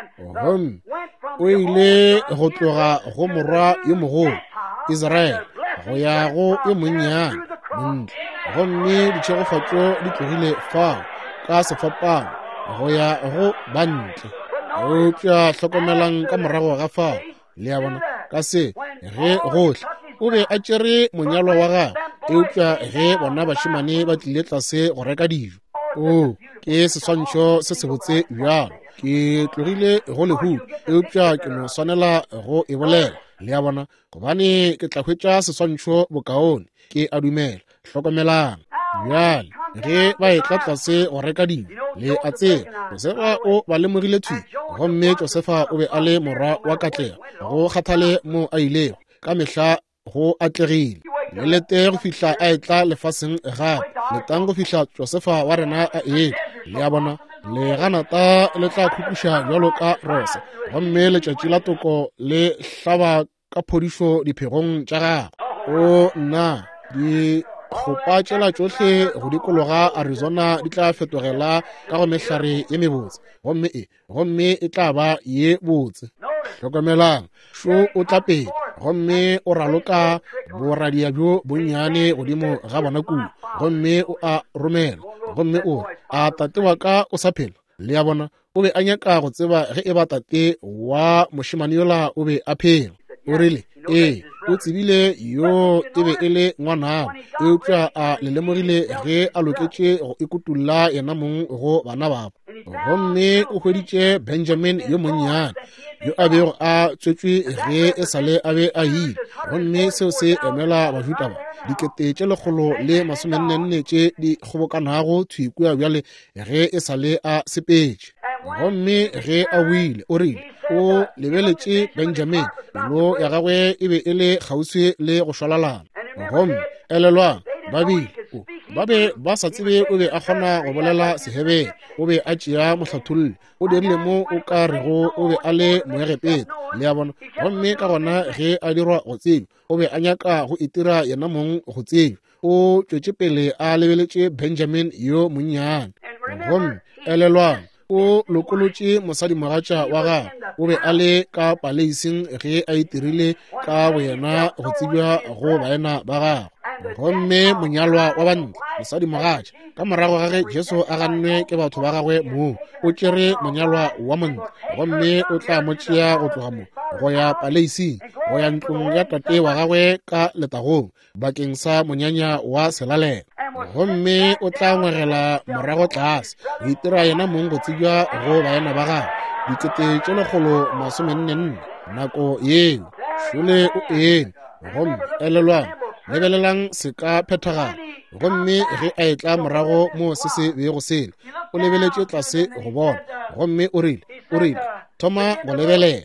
gomme o ile go tloga go morwa yo mogolo Israele go ya go yo monnyane montle gomme ditšhegofatšo di tlogile fao ka sefapano go ya go bantle eupša hlokomelang ka morago ga fao le ya bona ka se ge gohle o be a tšere monyalo wa gagwe eupša ge bona bašemane ba tlile tlase go reka dijo o ke seswantšho se se botse bjalo ke tlogile go lehudu eupša ke no swanela go e bolela le ya bona gobane ke tla hwetša seswantšho bokaone ke a dumela hlokomelang bjale ge ba e tla tlase go reka dilo le a tseba Josefa o ba lemogile thwi gomme Josefa o be a le morwa wa katlego go kgathale mo a ilego ka mehla go atlegile le lete go fihla a etla lefaseng gape letang go fihla Josefa wa rena a e le ya bona le ganata le tla khukuša bjalo ka rose gomme letšatši la toko le hlaba ka phodišo diphegong tša gagwe o nna di kgopa tšela tšohle go dikologa Arizona di tla fetogela ka go mehlare ye mebotse gomme e gomme e tla ba ye botse hlokomelang šo o tla pele gomme o raloka boradia bjo bonnyane godimo ga bona kudu gomme o a romela gomme o a tate wa ka o sa phela le ya bona o be a nyaka go tseba ge e ba tate wa mošemane yola o be a phela o rile ee o tsebile yo e be e le ngwanao eupša a le lemogile ge a loketše go ikutulla yena mong go bana babo gomme o hweditše Benjamin yo monnyane yo a bego a tswetswe ge e sale a be a ile gomme seo se emela bajuta ba dikete tše lekgolo le masomenne tše di kgobokanago thwikua bjale ge e sale a sepetše gomme ge a buile o rile o lebeletše Benjamin pelo ya gagwe e be e le kgauswi le go šwalalana gomme elelwang babile ba be ba sa tsebe o be a kgona go bolela sehebele o be a tšea mohlathulli o dirile mo o ka rego o be a le moegepetla le ya bona gomme ka gona ge a dirwa go tsebe o be a nyaka go itira yena mong go tsebe o tšwetše pele a lebeletše Benjamin yo monnyane gomme elelwang o lokolotše mosadi mogatša wa gagwe o be a le ka paleising ge a itirile ka boyena go tsebja go baena ba gagwe gomme monyalwa wa bantle mosadi mogatša ka morago ga ge Jesu a gannwe ke batho ba gagwe moo o tšere monyalwa wa montle gomme o tla mo tšea go tloga mo go ya paleising go ya ntlong ya tate wa gagwe ka letagong bakeng sa monyanya wa selalela gomme o tla ngwegela morago tlase go itira yena mong go tsebja go baena ba gagwe dikete tše lekgolo masomenne nako yeo šole o eng gomme elelwang lebelelang se ka phethagala gomme ge a etla morago mo se se bego sele o lebeletše tlase go bona gomme o rile o rile thoma go lebelela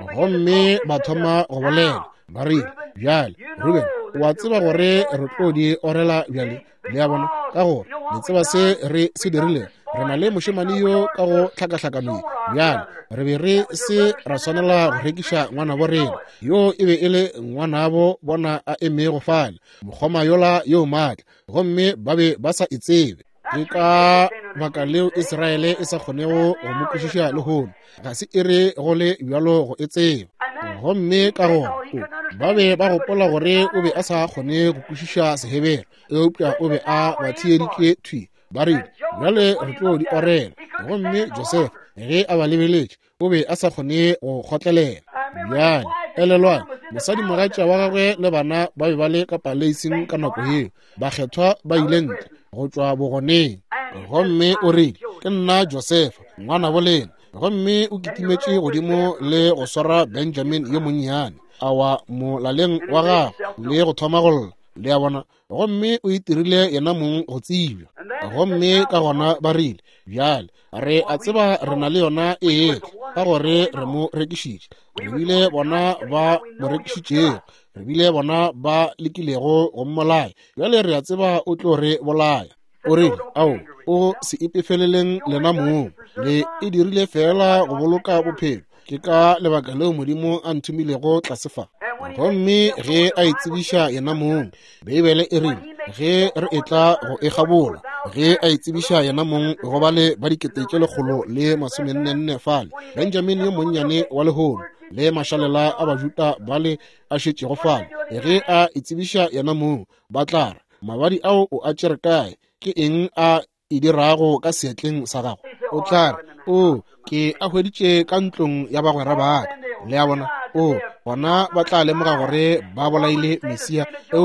gomme ba thoma go bolela ba rile bjale Ruben wa tseba gore re tlo di orela bjale le ya bona ka gore le tseba se re se dirile re na le mošemane yo ka go hlakahlakaneng bjale re be re se ra swanela go rekiša ngwana bo rena yo e be e le ngwanabo bona a eme go fale mokgoma yola yo maatla gomme ba be ba sa itsebe ke ka baka leo Israele e sa kgonego go mo kwešiša lehono ga se e re go le bjalo go e tseba gomme ka go ba be ba gopola gore o be a sa kgone go kwešiša sehebele eupša o be a ba thieditše thwi ba rile bjale re tlo di orela gomme Josefa ge a ba lebeletše o be a sa kgone go kgotlelela bjale elelwang mosadi mogatša wa gagwe le bana ba be ba le ka paleising ka nako yeo ba kgethwa ba ile ntle go tšwa bogoneng gomme o rile ke nna Josefa ngwana bolena gomme o kitimetše godimo le go swara Benjamin yo monnyane a wa molaleng wa gagwe le go thoma golla le ya bona gomme o itirile yena mong go tsebja gomme ka gona ba rile bjale re a tseba re na le yona ee ka gore re mo rekišitše re bile bona ba mo rekišitšego re bile bona ba lekilego go mmolaya bjale re a tseba o tlo re bolaya o rile ao o se ipefeleleng lena moo le e dirile fela go boloka bophelo ke ka lebaka leo modimo a nthumilego tlasefa gomme ge a itsebiša yena mong beibele e rile ge re etla go e gabola ge a itsebiša yena mong go ba le ba dikete tše lekgolo le masomenne fale Benjamin yo monnyane wa lehono le mašalela a bajuta ba le a šetšego fale ge a itsebiša yena mong ba tlara mabadi ao o a tšere kae ke eng a e dirago ka seetleng sa gago o tla re o ke a hweditše ka ntlong ya bagwera ba ka le ya bona o bona ba tla lemoga gore ba bolaile Mesia eupša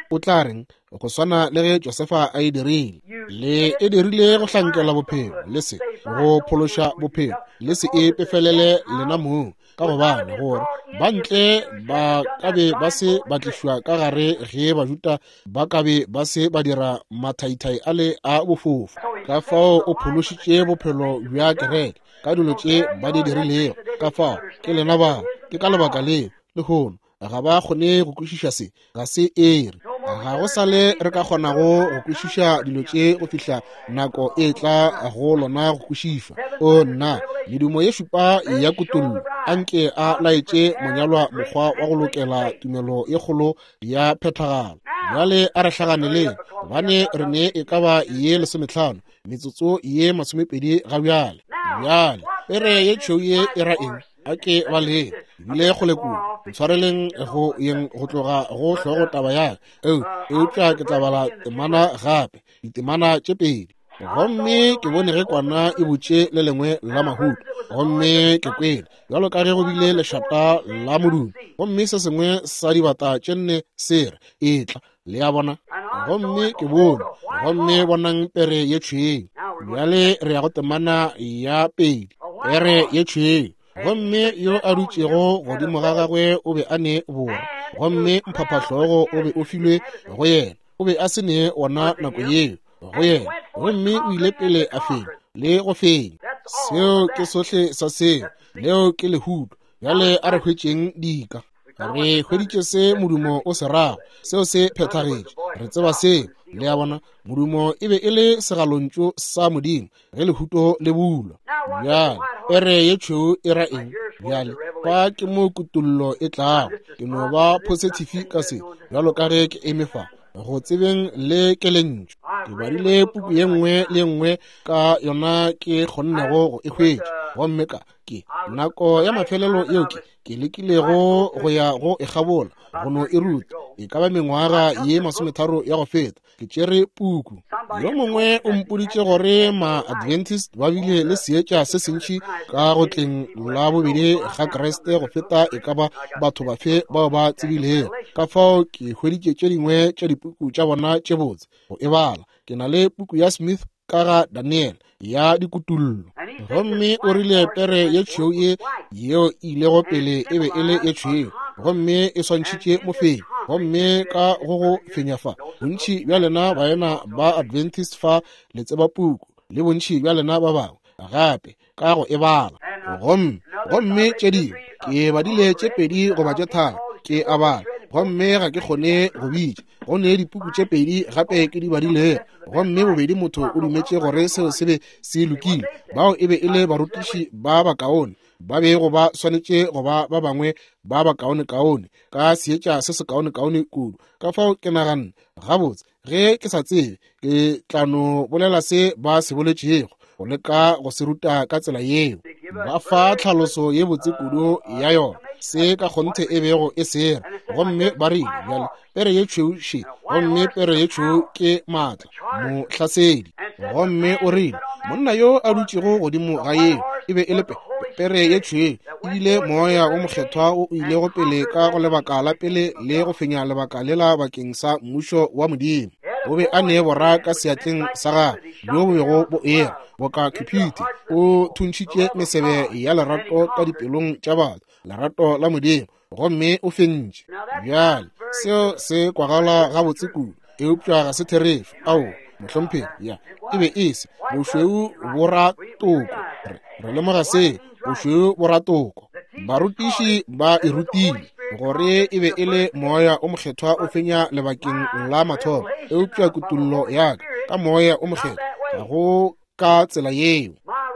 o tla reng go swana le ge Josefa a e dirile le e dirile go hlankela bophelo le se go phološa bophelo le se e pefelele lena moo ka gobane gore ba ntle ba kabe ba se batlišwa ka gare ge bajuta ba kabe ba se ba dira mathaithai a le a bofofu ka fao o phološitše bophelo bja kereke ka dilo tše ba di dirilego ka fao ke lena ba ke ka lebaka leo le gono ga ba kgone go kwešiša se ga se ere ga go sale re ka kgonago go kwešiša dilo tše go fihla nako e tla go lona go kwešišwa o nna medumo ye šupa ya kutullo a nke a laetše monyalwa mokgwa wa go lokela tumelo ye kgolo ya phethagalo bjale a re hlaganele bane re ne e ka ba ye lesomehlano metsotso ye masomepedi ga bjale bjale pere ye tšhou ye e ra eng a ke ba le ebile go lekula ntshwareleng go yeng go tloga go hlogo taba ya eo eupša ke tlabala temana gape ditemana tše pedi gomme ke bone ge kwana e botše le lengwe la mahuto gomme ke kwele bjalo ka ge go bile lešata la modumo gomme se sengwe sa dibata tše nne se re e tla le ya bona gomme ke bone gomme bonang pere ye tšhweng bjale re ya go temana ya pedi pere ye tšhweng gomme yo a dutšego godimo ga gagwe o be a ne bora gomme mphaphahlogo o be o filwe go yena o be a se ne ona nako yeo go yena gomme o ile pele a fenya le go fenya seo ke sohle sa seo leo ke lehuto bjale a re hwetšeng dika re hweditše se modumo o se rago seo se phethagetše re tseba seo le ya bona modumo e be e le segalontšo sa modimo ge lehuto le bulwa bjale ere ye tšhweu e ra eng bjale fa ke mo kutullo e tlago ke no ba positive ka se bjalo ka ge ke emefa go tsebeng le kelentšo ke badile puku ye nngwe le nngwe ka yona ke kgonnego go e hwetša gomme ka ke nako ya mafelelo yeo ke ke lekilego go ya go e gabola go no e ruta e ka ba mengwaga ye masometharo ya go feta ke tšere puku yo mongwe o mpoditše gore ma-adventist ba bile le seetša se sentši ka go tleng la bobedi ga kreste go feta e ka ba batho bafe bao ba tsebilego ka fao ke hweditše tše dingwe tša dipuku tša bona tše botse go e bala ke na le puku ya Smith ka ga Daniel ya dikutullo gomme o rile pere ye tšhweu ye yeo ile go pele e be e le ye tšhweu gomme e swantšhitše mofenyi gomme ka go go fenyafa bontši bja lena baena ba Adventist fa le tseba puku le bontši bja lena ba bangwe gape ka go e bala gomme gomme tše dingwe ke badile tše pedi goba tše tharo ke a bala gomme ga ke kgone go bitša go ne dipuku tše pedi gape ke di badilego gomme bobedi motho o dumetše gore seo se be se lokile bao e be e le barutiši ba bakaone ba be go ba swanetše go ba ba bangwe ba bakaone-kaone ka seetša se se kaone-kaone kudu ka fao ke naganne gabotse ge ke sa tsebe ke tlano bolela se ba se boletšego go leka go se ruta ka tsela yeo ba fa tlhaloso ye botse kudu ya yona se ka kgonthe e bego e sera gomme ba rile bjale pere ye tšhweu še gomme pere ye tšhweu ke maatla mohlasedi gomme o rile monna yo a dutšego godimo ga yeo e be e le pere ye tšhweu ebile moya o mokgethwa o ile go pele ka go lebaka la pele le go fenya lebaka le la bakeng sa mmušo wa modimo o be a ne bora ka seatleng sa gagwe bjo bo bego bo era boka khupite o thuntšhitše mesebe ya lerato ka dipelong tša batho lerato la modimo gomme o fentše bjale seo se kwagala gabotse kudu eupša ga se therefe ao mohlomphedi ya e be e se bošweu bo ra toko re lemoga se bošweu bo ra toko barutiši ba e rutile gore e be e le moya o mokgethwa o fenya lebakeng la mathomo eupša kutullo yaka ka moya o mokgethwa ga go ka tsela yeo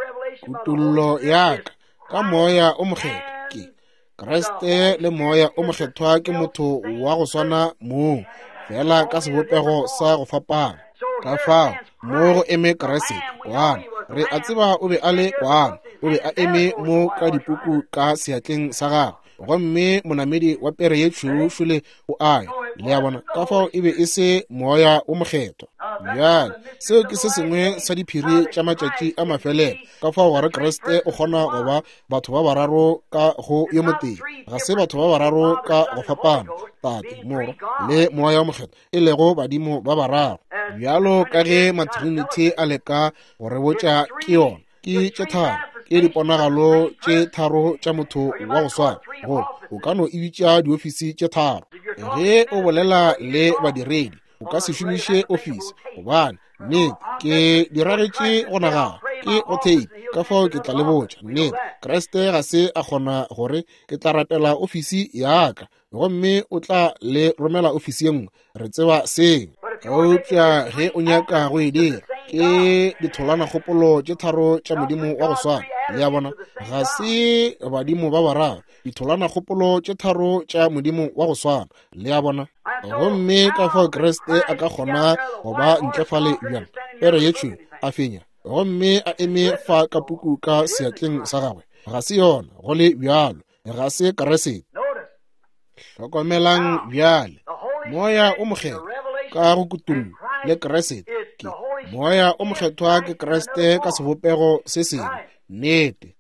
kutullo yaka ka moya o mokgethwa ke kreste le moya o mokgethwa ke motho wa go swana moo fela ka sebopego sa go fapana ka fao mo go eme kreste kwana re a tseba o be a le kwana o be a eme mo ka dipuku ka seatleng sa gagwe gomme monamedi wa pere ye tšhweu le o aya le ya bona ka fao e be e se moya o mokgetho. Bjale seo ke se sengwe sa diphiri tša matšatši a mafelelo ka fao gore Kriste o kgona go ba batho ba bararo ka go yo moteng, ga se batho ba bararo ka go fapana, Tate, Moro le moya wa mokgetho e lego badimo ba bararo. Bjalo ka ge matrinity a leka go re botša ke yona ke tše tharo, ke diponagalo tše tharo tša motho wa go swana go o ka no e bitša diofisi tše tharo. Ge o bolela le badiredi o ka se šomiše ofisi gobane nnete ke diragetše go nagana ke o tape ka fao ke tla le botša nnete Kriste ga se a kgona gore ke tla rapela ofisi yaka gomme o tla le romela ofisi ye nngwe re tseba seng. Eupša ge o nyaka go e dira ke ditholana kgopolo tše tharo tša modimo wa go swana le ya bona ga se badimo ba bararo, ditholana kgopolo tše tharo tša modimo wa go swana le ya bona. Gomme ka fao Kriste a ka kgona go ba ntlefale bjang pere ye tšhweu a fenya gomme a eme fa ka puku ka seatleng sa gagwe, ga se yona go le bjalo, ga se Keresete. Hlokomelang bjale moya o mokgetho ka go kutullo le Keresete ke moya o mokgethwa ke Kriste ka sebopego se sengwe nnete.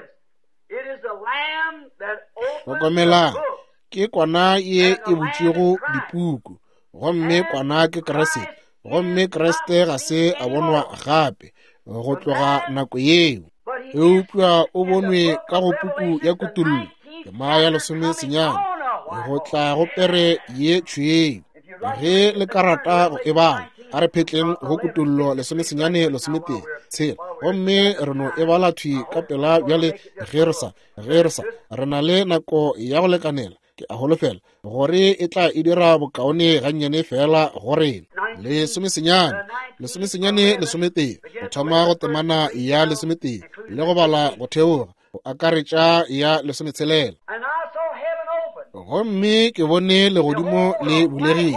Hlokomelang ke kwana ye e botšego dipuku gomme kwana ke Keresete, gomme Kriste ga se a bonwa gape go tloga nako yeo. Eupša o bonwe ka go puku ya kutullo tema ya lesome senyane go tla go pere ye tšhweu. Ge le karata go e bala a re phetleng go kutullo lesome senyane lesome tee tshela gomme re no e bala thwi ka pela bjale ge re sa ge re sa re na le nako ya go lekanela ke a holofela gore e tla e dira bokaone gannyane fela go rena. Lesome senyane lesome senyane lesome tee go thoma go temana ya lesome tee le go bala go theoga go akaretša ya lesome tshelela. Gomme ke bone legodimo le bulegile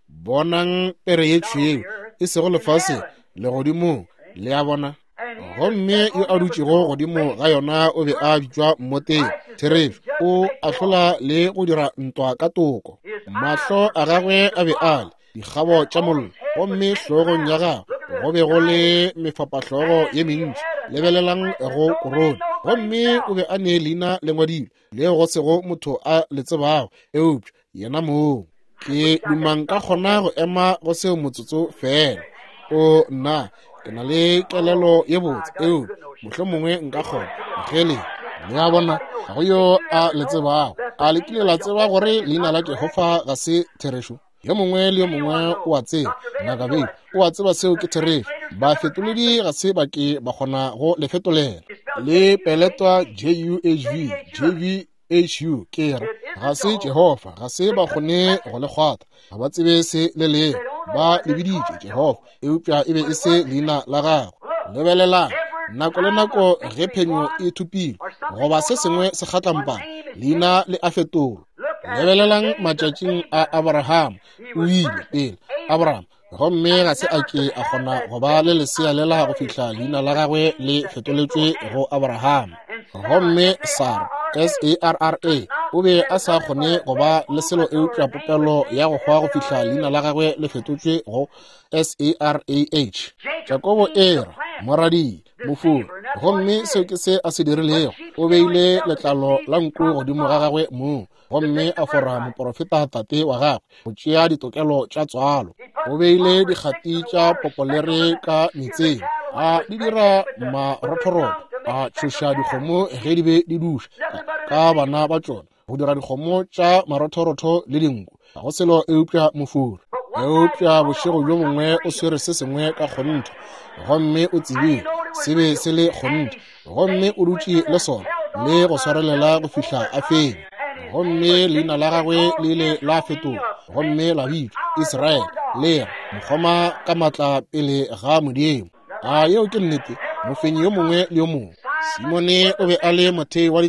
bonang pere ye tšhweu e sego lefase legodimo le ya bona. Gomme yo a dutšego godimo ga yona o be a bitšwa mmoteng Therefi, o ahlola le go dira ntwa ka toko. Mahlo a gagwe a be a le dikgabo tša mollo gomme hlogong ya gagwe go be go le mefapahlogo ye mentši lebelelang go korona gomme o be a ne leina le ngwadilwe le go sego motho a le tsebago. Eupša yena moo ke dumang ka kgona go ema go seo motsotso fela o nna ke na le kelelo ye botse eo mohlomongwe nka kgona gele le ya bona ga go yo a le tsebago a le kile la tseba gore leina la Jehova ga se Theresho. Yo mongwe le yo mongwe o a tseba nakabe o a tseba seo ke Therefi. Ba fetoledi ga se ba ke ba kgona go le fetolela le peletwa J U H V J V H U ke re ga se Jehova, ga se ba kgone go le kgwata ga ba tsebe se le le ba lebiditše Jehova. Eupša e be e se leina la gago. Lebelela nako le nako ge phenyo e thupile goba se sengwe se kgatlampa leina le a fetola. Lebelelang matšatšing a Abraham o ile pele Abraham gomme ga se a ke a kgona go ba le lesea le la go fihla leina la gagwe le fetoletšwe go Abraham. Gomme Sara S A R R A o be a sa kgone go ba le selo eupša popelo ya go hwa go fihla leina la gagwe le fetotšwe go S A R A H. Jakobo era moradi mofuri gomme seo ke se a se dirilego o beile letlalo la nku godimo ga gagwe moo gomme a fora moprofeta tate wa gagwe go tšea ditokelo tša tswalo. O beile dikgati tša popolere ka metseng a di dira marothoroto a tšhoša dikgomo ge di be di duša ka bana ba tšona go dira dikgomo tša marothorotho le dinku ga go selo eupša mofuri. Eupša bošego bjo mongwe o swere se sengwe ka kgontho gomme o tsebile se be se le kgontho gomme o dutše le sona le go swarelela go fihla a fenya. Gomme leina la gagwe le ile la fetola gomme la bitšwa Israele le re mokgoma ka matla pele ga Modimo. A yeo ke nnete mofenyi yo mongwe le yo mongwe. Simone o be a le mothei wa dihlaa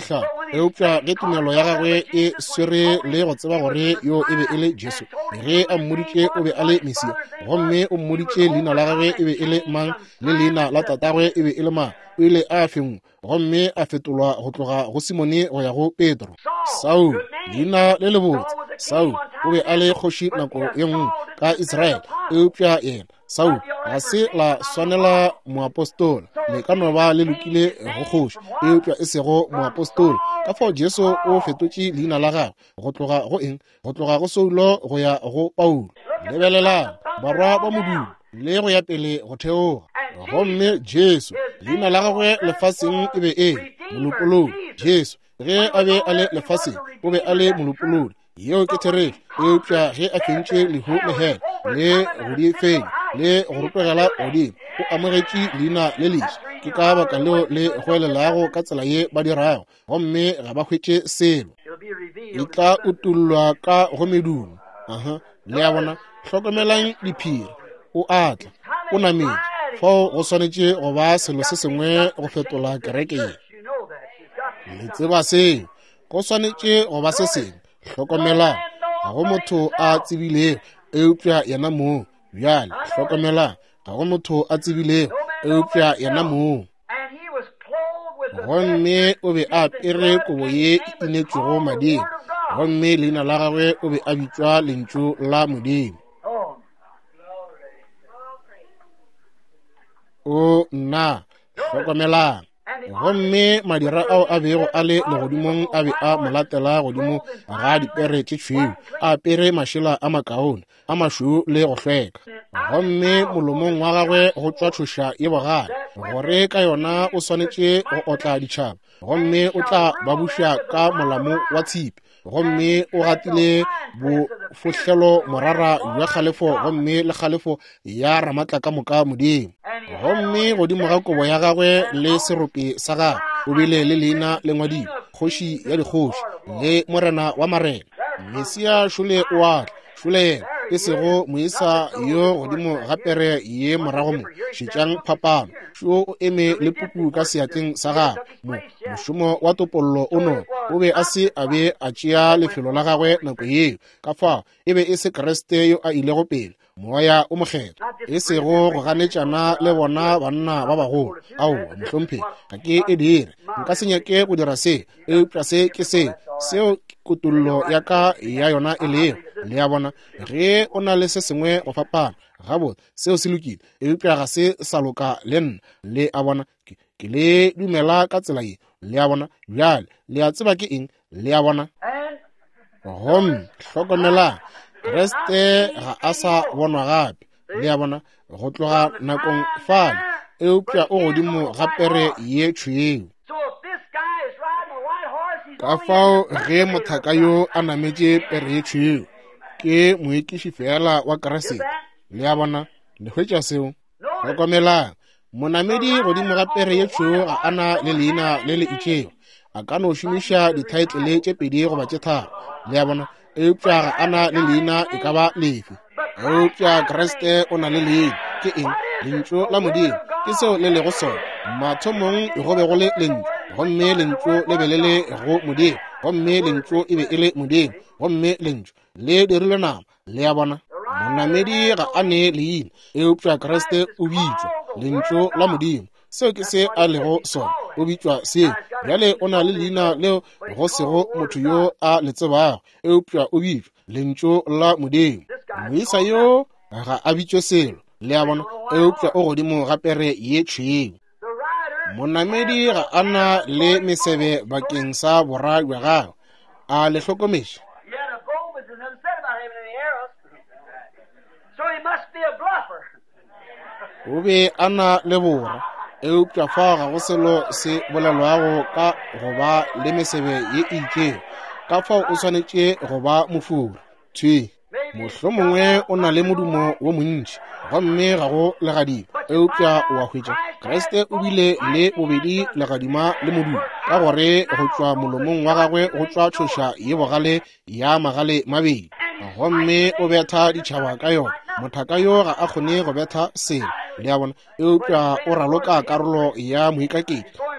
eupša ge tumelo ya gagwe e swere le go tseba gore yo e be e le Jesu, ge a mmoditše o be a le Mesia, gomme o mmoditše leina la gagwe e be e le mang le leina la tatagwe e be e le mang, o ile a fengwa gomme a fetolwa go tloga go Simone go ya go Petro. Saul, leina le le botse. Saul o be a le kgoši nako ye nngwe ka Israele, eupša yena Saul ga se la swanela moapostola, le ka no ba le lokile go kgoši eupša e sego moapostola. Ka fao Jesu o fetotše leina la gagwe go tloga go eng, go tloga go Saulo go ya go Paulo. Lebelelang barwa ba modumo le go ya pele go theoga, gomme Jesu leina la gagwe lefaseng e be e molopolodi. Jesu ge a be a le lefaseng o be a le molopolodi, yeo ke therefe eupša ge a fentše lehu lehela le godi feng le go rutogela godimo, o amogetše leina le lešwa. Ke ka baka leo le goelelago ka tsela ye ba dirago, gomme ga ba hwetše selo. E tla utullwa ka go medumo. Aha, le a bona, hlokomelang diphiri, o atla, o nametše, fao go swanetše go ba selo se sengwe go fetola kereke ye. Le tseba seo, go swanetše go ba se sengwe, hlokomelang, ga go motho a tsebilego eupša yena moo, bjale hlokomelang, ga go motho a tsebilego eupša yena moo. Gomme o be a apere kobo ye e inetšego madimo, gomme leina la gagwe o be a bitšwa lentšu la Modimo. O nna hlokomelang, gomme madira ao a bego a le legodimong a be a molatela godimo ga dipere tše tšhweu, a apere mašela a makaone a mašweu le go hlweka, gomme molomong wa gagwe go tšwa tšhoša ye bogale, gore ka yona o swanetše go otla ditšhaba, gomme o tla babuša ka molamo wa tshipi, gomme o gatile bofohlelo morara bja kgalefo, gomme le kgalefo ya ramatla ka moka Modimo. Gomme godimo ga kobo ya gagwe le serope sa gagwe o bile le leina le ngwadimo, kgoši ya dikgoši le morena wa marena. Mesia šole o atla, šole yena e sego moisa yo godimo ga pere ye morago mo šetšang phapano, šo o eme le puku ka seatleng sa gagwe mo. Mošomo wa topollo ono o be a se a be a tšea lefelo la gagwe nako yeo, ka fao e be e se Kriste yo a ilego pele, moya o mokgetho, e sego go ganetšana le bona banna ba bagolo. Ao mohlomphegi, ga ke e dire, nka se nyake go dira se, eupša se ke se seo kutullo ya ka ya yona e leo. Le a bona, ge o na le se sengwe go fapana gabotse seo se lokile, eupša ga se sa loka le nna. Le a bona, ke le dumela ka tsela ye. Le a bona, bjale le a tseba ke eng. Le a bona, gomme hlokomelang, Kriste ga a sa bonwa gape. Le a bona, go tloga nakong fale eupša o godimo ga pere ye tšhweu. Ka fao ge mothaka yo a nametše pere ye tšhweu ke moekiši fela wa Kriste. Le a bona, le hwetša seo. Hlokomelang, monamedi godimo ga pere ye tšhweu ga a na le leina le le itšego, a ka no šomiša dithaetlele tše pedi goba tše tharo. Le a bona, eupša ga a na le leina e ka ba lefe. Eupša Kriste o na le leina, ke eng? Lentšu la Modimo, ke seo le lego sona. Mathomong e go be go le lentšu, gomme lentšu le be le le go Modimo, gomme lentšu e be e le Modimo, gomme lentšu le dirile nama. Le a bona, monamedi ga a ne leina, eupša Kriste o bitšwa lentšu la Modimo, seo ke se a lego sona, o bitšwa seo. Bjale o na le leina leo go sego motho yo a le tsebago, eupša o bitšwa lentšu la Modimo. Moisa yo ga a bitšwe selo. Le a bona, eupša o godimo ga pere ye tšhweu. Monamedi ga a na le mesebe bakeng sa borra bja gagwe, a le hlokomeša. O be a na le borra, eupša fa ga go selo se bolelwago ka go ba le mesebe ye itšego, ka fao o swanetše go ba mofuri. Thwe, mohlomongwe o na le modumo wo montši, gomme ga go legadima, eupša o a hwetša Kriste o bile le bobedi legadima le modumo, ka gore go tšwa molomong wa gagwe go tšwa tšhoša ye bogale ya magale mabedi, gomme o betha ditšhaba ka yona. Mothaka yo ga a kgone go betha selo. Le a bona, eupša o raloka karolo ya moikakedi, o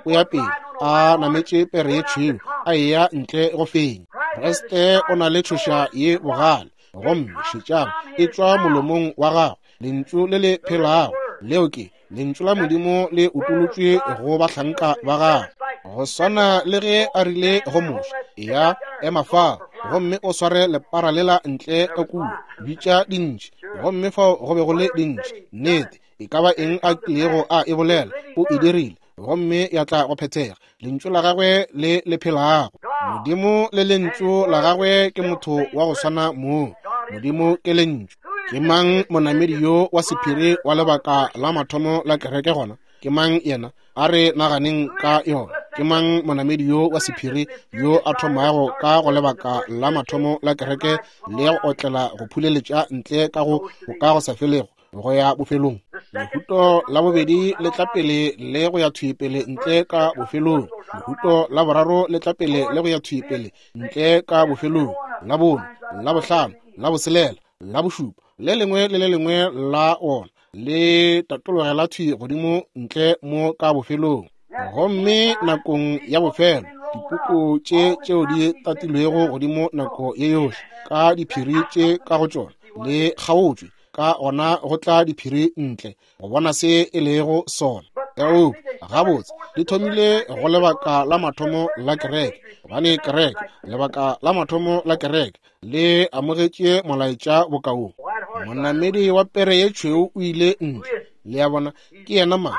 o ya pele a nametše pere ye tšhweu a eya ntle go fenya. Kreste o na le tšhoša ye bogale, gomme šetšana e tšwa molomong wa gago. Lentšu le le phelago leo ke lentšu la Modimo le utolotšwe go bahlanka ba gago. Go swana le ge a rile go moša, eya ema fao, gomme o sware lepara lela ntle ka kudu, bitša dintši, gomme fao go be go le dintši. Nnete e ka ba eng a tlilego a e bolela, o e dirile, gomme ya tla go phethega. Lentšu la gagwe le le phelago. Modimo le lentšu la gagwe ke motho wa go swana moo. Modimo ke lentšu. Ke mang monamedi yo wa sephiri wa lebaka la mathomo la kereke gona? Ke mang yena a re naganeng ka yona? Ke mang monamedi yo wa sephiri yo a thomago ka go lebaka la mathomo la kereke le go otlela go phuleletša ntle ka go ka go sa felego go ya bofelong? Lehuto la bobedi le tla pele le go ya thuipele ntle ka bofelong. Lehuto la boraro le tla pele le go ya thuipele ntle ka bofelong. La bone, la bohlano, la boselela, la bošupa le lengwe le le lengwe la ona le tatologela thwi godimo ntle mo ka bofelong. Gomme nakong ya bofelo dipuku tše tšeo di tatilwego godimo nako ye yohle ka diphiri tše ka go tšona le kgaotšwe ka gona go tla diphiri ntle go bona se e lego sona. Eo gabotse di thomile go lebaka la mathomo la kereke, gobane kereke lebaka la mathomo la kereke le amogetše molaetša bokaong. Monamedi wa pere ye tšhweu o ile ntle, le ya bona ke yena ma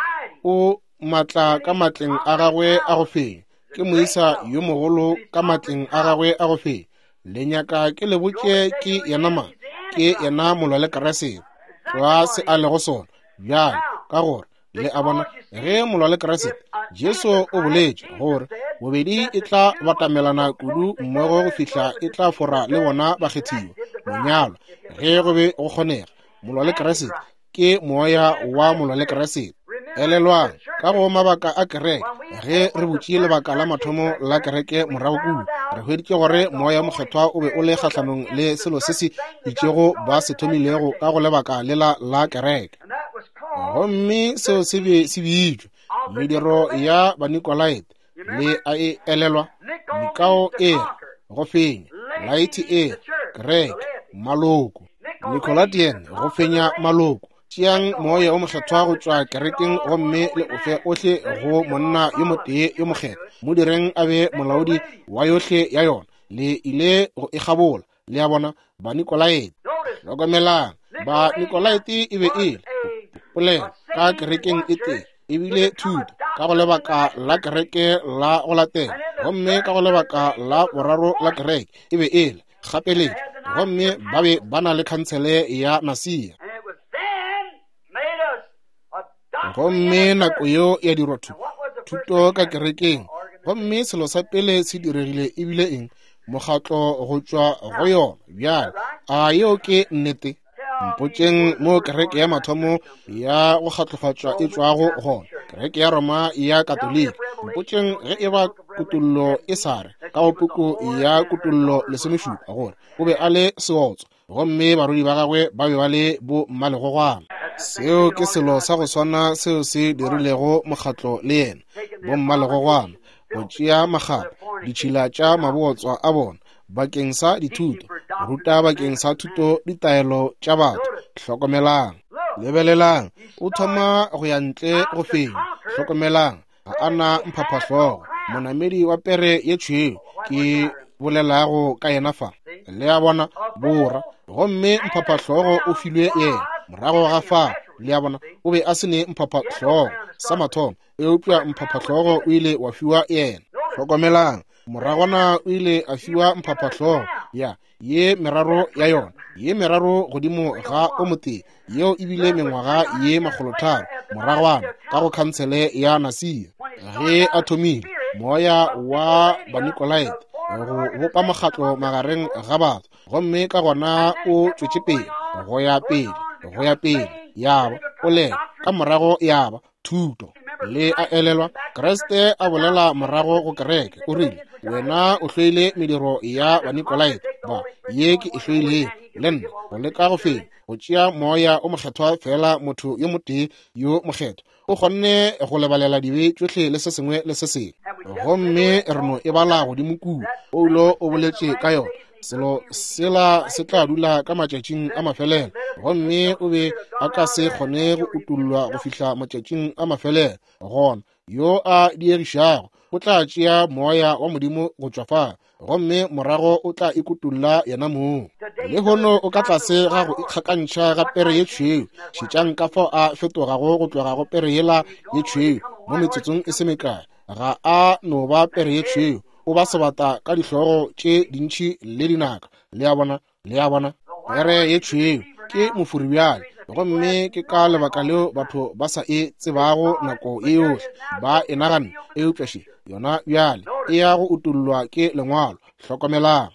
o matla ka matleng a gagwe a go fenya, ke moisa yo mogolo ka matleng a gagwe a go fenya. Le nyaka ke le botše ke yena ma, ke yena molwale Krasete tloa se a lego sona bjale, ka gore le a bona ge molwale Krasete Jesu o boletše gore bobedi e tla batamelana kudu mmogo go fihla e tla fora le bona bakgethiwa monyalo ge go be go kgonega. Molwale Krasete ke moya wa molwale Krasete. Elelwang ka go mabaka a kereke, ge re botšie lebaka la mathomo la kereke morago kudu, re hweditše gore moya mokgethwa o be o le kgahlanong le selo se se itšego ba se thomilego ka go lebaka lela la kereke. Gomme seo se be se beitšwe mediro ya Banikolaete le a e elelwa mikao e go fenya, laiti e kereke maloko, Nicolaitan go fenya maloko. Tšeang moya o mokgethwa go tšwa kerekeng gomme le ofe ohle go monna yo motee yo mokgetho mo direng a be molaodi wa yohle ya yona. Le ile go e gabola le ya bona Banikolaete. Hlokomelang, Banikolaete e be e polela ka kerekeng e tee ebile thuto ka go lebaka la kereke la go latela, gomme ka go lebaka la boraro la kereke e be e le gapeletša, gomme ba be ba na le khansele ya Masia. Gomme nako yo ya dirwa thuto ka kerekeng, gomme selo sa pele se diregile ebile eng mokgatlo go tšwa go yona bjale a yo ke nnete. Mpotšeng mo kereke ya mathomo ya go kgatlofatšwa e tšwago gona, kereke ya Roma ya Katoliki. Mpotšeng ge e ba kutullo e sare ka go puku ya kutullo lesomešupa gore o be a le seotso, gomme barodi ba gagwe ba be ba le bo mmalegogwana. Seo ke selo sa go swana seo se dirilego mokgatlo le yena bo mmalegogwana, go tšea magapa ditšhila tša mabootswa a bona bakeng sa dithuto, ruta bakeng sa thuto ditaelo tša batho. Hlokomelang, lebelelang, o thoma go ya ntle go fenya. Hlokomelang, ga ana mphaphahlogo. Monamedi wa pere ye tšhweu ke bolelago ka yena fa le a bona bora, gomme mphaphahlogo o filwe yena morago ga fa le a bona o be a se ne mphaphahlogo sa mathomo e upša mphaphahlogo o ile wa fiwa yena. Hlokomelang, moragwana o ile a fiwa mphaphahlogo ya ye meraro ya yona, ye meraro godimo ga o motee yeo ebile mengwaga ye magolotharo moragwana ka go khansele ya Nasia. Ge a thomile moya wa Banikolaete go bopa mokgatlo magareng ga batho, gomme ka gona o tšwetše pele go ya pele go ya pele yaba o le ka morago yaba thuto. Le a elelwa Kreste a bolela morago go kereke o rile wena o hloile mediro ya Banikolaete ba ye ke e hloile le nna go leka go fenya go tšea moya o mokgethwa fela motho yo motee yo mokgethwa o kgonne go lebalela dibe tsotlhe le se sengwe le se sengwe gomme re no e bala godimo kudu Paulo o boletše ka yona selo sela se tla dula ka matšatšing a mafelelo gomme o be a ka se kgone go utullwa go fihla matšatšing a mafelelo gona yo a diegišago o tla tšea moya wa modimo go tšwa fa gomme morago o tla ikutulla yena moo le hono o ka tlase ga go ikgakantšha ga pere ye tšhweu šitšang ka fao a fetogago go tloga go pere yela ye tšhweu mo metsotsong e se mekae ga a no ba pere ye tšhweu o ba sebata ka dihlogo tše dintšhi le dinaka le a bona le a bona pere ye tšhweu ke mofuri bjale gomme ke ka lebaka leo batho ba sa e tsebago nako e yohle ba e nagana e upšaše yona bjale e ya go utullwa ke lengwalo hlokomelang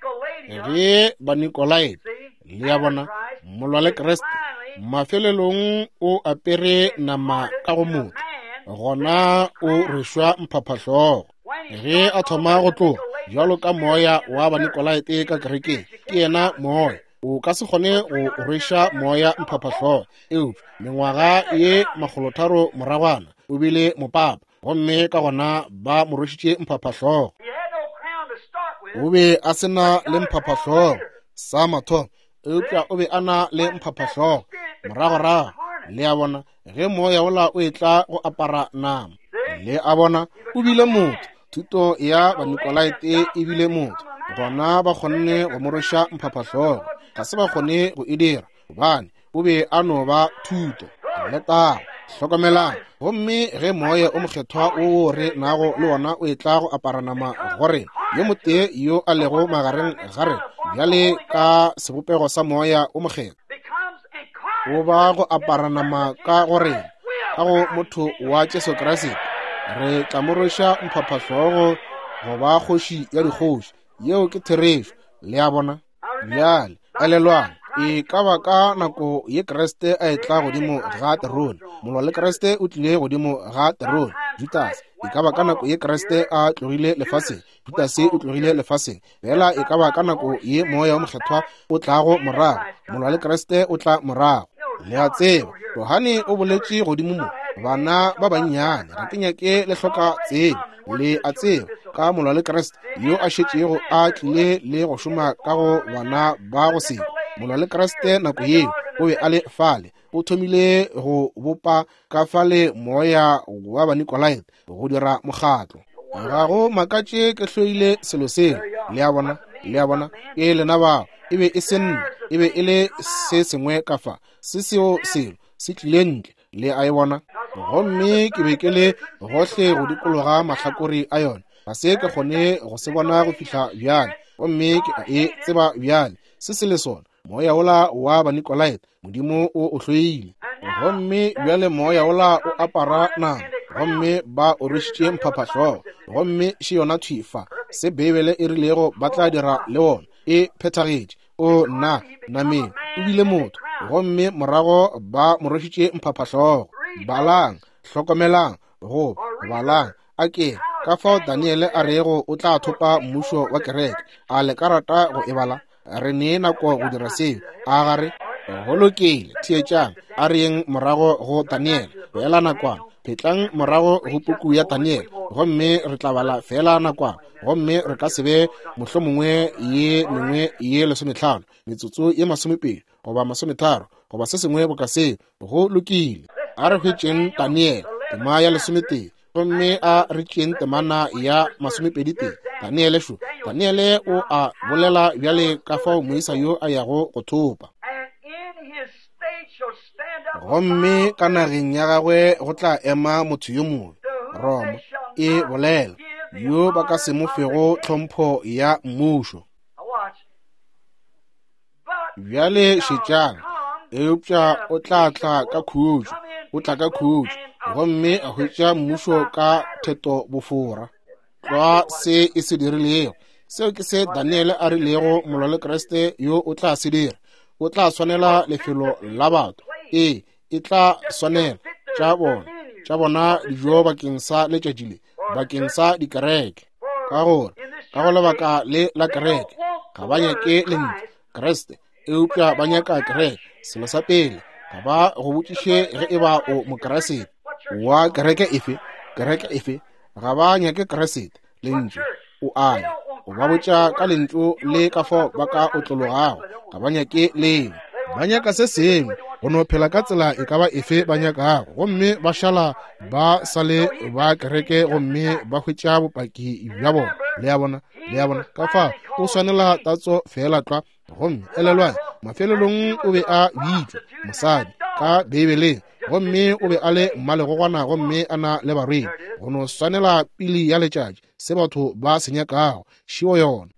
ge ba Nikolaite le a bona molwa le Kriste mafelelong o apere nama ka go motho gona o rešwa mphaphahlogo ge a thoma go tloga jalo ka moya wa ba Nikolaite ka kerekeng ke yena moya o ka se kgone go reša moya mphaphahlogo eupša mengwaga ye magolotharo moragwana o bile mopapa gomme ka gona ba mo rešitše mphaphahlogo o be a sena le mphaphahlogo sa mathomo eupša o be a na le mphaphahlogo moragorago le a bona ge moya ola o e tla go apara nama le a bona o bile motho thuto ya ba Nikolaite e bile motho gona ba kgonne go mo reša mphaphahlogo ga se ba kgone go e dira gobane o be a no ba thuto le tago hlokomelang gomme ge moya o mokgethwa o re nago le wona o e tla go apara nama gore yo motee yo a lego magareng ga re bjale ka sebopego sa moya o mokgethwa o ba go apara nama ka gore ka go motho wa Jesu Kriste re tla mo reša mphaphahlogo go ba kgoši ya dikgoši yeo ke Therešo le a bona bjale elelwana e ka ba ka nako ye Kriste a etla godimo ga terone molwa le Kriste o tlile godimo ga terone Judas e ka ba ka nako ye Kriste a tlogile lefaseng Judas o tlogile lefaseng fela e ka ba ka nako ye moya o mokgethwa o tlago morago molwa le Kriste o tla morago le a tseba Yohane o boletše godimo mo bana ba bannyane ga ke nyake le hloka tsebo le a tseba ka molwa le Kriste yo a šetšego a tlile le go šoma ka go bana ba go seko molwa le Kriste nako yeo o be a le fale o thomile go bopa ka fale moya wa ba Nikolaite go dira mokgatlo ga go makatše ke hloile selo seo le a bona le a bona e lena bao e be e senna e be e le se sengwe ka fa se seo selo se tlile ntle le a e bona gomme ke be ke le gohle go dikologa mahlakore a yona ga se ke kgone go se bona go fihla bjale gomme ke e tseba bjale se se le sona moya ola wa ba Nikolaite modimo o o hloile gomme bjale moya ola o apara nama gomme ba o rešitše mphaphahlogo gomme še yona thwifa se bebele e rilego ba tla dira le wona e phethagetše o na nameng o bile motho gomme morago ba mo rešitše mphaphahlogo balang hlokomelang go balang a ke ka fao Daniele a rego o tla thopa mmušo wa kereke a le karata go e bala re ne nako go dira seo a gare go lokile theetšang a reng morago go Daniele fela nakwana phetlang morago go puku ya Daniele gomme re tla bala fela nakwana gomme re ka sebe mohlomongwe ye mengwe ye lesomehlano metsotso ye masomepedi goba masometharo goba se sengwe bo ka seo go lokile a re hwetšeng Daniele tema ya lesometee gomme a retšeng temana ya masomepedi tee Daniele šo Daniele o a bolela bjale ka fao moisa yo a yago go thopa gomme ka nageng ya gagwe go tla ema motho yo mongwe Roma e bolela yo ba ka se mo fego tlhompho ya mmušo bjale šetšang eupša o tla tla ka khutšo o tla ka khutšo gomme a hwetša mmušo ka theto bofora tloa se e se dirilego seo ke se Daniele a rilego molwa le Kriste yo o tla se dira o tla swanela lefelo la batho e e tla swanela tša bona tša bona dijo bakeng sa letšatši le bakeng sa dikereke ka gore ka go lebaka le la kereke ga ba nyake lentle Kriste eupša ba nyaka kereke selo sa pele ka ba go botšiše ge e ba o mokeresete wa kereke efe kereke efe ga ba nyake keresete le ntše o aya o ba botša ka lentlo le ka fo ba ka otlologago ga ba nyake leng ba nyaka se sengwe go no phela ka tsela e ka ba efe ba nyakago gomme ba šala ba sale ba kereke gomme ba hwetša bopaki bja bona le ya bona le ya bona ka fa o swanela tatso fela tla gomme elelwa mafelelong o be a bitšwa mosadi ka bebeleng gomme o be a le mmalegogwana gomme a na le barwedi go no swanela pili ya letšatši se batho ba se nyakago šio yona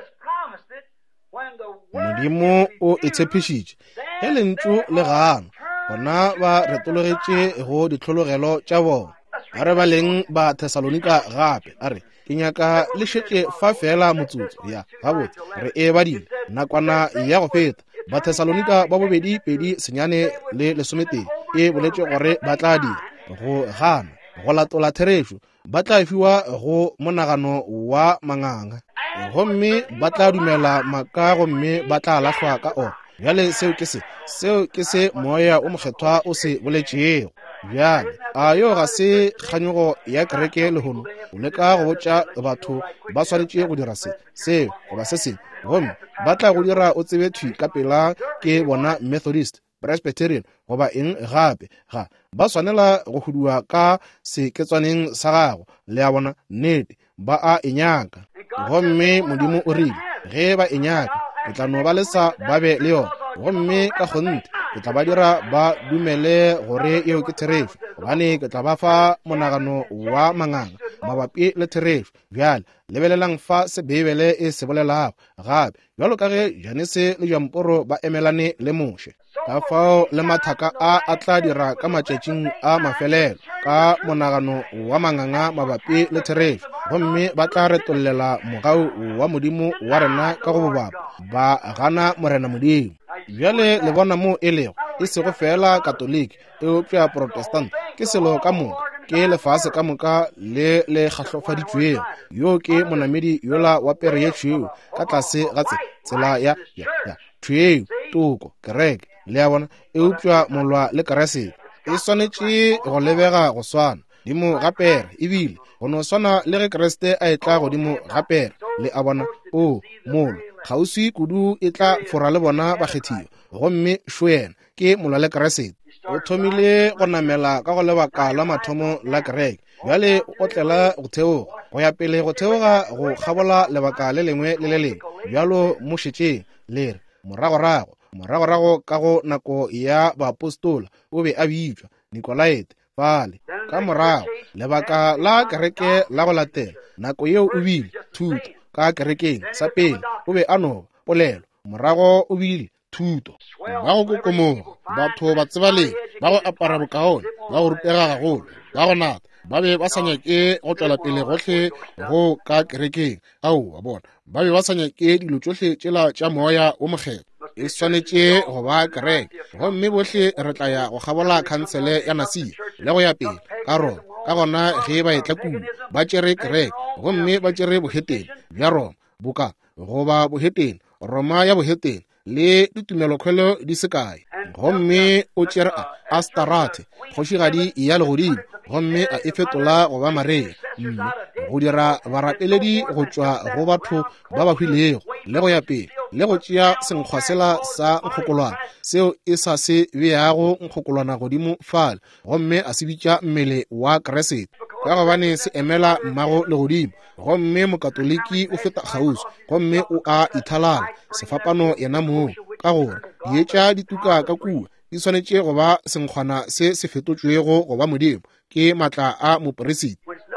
modimo o e tshepišitše e lentšu le gano gona ba retologetše go ditlhologelo tša bona a re ba leng ba Thessalonika gape a re ke nyaka le šetše fa fela motsotso ya gabotse re e badile nakwana ya go feta ba Thessalonika ba bobedi pedi senyane le lesometee e boletše gore ba tla dira go gana go latola therešo ba tla fiwa go monagano wa manganga gomme ba tla dumela maka gomme ba tla lahlwa ka ona bjale seo ke se seo ke se moya o mokgethwa o se boletšego bjale a yo ga se kganyogo ya kereke lehono o leka go botša batho ba swanetše go dira se seo goba se sengwe gomme ba tla go dira o tsebe thwi ka pela ke bona Methodist Presbyterian goba eng gape ga ba swanela go huduwa ka seketswaneng sa gago le ya bona nnete ba a enyaka gomme modimo o rile ge ba enyaka ke tla no ba lesa ba be le yona gomme ka kgonte ke tla ba dira ba dumele gore eo ke therešo gobane ke tla ba fa monagano wa manganga mabapi le therešo bjale lebelelang fa sebebele e se bolelago gape bjalo ka ge Janese le Jamporo ba emelane le Moshe ka fao le mathaka a a tla dira ka matšatšing a mafelelo ka monagano wa manganga mabapi le therešo gomme ba tla retollela mogau wa modimo wa rena ka go bobaba ba gana morena modimo bjale le bona mo e lego e sego fela katoliki eupša protestant ke selo ka moka ke lefase ka moka le le kgahlofaditšwego yo ke monamedi yola wa pere ye tšweu ka tlase ga tsela ya ya tšweu toko kereke le ya bona eupša molwa le keresete e swanetše go lebega go swana dimo ga pere ebile go no swana le ge Kriste a etla godimo ga pere le a bona o molo kgauswi kudu e tla fora le bona bakgethio gomme šoena ke molwa le keresete o thomile go namela ka go lebaka la mathomo la kereke bjale o tlela go theoga go ya pele go theoga go kgabola lebaka le lengwe le le lengwe bjalo mo šetšeng le re moragorago moragorago ka go nako ya baapostola o be a bitšwa Nikolaete fale ka morago lebaka la kereke la go latela nako yeo o bile thuto ka kerekeng sa pele o be a no polelo morago o bile thuto ba go kokomoga batho ba tsebaleng ba go apara bokaone ba go rupega gagolo ba go nata ba be ba sa nyake go tšwela pele gotlhe go ka kerekeng ao a bona ba be ba sa nyake dilo tšohle tšela tša moya o mokgetho e swanetše go ba kereke gomme bohle re tla ya go gabola khansele ya nasia le go ya pele ka rona ka gona ge ba etla kudu ba tšere kereke gomme ba tšere boheteng bja roma boka goba boheteng roma ya boheteng le ditumelokgwelo di se kae gomme o tšere Astarate kgošigadi ya legodimo gomme a e fetola go ba Maria mme go dira barapeledi go tšwa go batho ba ba hwilego le go ya pele le go tšea senkgwa sela sa nkgokolwana seo e sa se beago nkgokolwana godimo fale gomme a se bitša mmele wa keresete ka gobane se emela mmago legodimo gomme mokatoliki o feta kgauswi gomme o a ithalala sefapano yena moo ka gore dietša dituka ka kua di swanetše go ba senkgwana se se fetotšwego go ba modimo ke matla a moporesiti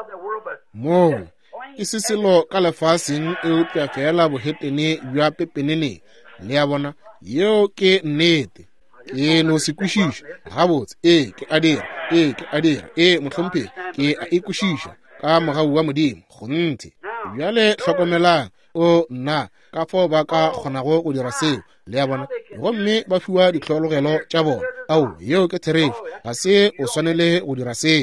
moo ke se selo ka lefaseng eupša fela bohetene bja pepeneneng le ya bona yeo ke nnete ke no se kwešiša gabotse ee ke a dira ee ke a dira ee mohlomphedi ke a e kwešiša ka mogau wa modimo go nthe bjale hlokomelang o nna ka fo ba ka kgonago go dira seo le ya bona gomme ba fiwa ditlhologelo tša bona ao yeo ke therešo ga se o swanele go dira seo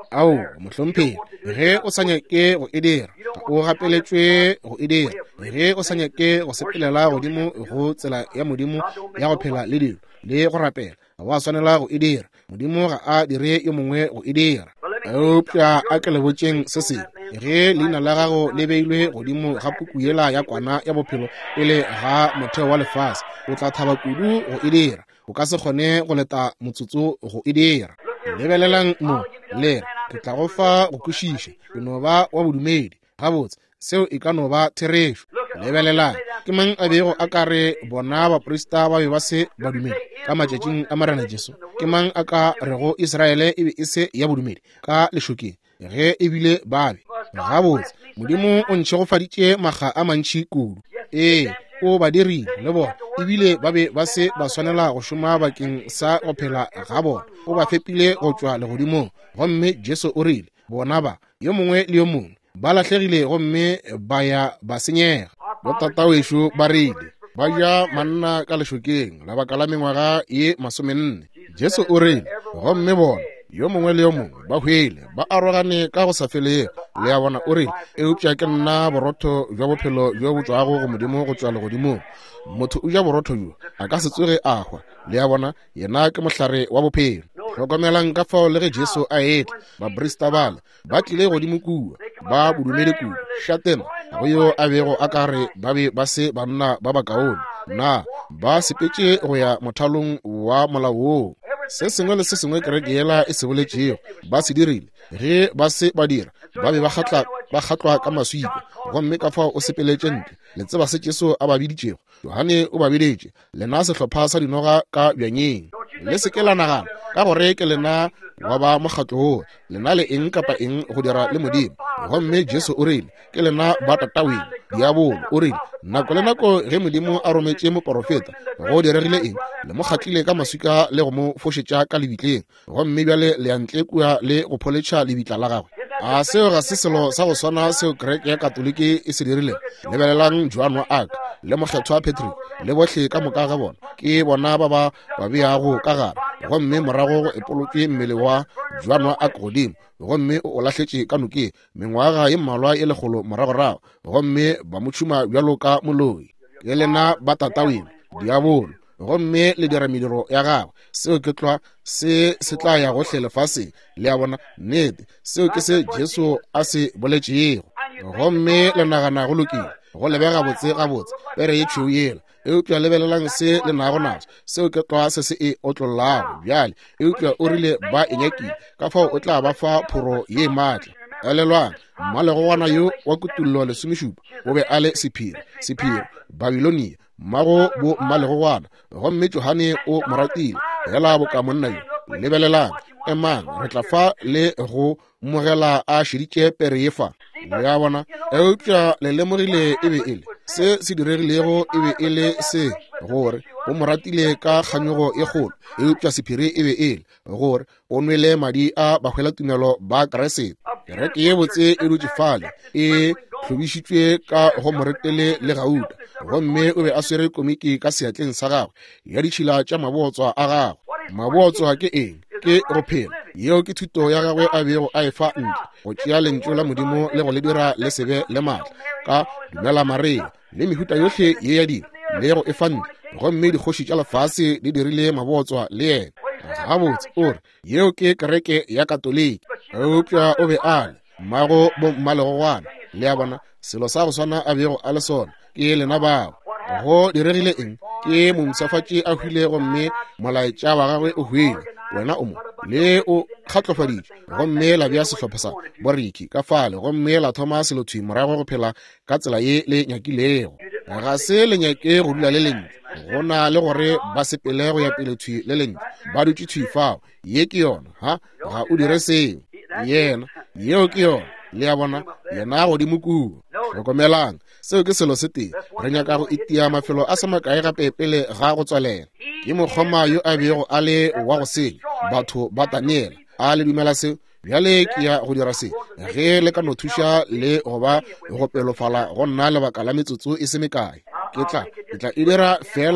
ao mohlomphedi ge o sa nyake go e dira o gapeletšwe go e dira ge o sa nyake go sepelela godimo go tsela ya modimo ya go phela le dilo le go rapela ga o a swanela go e dira modimo ga a dire yo mongwe go e dira eupša a ke le botšeng se sengwe ge leina la gago le beilwe godimo ga puku yela ya kwana ya bophelo pele ga motheo wa lefase o tla thaba kudu go e dira o ka se kgone go leta motsotso go e dira lebelelang mo le ke tla go fa go kwešiša ke no ba wa bodumedi gabotse seo e ka no ba therešo lebelelang ke mang a bego a ka re bona baporista ba be ba se badumedi ka matšatšing a marena Jesu ke mang a ka rego Israele e be e se ya bodumedi ka lešokeng ge e bile babe gabotse modimo o ntšhegofaditše maga a mantši kudu ee o ba dirile le bona ebile ba be ba se ba swanela go šoma bakeng sa go phela ga bona o ba fepile go tšwa legodimong gomme Jesu o rile bona ba yo mongwe le yo mongwe ba latlhegile gomme ba ya ba senyega botata wešo ba rile ba ja manna ka lešokeng labaka la mengwaga ye masomenne Jesu o rile gomme bona yo mongwe le yo mongwe ba hwele ba arogane ka go sa felego le ya bona o rile eupša ke nna borotho jwa bophelo jo bo tswago go modimo go tšwa legodimong motho o ja borotho jo a ka se tsoge a hwa le ya bona yena ke mohlare wa bophelo hlokomelang ka fao le ge Jesu a etla baporista bale ba tlile godimo kua ba bodumedi kua šatena go yo a bego a ka re ba be ba se banna ba bakaone na ba sepetše go ya mothalong wa molao woo se sengwe le se sengwe kereke yela e se boletšego ba se dirile ge ba se ba dira ba be ba kgatla ba kgatlwa ka maswika gomme ka fao o sepeletše ntle le tseba se Jesu a ba biditšego Johane o ba bidetše lena sehlopha sa dinoga ka bjanyeng le se ke la nagana ka gore ke lena wa ba mokgatlo woo lena le eng kapa eng go dira le modimo gomme Jesu o rile ke lena ba tataweng diabolo o rile nako le nako ge modimo a rometše moporofeta go diregile eng le mo kgatlile ka maswika le go mo fošetša ka lebitleng gomme bjale le antle kua le go pholetša lebitla la gagwe a seo ga se selo sa go swana seo kereke ya katoliki e se dirile lebelelang Joan wa Arc le mokgetho wa Patrick le bohle ka moka ga bona ke bona ba ba ba beago ka gare gomme morago go epolotše mmele wa Joan wa Arc godimo gomme o lahletše ka noke mengwaga ye mmalwa e legolo moragorago gomme ba mo tšhuma bjalo ka moloi ke lena ba tataweng diabolo gomme le dira mediro ya gagwe seo ke tlwa se se tla ya gohle lefaseng le ya bona nnete seo ke se Jesu a se boletšego gomme le nagana go lokile go lebega botse gabotse pere ye tšhweu yela eupša lebelelang se le nago naso seo ke tlwa se se e otlolago bjale eupša o rile ba e nyakile ka fao o tla ba fa phoro ye maatla elelwang mmalegogwana yo wa kutullo lesomešupa o be a le sephiri sephiri Babilonia mmago bo mmalegogwana gomme Johane o moratile hela boka monna yo lebelelang emang re tla fa le go mogela a šeditše pere ye fa le ya bona eupša le lemogile e be e le se se diregilego e be e le se gore o moratile ka kganyogo e kgolo eupša sephiri e be e le gore o nwele madi a bahwelatumelo ba Keresete kereke ye botse e dutše fale e tlhobišitšwe ka go moretele le gauta gomme o be a swere komiki ka seatleng sa gagwe ya ditšhila tša mabotswa a gagwe mabotswa ke eng ke go phela yeo ke thuto ya gagwe a bego a e fa ntle go tšea lentšu la modimo le go le dira le sebe le maatla ka dumela Maria le mehuta yohle ye ya dilo le go e fa ntle gomme dikgoši tša lefase di dirile mabotswa le yena gabotse o re yeo ke kereke ya katoliki eupša o be a le mmago bo mmalegogwana le ya bona selo sa go swana a bego a le sona ke lena bao go diregile eng ke momsafatši a hwile gomme molaetša wa gagwe o hwile wena o mo le o kgatlofaditše gomme la bea sehlopha sa boriki ka fale gomme la thoma selothwi morago go phela ka tsela ye le nyakilego ga se le nyake go dula le lentle go na le gore ba sepele go ya pelethwi le lentle ba dutše thwi fao ye ke yona ha ga o dire seo yena yeo ke yona le ya bona yena godimo kuo hlokomelang seo ke selo se teng re nyaka go itia mafelo a se makae gape pele ga go tswalela ke mokgoma yo a bego a le wa go sele batho ba Daniela a le dumela seo bjale ke ya go dira se ge le ka no thuša le goba go pelofala go nna lebaka la metsotso e se mekae ke tla ke tla e dira fela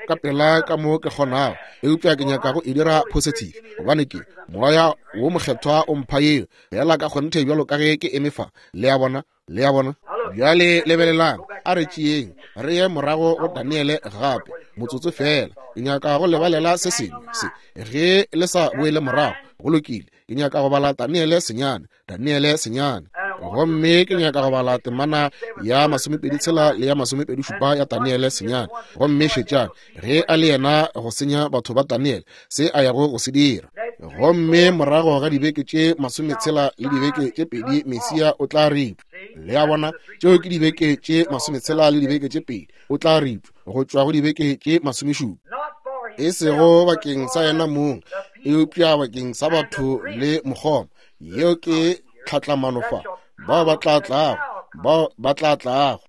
ka pela ka mo ke kgonao eupša ke nyaka go e dira positive gobane ke moya wo mokgethwa o mpha eo fela ka kgonte bjalo ka ge ke emefa le ya bona le ya bona bjale lebelelang a re tšeeng re ye morago go Daniele gape motsotso fela ke nyaka go lebalela se sengwe se ge le sa boele morago go lokile ke nyaka go bala Daniele senyane Daniele senyane gomme ke nyaka go bala temana ya masomepedi tshela le ya masomepedi šupa ya Daniele senyane gomme šetšana ge a le yena go senya batho ba Daniele se a yago go se dira gomme morago ga dibeke tše masometshela le dibeke tše pedi Mesia o tla ripa le ya bona tšeo ke dibeke tše masometshela le dibeke tše pedi o tla ripa go tšwa go dibeke tše masomešupa e sego bakeng sa yena mong eupša bakeng sa batho le mokgomo yeo ke tlhatlamanofa bao ba tla tlago bao ba tla tlago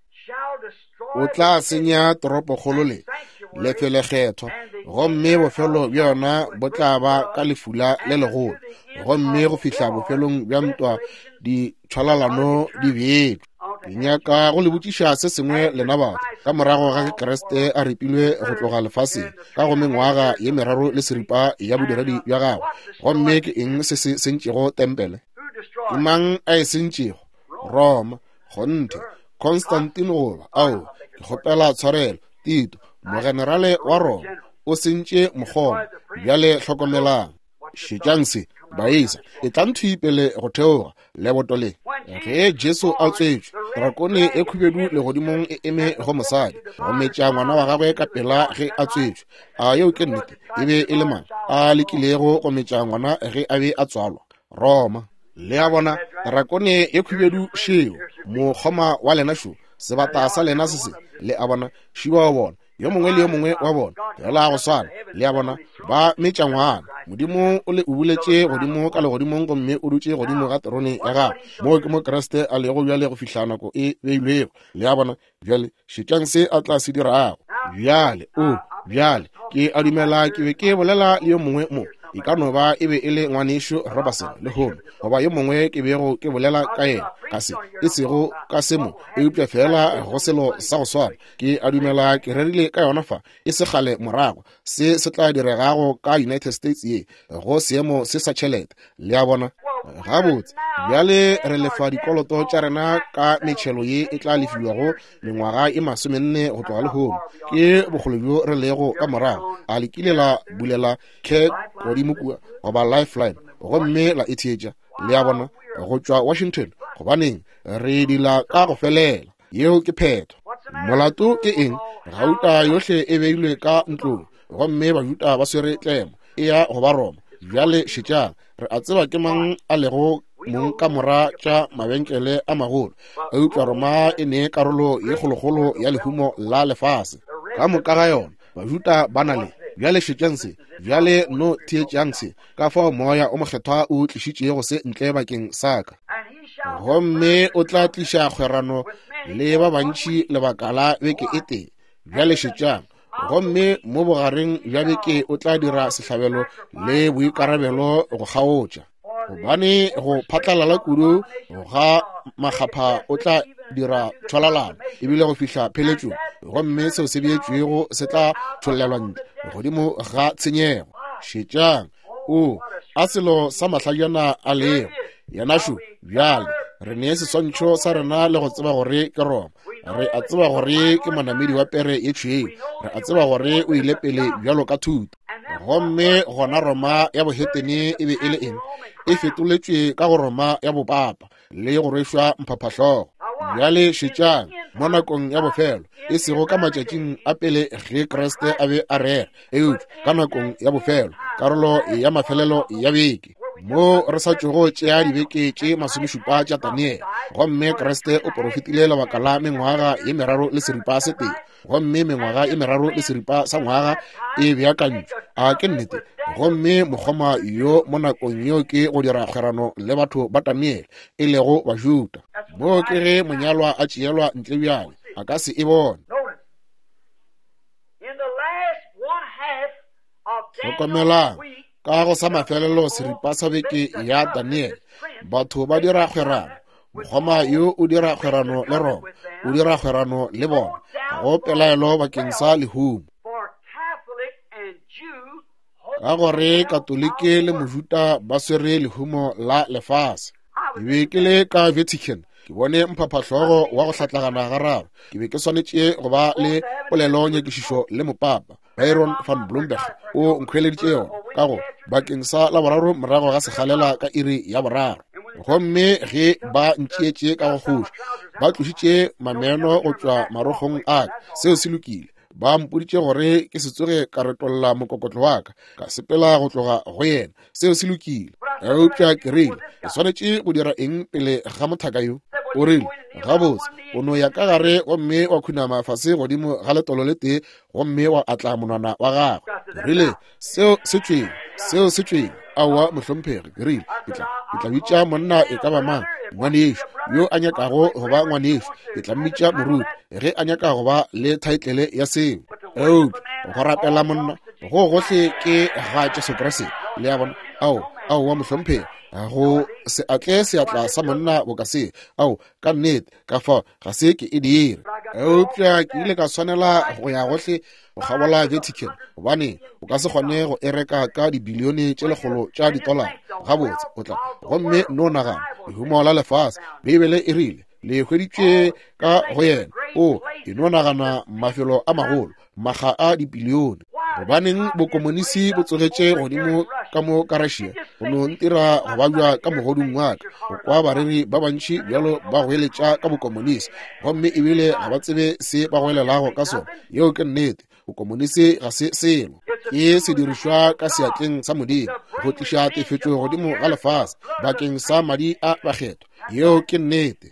o tla senya toropo kgolo le lefelekgethwa gomme bofelo bjona bo tla ba ka lefula le legolo gomme go fihla bofelong bja ntwa di tšhwalalano di beetwe ke nyaka go le botšiša se sengwe lena batho ka morago ga Kriste a repilwe go tloga lefaseng ka go mengwaga ye meraro le seripa ya bodiredi bja gagwe gomme ke eng se se sentšego tempele ke mang a e sentšego Roma gonte Constantine goba ao ke kgopela tshwarelo Tito mogenerale wa Roma o sentše mokgomo bjale hlokomelang šetšang se baisa e tla nthwi pele go theoga leboto le ge Jesu a tswetšwe drakone e khubedu legodimong e eme go mosadi go metša ngwana wa gagwe ka pela ge a tswetšwe a yeo ke nnete e be e le mang a lekilego go metša ngwana ge a be a tswalwa Roma le ya bona drakone e khubedu šeo mokgoma wa lena šo sebata sa lena se se le a bona šiwa wa bona yo mongwe le yo mongwe wa bona fela go swana le ya bona ba metša ngwana modimo o le o buletše godimo ka legodimong gomme o dutše godimo ga terone ya gagwe mo ke mo Kriste a lego bjale go fihla nako e beilwego le ya bona bjale šetšang se a tla se dirago bjale o bjale ke a dumela ke be ke bolela le yo mongwe mo e ka no ba e be e le ngwanešo Robertson le home goba yo mongwe ke bego ke bolela ka yena ka se e sego ka semo e upša fela go selo sa go swara ke a dumela ke rerile ka yona fa e se gale morago se se tla diregago ka United States ye go seemo se sa tšhelete le ya bona gabotse bjale re lefa dikoloto tša rena ka metšhelo ye e tla lefiwago mengwaga e masomenne go tloga le home ke bogolo bjo re lego ka morago a lekile la bulela Kirk godimo kua goba Lifeline gomme la etšetša le ya bona go tšwa Washington gobaneng re dila ka go felela yeo ke phetho molato ke eng gauta yohle e beilwe ka ntlong gomme bajuta ba swere tlemo e ya go ba Roma bjale šetšang re a tseba ke mang a lego mong ka mora tša mabenkele a magolo eupša Roma e ne karolo ye kgolokgolo ya lehumo la lefase ka moka ga yona bajuta ba na le bjale šetšang se bjale no theetšang se ka fao moya o mokgethwa o tlišitšego se ntle bakeng sa ka gomme o tla tliša kgwerano le ba bantši lebaka la beke e tee bjale šetšang gomme mo bogareng bja beke o tla dira sehlabelo le boikarabelo go kgaotša gobane go phatlalala kudu ga magapha o tla dira tšwalalano ebile go fihla pheletšong gomme seo se beetšwego se tla tšhollelwa ntle godimo ga tshenyego šetšang o a selo sa mahlajana a lego yanašo bjale re ne seswantšho sa rena le go tseba gore ke Roma re a tseba gore ke manamedi wa pere ye tšhweu re a tseba gore o ile pele bjalo ka thuto gomme gona Roma ya bohetene e be e le eng e fetoletšwe ka go Roma ya bopapa le go rwešwa mphaphahlogo bjale šetšang mo nakong ya bofelo e sego ka matšatšing a pele ge Kriste a be a rera eutšwa ka nakong ya bofelo karolo ya mafelelo ya beke mo re sa tšogo tšea dibeke tše masomešupa tša Daniele gomme Kriste o porofetile lebaka la mengwaga ye meraro le seripa se tee gomme mengwaga ye meraro le seripa sa ngwaga e beakantšwa a ke nnete gomme mokgoma yo mo nakong yeo ke go dira kgwerano le batho ba Daniele e lego bajuta mo ke ge monyalwa a tšeelwa ntle bjale a ka se e bone hlokomelang ka go sa mafelelo seripa sa beke ya Daniele batho ba dira kgwerano mokgoma yo o dira kgwerano le Roma o dira kgwerano le bona go pelaelo bakeng sa lehumo ka gore katolike le mojuta ba swere lehumo la lefase. Ke be ke le ka Vatican ke bone mphaphahlogo wa go hlatlagana gararo, ke be ke swanetše go ba le polelonyekišišo le mopapa Byron van Bloemberg o nkgweleditše yona ka go bakeng sa la boraro morago ga segalela ka iri ya boraro. Gomme ge ba ntšeetše ka go kgoša ba tlošitše mameno go tšwa marogong a ka, seo se lokile. Ba mpoditše gore ke se tsoge ka retolla mokokotlo wa ka ka sepela go tloga go yena, seo se lokile. Eupša ke rile ke swanetše go dira eng pele ga mothaka yo? O rile gabotse o no ya ka gare gomme wa khunama fase godimo ga letolo le tee gomme wa atla monwana wa gagwe. Ke rile seo se tšweng, seo se tšweng. Aowa mohlomphegi, ke rile ke tla bitša monna e ka ba mang, ngwanešo yo a nyakago go ba ngwanešo ke tla mmitša moruti ge a nyaka go ba le thaetlele ya seo. Eupša go rapela monna go gohle ke ga Jesu Kriste le a bona. Ao aowa mohlomphegi go se atle seatla sa monna bo ka se ao ka nnete ka fa ga se ke e dire. Eupša ke ile ka swanela go ya gohle go gabola Vatican gobane o ka se kgone go ereka ka dibilione tše legolo tša ditolara gabotse o tla gomme no nagana lehumo la lefase Bibele e rile le hweditšwe ka go yena. O ke no nagana mafelo a magolo maga a dibilione. Gobaneng bokomonisi bo tsogetše godimo ka mo ka Russia go no ntira go babja ka mogodung wa ka go kwa bareri ba bantši bjalo ba goeletša ka bokomonisi gomme ebile ga ba tsebe se ba goelelago ka sona. Yeo ke nnete, bokomonisi ga se selo, ke sedirišwa ka seatleng sa Modimo go tliša tefetšo godimo ga lefase bakeng sa madi a bakgetho. Yeo ke nnete.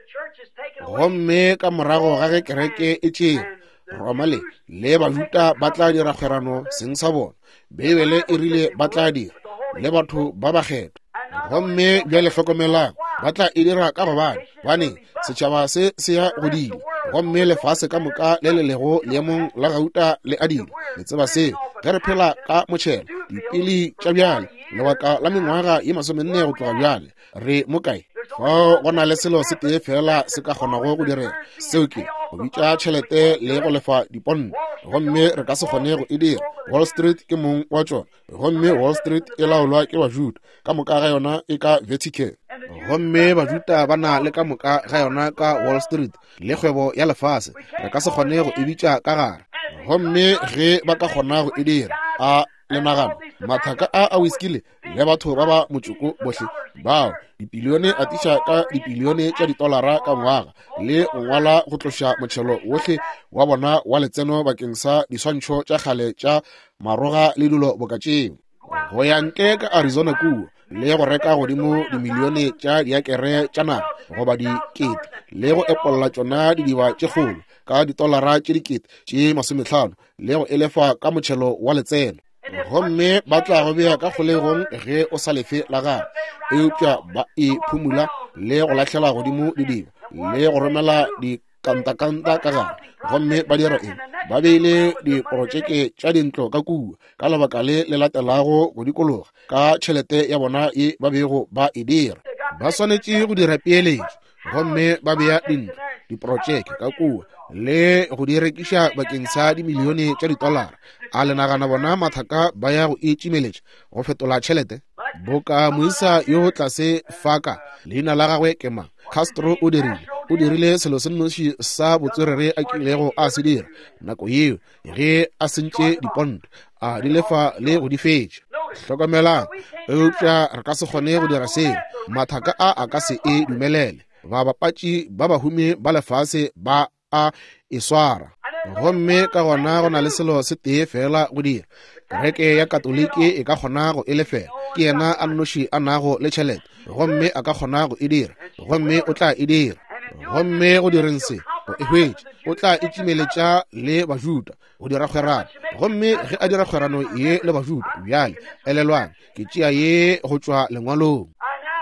Gomme ka morago ga ge kereke e tšeng Romale le bajuta ba tla dira kgwerano seng sa bona. Bibele e rile ba tla dira le batho ba bakgetho. Gomme bjale hlokomelang ba tla e dira ka gobane bane setšhaba se se ya godile gomme lefase ka moka le le lego leemong la gauta le adile. Le tseba se ge re phela ka motšhelo dipili tša bjale lebaka la mengwaga ye masomenne go tloga bjale re mokae fa go na le selo se tee fela se ka kgonago go direga, seo ke go bitša tšhelete le go lefa dipondo gomme re ka se kgone go e dira. Wall Street ke mong wa tšona gomme Wall Street e laolwa ke bajuta ka moka ga yona e ka Vatican gomme bajuta ba na le ka moka ga yona ka Wall Street le kgwebo ya lefase re ka se kgone go e bitša ka gare. Gomme ge ba ka kgona go e dira a le nagano mathaka a a wiskile le batho ba ba motsoko bohle bao dibilione a tiša ka dibilione tša ditolara ka ngwaga le ngwala go tloša motšhelo wohle wa bona wa letseno bakeng sa diswantšho tša kgale tša maroga le dilo bokatšeng go ya ntle ka Arizona kuo le go reka godimo dimilione tša diakere tša naga goba dikete le go epolola tšona didiba tše kgolo ka ditolara tše dikete tše masomehlano le go elefa ka motšhelo wa letseno. Gomme ba tla go bea ka kgolegong ge o sa lefe la gagwe. Eupša ba e phumula le go lahlela godimo didiba le go romela dikantakanta ka gare. Gomme ba dira eng? Ba beile diprotšeke tša dintlo ka kua ka lebaka le le latelago go dikologa ka tšhelete ya bona e ba bego ba e dira. Ba swanetše go dira peeletšo gomme ba bea dintlo diprotšeke ka kua le go di rekiša bakeng sa dimilione tša ditolara. A le nagana bona mathaka ba ya go itimeletša go fetola tšhelete. Boka moisa yo tlase faka leina la gagwe ke mang? Castro o dirile o dirile selo se nnoši sa botswerere a kilego a se dira nako yeo ge a sentše dipondo a di lefa le go di fetša. Hlokomelang eupša re ka se kgone go dira seo, mathaka a a ka se e dumelele. Ba bapatši ba bahumi ba lefase ba a e swara gomme ka gona go na le selo se tee fela go dira. Kereke ya katoliki e ka kgona go e lefela ke yena a nnoši a nago le tšhelete gomme a ka kgona go e dira gomme o tla e dira. Gomme go direng se go e hwetše o tla itimeletša le bajuta go dira kgwerano gomme ge a dira kgwerano ye le bajuta bjale elelwang ke tšea ye go tšwa lengwalong.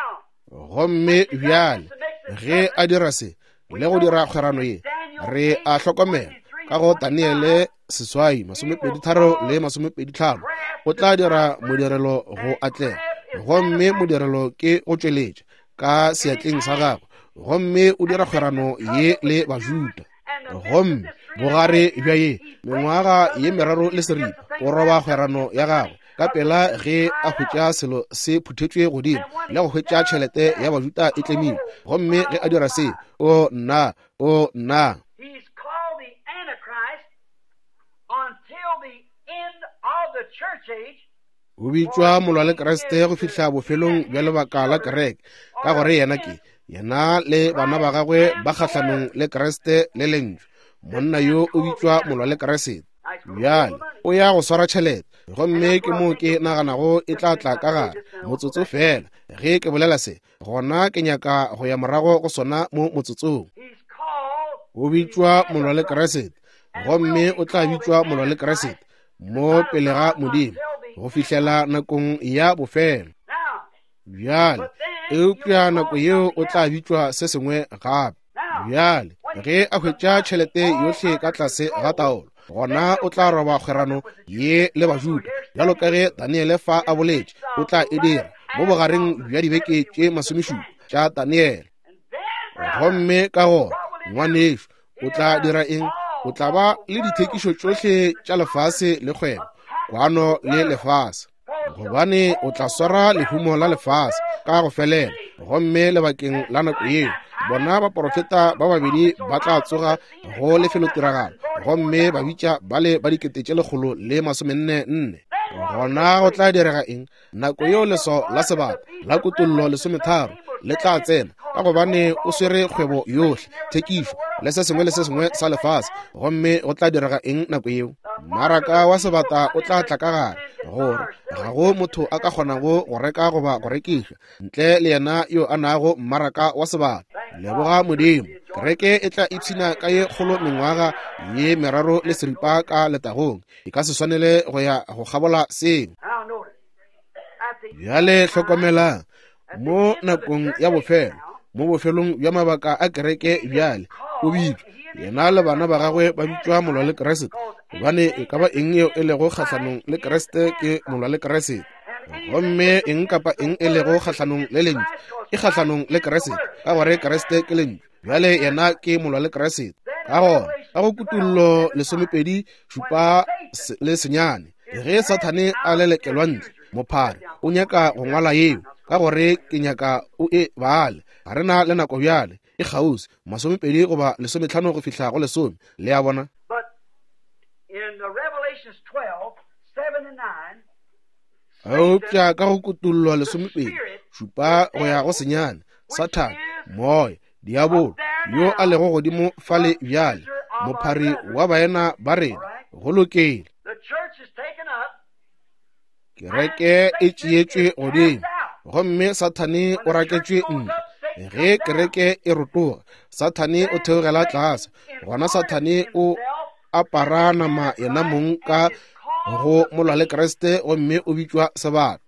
Gomme bjale ge a dira se le go dira kgwerano ye re a hlokomela ka go Daniele seswai masomepedi tharo le masomepedi tlhano o tla dira modirelo go atlega gomme modirelo ke go tšweletša ka seatleng sa gagwe gomme o dira kgwerano ye le bajuta. Gomme bogare bja ye mengwaga ye meraro le seripa o roba kgwerano ya gagwe ka pela ge a hwetša selo se phuthetšwe godimo le go hwetša tšhelete ya bajuta e tlemile gomme ge a dira se o nna o nna He's called the Antichrist until the end of the church age. o bitšwa molwa le Kriste go fihla bofelong bja lebaka la kereke ka gore yena ke yena le bana ba gagwe ba kgatlhanong le Kriste le lentswe monna yo o bitšwa molwa le Kriste bjale o ya go swara tšhelete gomme ke mo ke naganago e tla tla ka gare motsotso fela ge ke bolela se gona ke nyaka go ya morago go sona mo motsotsong He's called o bitšwa molwa le Kriste gomme o tla bitšwa molwa le Kriste mo pele ga modimo go fihlela nakong ya bofelo now. bjale eupša nako yeo o tla bitšwa se sengwe gape bjale ge a hwetša tšhelete yohle ka tlase ga taolo gona o tla roba kgwerano ye le bajuda bjalo ka ge Daniele fa a boletše o tla e dira mo bogareng bja dibeke tše masomešupa tša Daniele gomme ka gona ngwanešo o tla dira eng o tla ba le dithekišo tšohle tša lefase le kgwebo kwano le lefase gobane o tla swara lehumo la lefase ka go felela gomme lebakeng la nako yeo bona baprofeta ba babedi ba tla tsoga go lefelo tiragalo gomme ba bitša ba le ba dikete tše lekgolo le masomenne nne gona go tla direga eng nako yeo leso la sebata la kutullo lesometharo le tla tsena ka gobane o swere kgwebo yohle thekišo le se sengwe le se sengwe sa lefase gomme go tla direga eng nako yeo mmaraka wa sebata o tla tla ka gare gore ga go motho a ka kgonago go reka goba go rekiša ntle le yena yo a naago mmaraka wa sebata leboga modimo kereke e tla ipshina ka ye kgolo mengwaga ye meraro le seripa ka letagong e ka se swanele go ya go gabola seng Now notice, at the bjale hlokomela mo nakong ya bofelo mo bofelong bja mabaka a kereke bjale o bitšwa yena le bana ba gagwe ba bitšwa molwa le Kriste gobane e ka ba eng eo e lego kgatlhanong le Kriste ke molwa le Kriste gomme eng kapa eng e lego kgatlhanong le lentswe e kgatlhanong le Kriste ka gore Kriste ke lentswe bjale yena ke molwa le Kriste ka gona ka go kutullo lesomepedi šupa le senyane ge Sathane a lelekelwa ntle mophare o nyaka go ngwala yeo ka gore ke nyaka o e bale ga rena le nako bjale e kgausi masomepedi goba lesomehlano go fihla go lesome le ya bona but in the Revelations twelve, seven and nine, eupša ka go kutullwa lesomepedi šupa go ya go senyane Sathane moya diabolo yo a lego godimo fale bjale mophari wa baena ba rena go lokele the church is taken up. kereke e tšeetšwe godimo gomme Sathane o raketšwe ntle ge kereke e rotoga Sathane o theogela tlase gona Sathane o apara nama yena mong ka go molwa le Kriste gomme o bitšwa sebata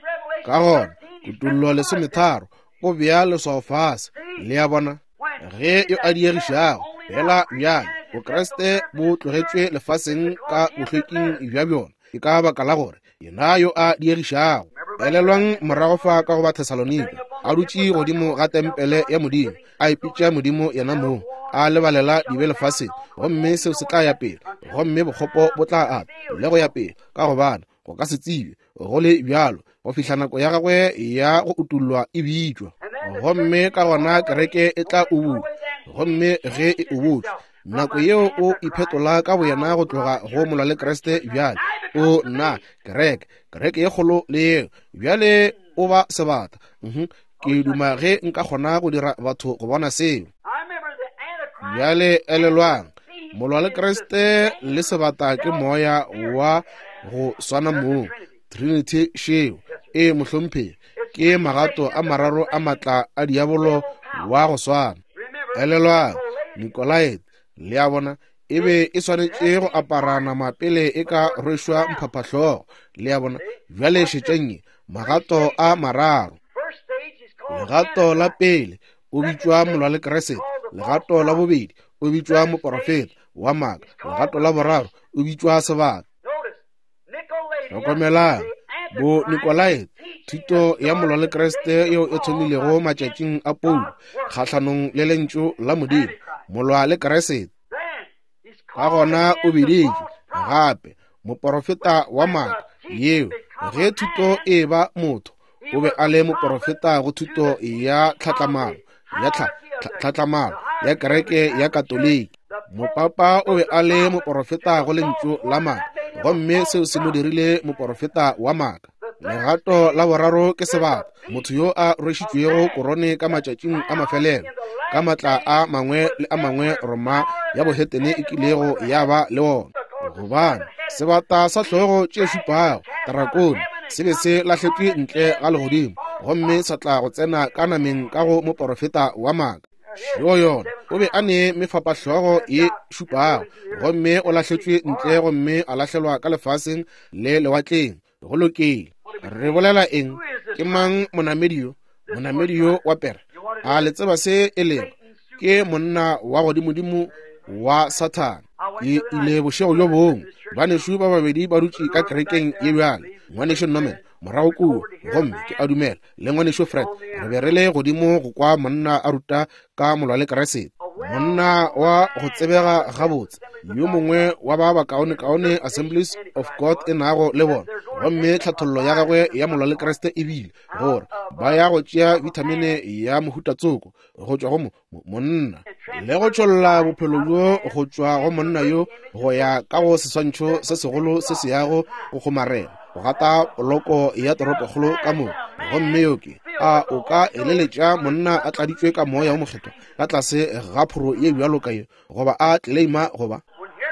ka gona kutullo lesometharo o bea leswao fase le ya bona ge yo a diegišago fela bjale bokreste bo tlogetšwe lefaseng ka bohlweking bja bjona e ka baka la gore yena yo a diegišago elelwang morago fa ka go ba Thessalonika a dutše godimo ga tempele ya modimo a ipitša modimo yena moo a lebalela dibe lefaseng gomme seo se tla ya pele gomme bokgopo bo tla ata le go ya pele ka gobana go ka se tsebe go le bjalo go fihla nako ya gagwe ya go utullwa e bitšwa gomme ka gona kereke e tla ubutšwa gomme ge e ubutšwa nako yeo o iphetola ka boyena go tloga go molwa le Kriste bjale o nna kereke kereke ye kgolo le yeo bjale o ba sebata mhm ke duma ge nka kgona go dira batho go bona seo I remember the Antichrist. bjale elelwang molwa le Kriste le sebata ke moya wa go swana moo Trinity sheo e mohlomphegi ke magato a mararo a matla a diabolo wa go swana elelwang Nikolaite le ya bona e be e swanetše go apara nama pele e ka rwešwa mphaphahlogo le ya bona bjale šetšennye magato a mararo First stage is called legato la pele o bitšwa molwa le Kriste legato la bobedi o bitšwa moprofeta wa maaka legato la boraro o bitšwa sebata Notice, Nicolaitan, hlokomelang the bo Antichrist, Nikolaite thuto ya molwa le Kriste yeo e thomilego matšatšing a Paulo kgatlhanong le lentšu la modimo molwa le Kriste then he's ka called gona again o the biditše false prophet. gape moprofeta wa maaka yeo ge thuto e ba motho o be a le moprofeta go thuto ya tlhatlamalo ya tlhatlamalo ya kereke ya katoliki. Mopapa o be a le moprofeta go lentso la maaka, gomme seo se mo dirile moprofeta wa maaka. Legato la boraro ke sebata, motho yo a rwešitšwego korone ka matšatšing a mafelelo, ka matla a mangwe le a mangwe Roma ya bohetene e kilego ya ba le ona. Gobane sebata sa tlhogo tše šupago tarakone se be se lahletšwe ntle ga legodimo, gomme sa tla go tsena ka nameng ka go moprofeta wa maaka. Yo yona o be a ne mefapatlhogo e šupago, gomme o lahletšwe ntle, gomme a lahlelwa ka lefaseng le lewatleng go lokile. Re bolela eng? Ke mang monamedi yo? Monamedi yo wa pere a le tseba se e lego ke monna wa godimodimo wa Satana. E ile bošego jo bongwe banešu ba babedi ba dutše ka kerekeng ye bjale, ngwanešo Norman morago kuo gomme ke a dumela le ngwanešo Fred. Re be re le godimo go kwa monna a ruta ka molwale Keresete, monna wa go tsebega gabotse, yo mongwe wa ba ba kaone-kaone Assemblies of God e nago le bona, gomme tlhathollo ya gagwe ya molwale Keresete e bile gore ba ya go tšea vitamine ya mohutatsoko go tšwa go monna le go tšolola bophelo jo go tšwa go monna yo go ya ka go seswantšho se segolo se se yago go kgomarela go gata poloko ya toropokgolo ka moo. Gomme yoke a o ka eleletša monna a tladitšwe ka moya o mokgetho ka tlase ga phoro ye bjalo ka yo, goba a tleima goba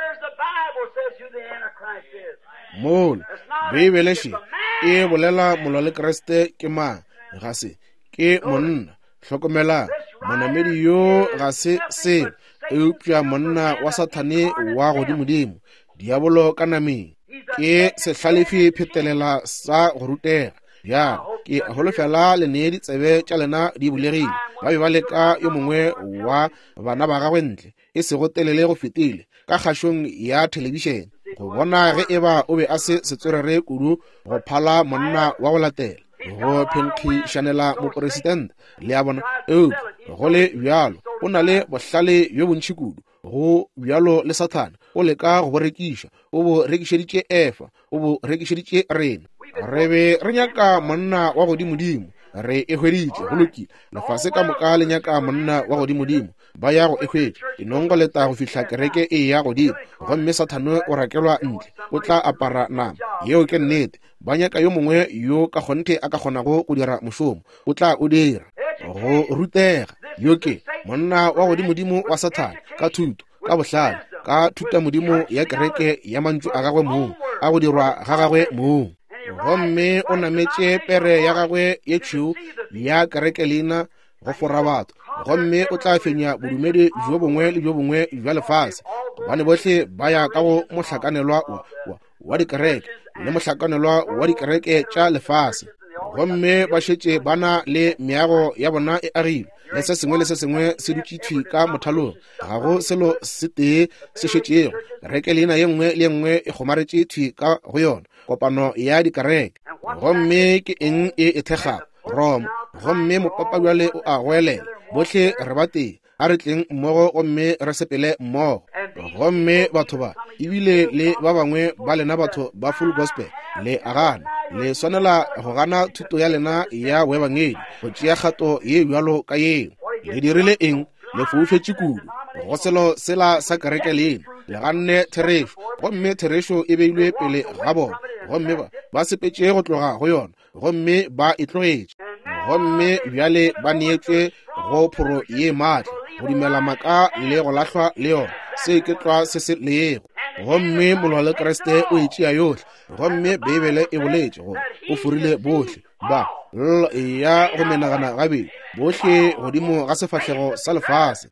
mola Bibeleše e bolela molwale Keresete ke mang? Ga se ke monna. Hlokomela, monamedi yo ga se selo, eupša monna wa Sathane wa godimodimo, diabolo ka nameng, ke sehlalefi phetelela sa go rutega. Ya ke a holofela le ne ditsebe tša lena di bulegile, ba be ba leka yo mongwe wa bana ba gagwe ntle e se go telele go fetile ka kgašong ya telebišene, go bona ge e ba o be a se setswerere kudu go phala monna wa go latela go phenkgišanela moporesidente. Le a bona eo go le bjalo o na le bohlale yo bontši kudu, go bjalo le Sathane o leka go bo rekiša, o bo rekišeditše efa, o bo rekišeditše rena. Re be re nyaka monna wa godimodimo, re e hweditše go lokile. Lefase ka moka le nyaka monna wa godimodimo, ba ya go e hwetše dinongo leta go fihla kereke e ya godimo, gomme Sathane o rakelwa ntle, o tla apara nama yeo ke nnete. Ba nyaka yo mongwe yo ka kgonte a ka kgonago go dira mošomo, o tla o dira go rutega. Yoke monna wa godimodimo wa Sathane ka thuto, ka bohlale, ka thuta modimo ya kereke ya mantšu a gagwe moo, a go dirwa ga gagwe moo. Gomme o nametše pere ya gagwe ye tšheu ya kereke leina go fora batho, gomme o tla fenya bodumedi jo bongwe le jo bongwe jwa lefase. Bane bohle ba ya ka go mohlakanelwa wa, wa, wa dikereke le mohlakanelwa wa dikereke tša lefase, gomme ba šetše bana le meago ya bona e agile, le se sengwe le se sengwe se dutšitšwe ka mothalong. Ga go selo se tee se šetšego, kereke leina ye nngwe le nngwe e kgomaretše thwi ka go yona, kopano ya dikereke. Gomme ke eng e e thekgago? Roma. Gomme mopapa bjale o a goelela, bohle re ba teng, a re tleng mmogo gomme re sepele mmogo. Gomme batho ba ebile le ba bangwe ba lena batho ba full gospel le agana le swanela go gana thuto ya lena ya webangedi go tšea kgato ye bjalo ka yeo. Le dirile eng? Le foufetše kudu go selo sela sa kereke lena le ganne therešo, gomme therešo e beilwe pele ga bona, gomme ba ba sepetše go tloga go yona, gomme ba e tlogetše. Gomme bjale ba neetšwe go phoro ye maatla, go dumela maka le go lahlwa le yona, se ke tlwa se se leego. Gomme molwale Keresete o etšea yohle, gomme Bibele e boletše gore o furile bohle ba l ya go menagana gabedi bohle godimo ga sefahlego sa lefase,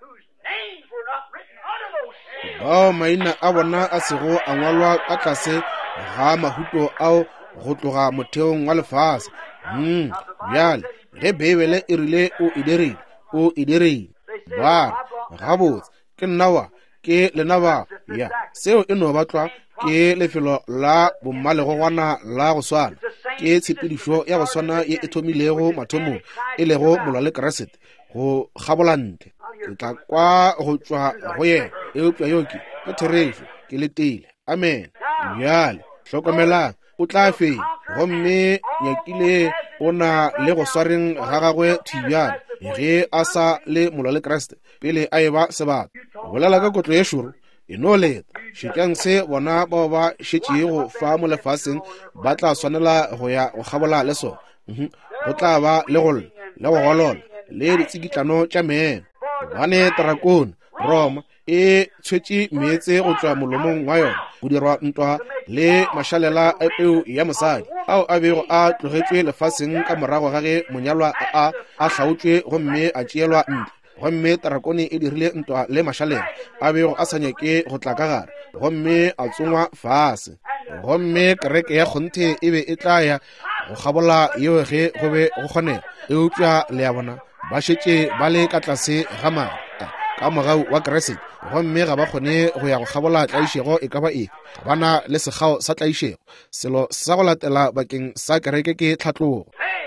bao maina a bona a sego a ngwalwa ka tlase ga mahuto ao go tloga motheong wa lefase. Hmm, bjale ge Bibele e rile o e dirile, o e dirile ba gabotse ke nna wa ke lena ba ya seo e no batlwa ke lefelo la bommalegogwana la go swana, ke tshepedišo ya go swana ye e thomilego mathomong e lego molwale Keresete go gabola ntle. Ke tla kwa go tšwa go yena eupša yoke ke therešo ke le tele. Amen. Bjale hlokomelang o tla fenya gomme nyakile o na le go swareng ga gagwe thibjana ge a sa le molwa le Kreste pele a eba sebata. Bolela ka kotlo ye šoro e no leta šetšang se bona bao ba šetše go fa mo lefaseng ba tla swanela go ya go gabola le sona. Go tla ba le go le go golola le ditsikitlano tša meno. Bane Tarakone Roma e tshwetše meetse go tšwa molomong wa yona go dirwa ntwa le mašalela a peu ya mosadi ao a bego a tlogetšwe lefaseng ka morago ga ge monyalwa a a hlaotšwe gomme a tšeelwa ntle. Gomme Tarakone e dirile ntwa le mašalela a bego a sa nyake go tla ka gare gomme a tsongwa fase. Gomme kereke ya kgonthe e be e tla ya go gabola yeo ge go be go kgonega. Eupša le ya bona ba šetše ba le ka tlase ga mara ka mogau wa Keresete gomme ga ba kgone go ya go gabola tlaišego e ka ba eng. Ga bana le segao sa tlaišego. Selo sa go latela bakeng sa kereke ke tlhatlogo.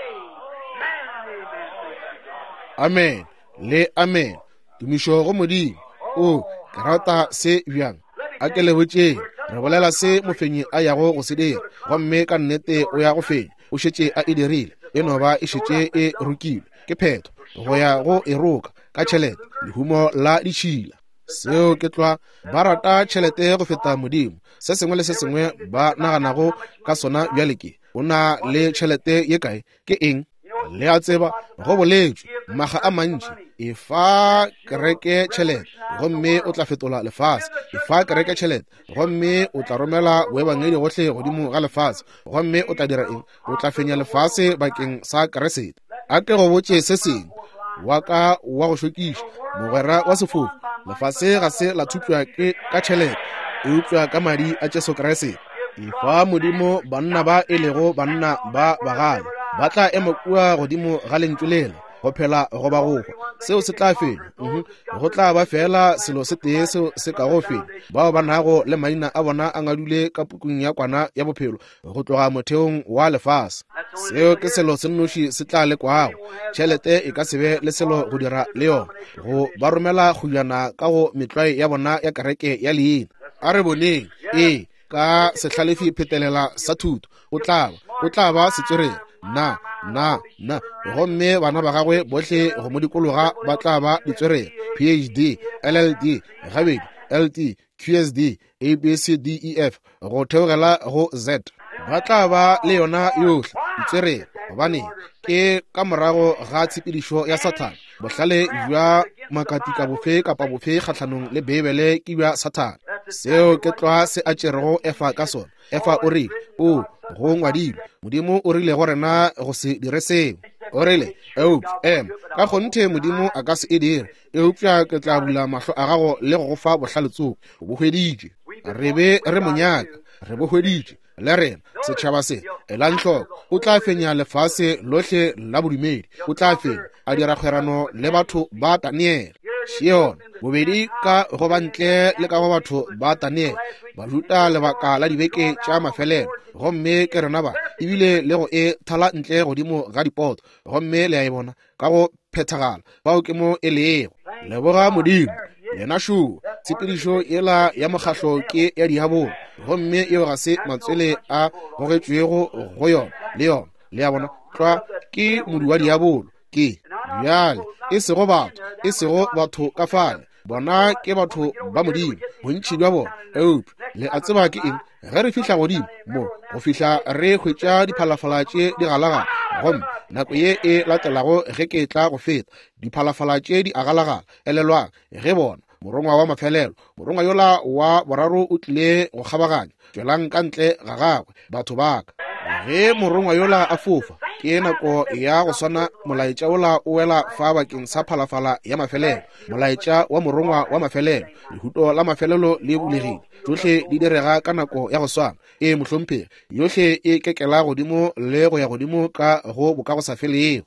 Amen le amen. Tumišo go Modimo. O ke rata se bjang a ke le botše re bolela se mofenyi a yago go se dira gomme ka nnete o ya go fenya o šetše a e dirile e no ba e šetše e rukilwe ke phetho go ya go e roka ka tšhelete lehumo la ditšhila. Seo ke tloa ba rata tšhelete go feta Modimo. Se sengwe le se sengwe ba naganago ka sona bjale ke o na le tšhelete ye kae ke eng. Le a tseba go boletšwe maga a mantši e fa kereke tšhelete gomme o tla fetola lefase. E fa kereke tšhelete gomme o tla romela boebangedi gohle godimo ga lefase gomme o tla dira eng. O tla fenya lefase bakeng sa Keresete. A ke go botše se seng wa ka wa go šokiša mogwera wa sefofu. Lefase ga se la thutšwa ka tšhelete e utswa ka madi a Jesu Keresete. E fa Modimo banna ba e lego banna ba bagale ba tla ema kua godimo ga lentšu lela go phela go ba go seo se tla fela. Go tla ba fela selo se tee seo se ka go fela bao ba nago le maina a bona a ngadule ka pukung ya kwana ya bophelo go tloga motheong wa lefase. Seo ke selo se nnoši se tla le kwago. Tšhelete e ka sebe le selo go dira le yona go ba romela kgujana ka go metlwae ya bona ya kereke ya leina. A re boneng ee ka sehlalefi phetelela sa thuto o tla o tla ba setswereng na na na gomme bana ba gagwe bohle go mo dikologa ba tla ba ditswereng P H D L L D gabedi L T Q S D A B C D E F go theogela go Z. Ba tla ba le yona yohle ditswereng gobane ke ka morago ga tshepedišo ya Satane. Bohlale bja makatika bofe kapa bofe kgatlhanong le Bebele ke bja Satane. Seo ke tloa se a tšerego Efa ka sona. Efa o rile o go ngwadilwe Modimo o rile go rena go se dire seo. O rile eupša em ka kgonthe Modimo a ka se e dire. Eupša ke tla bula mahlo a gago le go go fa bohlaletsogo bo hweditše. Re be re monyaka re bo hweditše le rena setšhaba se elang hloko. O tla fenya lefase lohle la bodumedi. O tla fenya a dira kgwerano le batho ba Daniele. Shion bobedi ka go ba ntle le ka go batho ba Daniele ba ruta lebaka la dibeke tša mafelelo gomme ke rena ba ebile le go e thala ntle godimo ga dipoto gomme le a e bona ka go phethagala bao ke mo e lego. Leboga Modimo yena shu tshepedišo ela ya mokgahlo ke ya dihabolo gomme eo ga se matswele a gogetšwego go yona le yona le ya bona tloa ke modu wa dihabolo ke bjale e sego batho e sego batho ka fale bona ke batho ba Modimo bontši bja bona. Eupša le a tseba ke eng ge re fihla godimo mo go fihla re hwetša diphalafala tše di galagala gomme nako ye e latelago ge ke tla go feta diphalafala tše di agalagala elelwang ge bona morongwa wa mafelelo morongwa yola wa boraro o tlile go kgabaganya tšwelang ka ntle ga gagwe batho baka. Ge morongwa yola a fofa ke nako ya go swana molaetša ola o wela fa bakeng sa phalafala ya mafelelo. Molaetša wa morongwa wa mafelelo lehuto la mafelelo le bulegile tsohle di direga ka nako ya go swana e mohlomphegi yohle e kekela godimo le go ya godimo ka go boka go sa felego.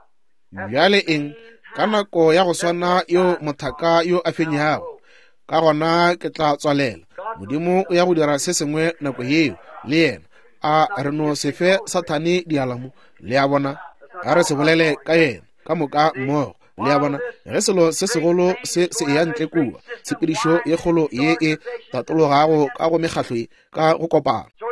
Bjale eng ka nako ya go swana yo mothaka yo a fenyago ka gona ke tla tswalela Modimo o ya go dira se sengwe nako yeo le yena a re no sefe Satane dialamo le a bona a re se bolele ka yena ka moka mmogo le a bona ge selo se segolo se se ya ntle kua tshepedišo ye kgolo ye e tatologago ka go mekgahlo ka go kopana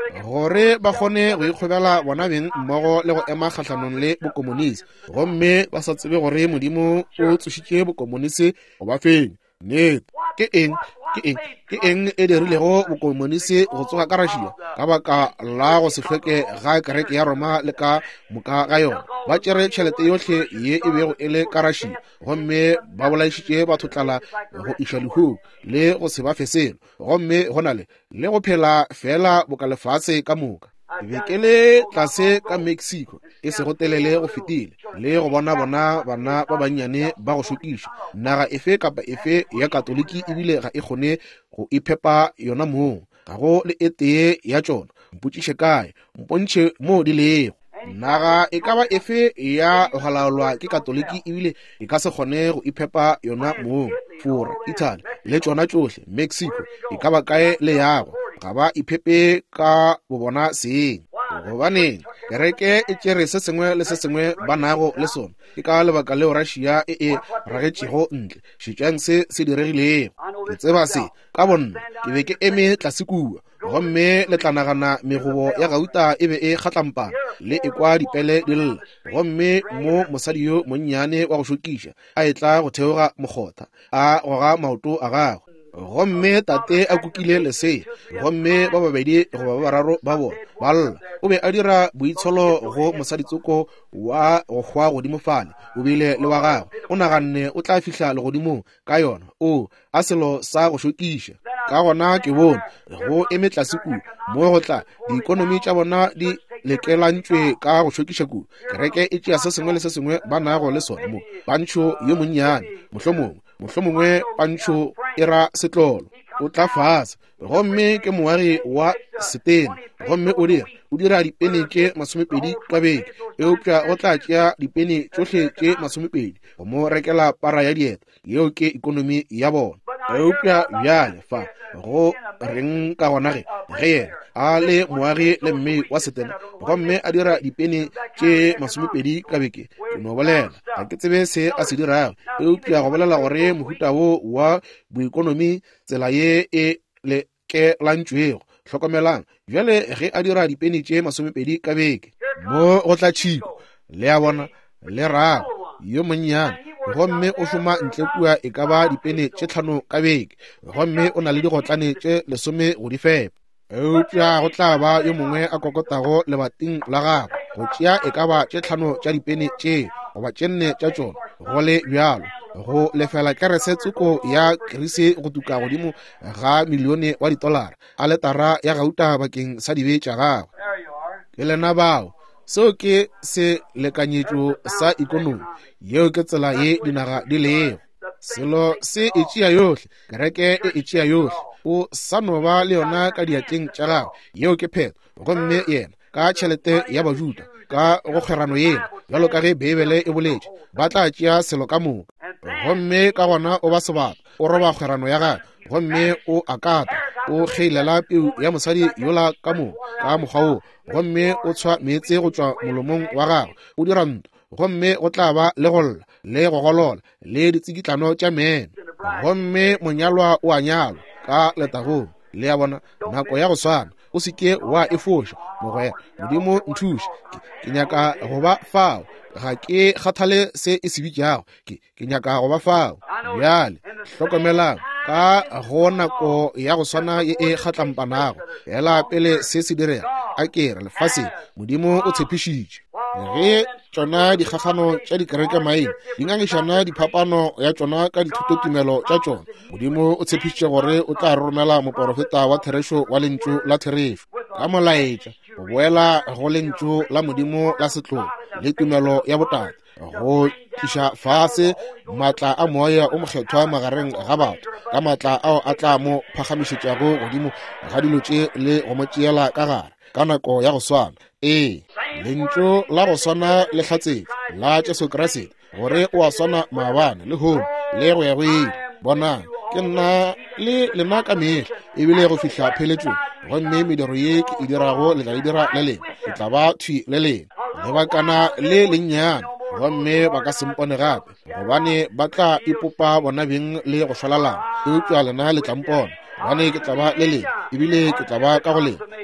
gore ba kgone go ikgobela bona beng mmogo le go ema kgatlhanong le bokomonisi gomme ba sa tsebe gore modimo o tsošitše bokomonisi go ba feng. Nnete ke eng ke eng ke eng e dirilego bokomonisi go tsoga ka Russia ka baka la go se hloke ga kereke ya Roma le ka moka ga yona. Ba tšere tšhelete yotlhe ye e bego e le ka Russia gomme ba bolaišitše batho tlala go iša lehu le go se ba fe selo gomme go na le le go phela fela boka lefase ka moka. Ke be ke le tlase ka Mexico e se go telele go fetile le go bona bona bana ba bannyane ba go šokiša. Naga efe kapa efe ya katoliki ebile ga e kgone go iphepa yona moo, ga go le e tee ya tšona. Mpotšiše kae, mpontšhe mo di lego. Naga e ka ba efe ya go laolwa ke katoliki ebile e ka se kgone go iphepa yona moo. Fora Italy le tšona tšohle Mexico e ka ba kae le yago ga ba iphepe ka bo bona seeng. Gobaneng kereke e tšere se sengwe le se sengwe ba nago le sona. Ke ka lebaka leo Russia e e ragetšego ntle šetšang se se diregilego. Ke tseba se ka bonna ke be ke eme tlase kua gomme le tla nagana megobo ya gauta e be e kgatlampana le e kwa dipele di lla gomme mo mosadi yo monnyane wa go šokiša a e tla go theoga mokgotha a goga maoto a gagwe gomme tate a kukile lesea gomme ba babedi goba ba bararo ba bona ba lla. O be a dira boitsholo go mosaditsoko wa go hwa godimo fale o bile le wa gagwe o naganne o tla fihla legodimong ka yona o a selo sa go šokiša. Ka gona ke bone go eme tlase kudu mo go tla diikonomi tša bona di lekelantšwe ka go šokiša kudu. Kereke e tšea se sengwe le se sengwe ba nago le sona mo. Pantšho yo monnyane mohlomongwe mohlomongwe pantšho e ra setlolo o tla fase gomme ke moagi wa Setene gomme o dira o dira dipene tše masomepedi ka beke. Eupša o tla tšea dipene tšohle tše masomepedi go mo rekela para ya dieta yeo ke ikonomi ya bona. Eupša bjale fa go reng ka gona ge ge yena a le moagi le mme wa Setene gomme a dira dipene tše masomepedi ka beke. Ke no bolela ga ke tsebe se a se dirago. Eupša go bolela gore mohuta wo wa boikonomi tsela ye e lekelantšwego hlokomelang bjale ge a dira dipene tše masomepedi ka beke mo go tla tšhiko le a bona le rago yo monnyane gomme o šoma ntle kua e ka ba dipene tše tlhano ka beke gomme o na le digotlane tše lesome go di fepa. Eupša go tla ba yo mongwe a kokotago lebating la gagwe go tšea e ka ba tše tlhano tša dipene tše goba tše nne tša tšona go le bjalo go lefela kerese tsoko ya krise go tuka godimo ga milione wa ditolara a letara ya gauta bakeng sa dibe tša gagwe. Ke lena bao seo ke se lekanyetšo sa ikonomi yeo ke tsela ye dinaga di lego. Selo se e tšea yohle kereke e e tšea yohle o sa no ba le yona ka diatleng tša gagwe yeo ke pheto gomme yena ka tšhelete ya bajuda ka go kgerano yena bjalo ka ge Bibele e boletše ba tla tšea selo ka moka gomme ka gona o ba sebata o roba kgerano ya gagwe gomme o akata o kgeilela peu ya mosadi yola ka moka ka mokgwa o gomme o tshwa meetse go tšwa molomong wa gagwe o dira nto gomme go tla ba le go lla le go golola le ditsikitlano tša mene gomme monyalwa o a nyalwa ka letagong le ya bona nako ya go swana o seke wa e foša mogwera modimo nthuše ke nyaka go ba fao ga ke kgathale se e se bitšago ke nyaka go ba fao bjale hlokomelang ka go nako ya go swana ye e kgatlampanago fela pele se se direga a kere lefaseng modimo o tshepišitše ge tšona dikgakgano tša dikereke maeng di ngangišana diphapano ya tšona ka dithutotumelo tša tšona. Modimo o tshepišitše gore o tla romela moporofeta wa therešo wa lentšu la therešo ka molaetša go boela go lentšu la modimo la setlolo le tumelo ya botate go tliša fase maatla a moya o mokgethwa magareng ga batho ka maatla ao a tla mo phagamišetšago godimo ga dilo tše le go mo tšeela ka gare ka nako ya go swana. Ee, lentšu la go swana le hlatsetse la Jesu Kriste gore o a swana maabane le home le go ya go eng bonang ke nna le lena ka mehla ebile go fihla pheletšong gomme mediro ye ke e dirago le tla e dira le lena e tla ba thwi le lena le bakana le lennyane gomme ba ka sempone gape gobane ba tla ipopa bona beng le go šwalalana eupša lena le tlampona gobane ke tla ba le lena ebile ke tla ba ka go lena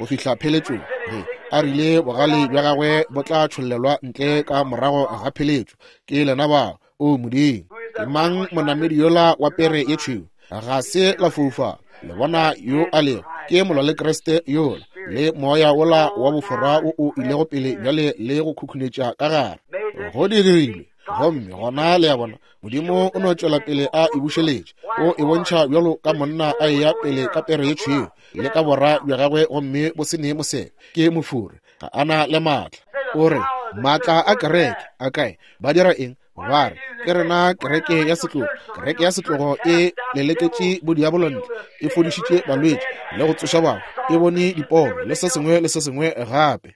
o fihla pheletšo a rile bogale bja gagwe bo tla tšhollelwa ntle ka morago ga pheletšo ke lena ba o modimo ke mang monamedi yola wa pere ye tšhweu ga se la fofa le bona yo a lego ke molwa le kreste yola le moya ola wa boforwa o o ilego pele bjale le go khukhunetša ka gare go dirilwe gomme gona le ya bona modimo o no tšwela pele a e bušeletše o e bontšha bjalo ka monna a eya pele ka pere ye tšhweu le ka borra bja gagwe gomme bo se ne mosebe ke mofure ga ana le maatla o re maatla a kereke a kae ba dira eng ba re ke rena kereke ya setlogo kereke ya setlogo e leleketše bodiabolontle e fodišitše balwetši le go tsoša bao e bone dipono le se sengwe le se sengwe gape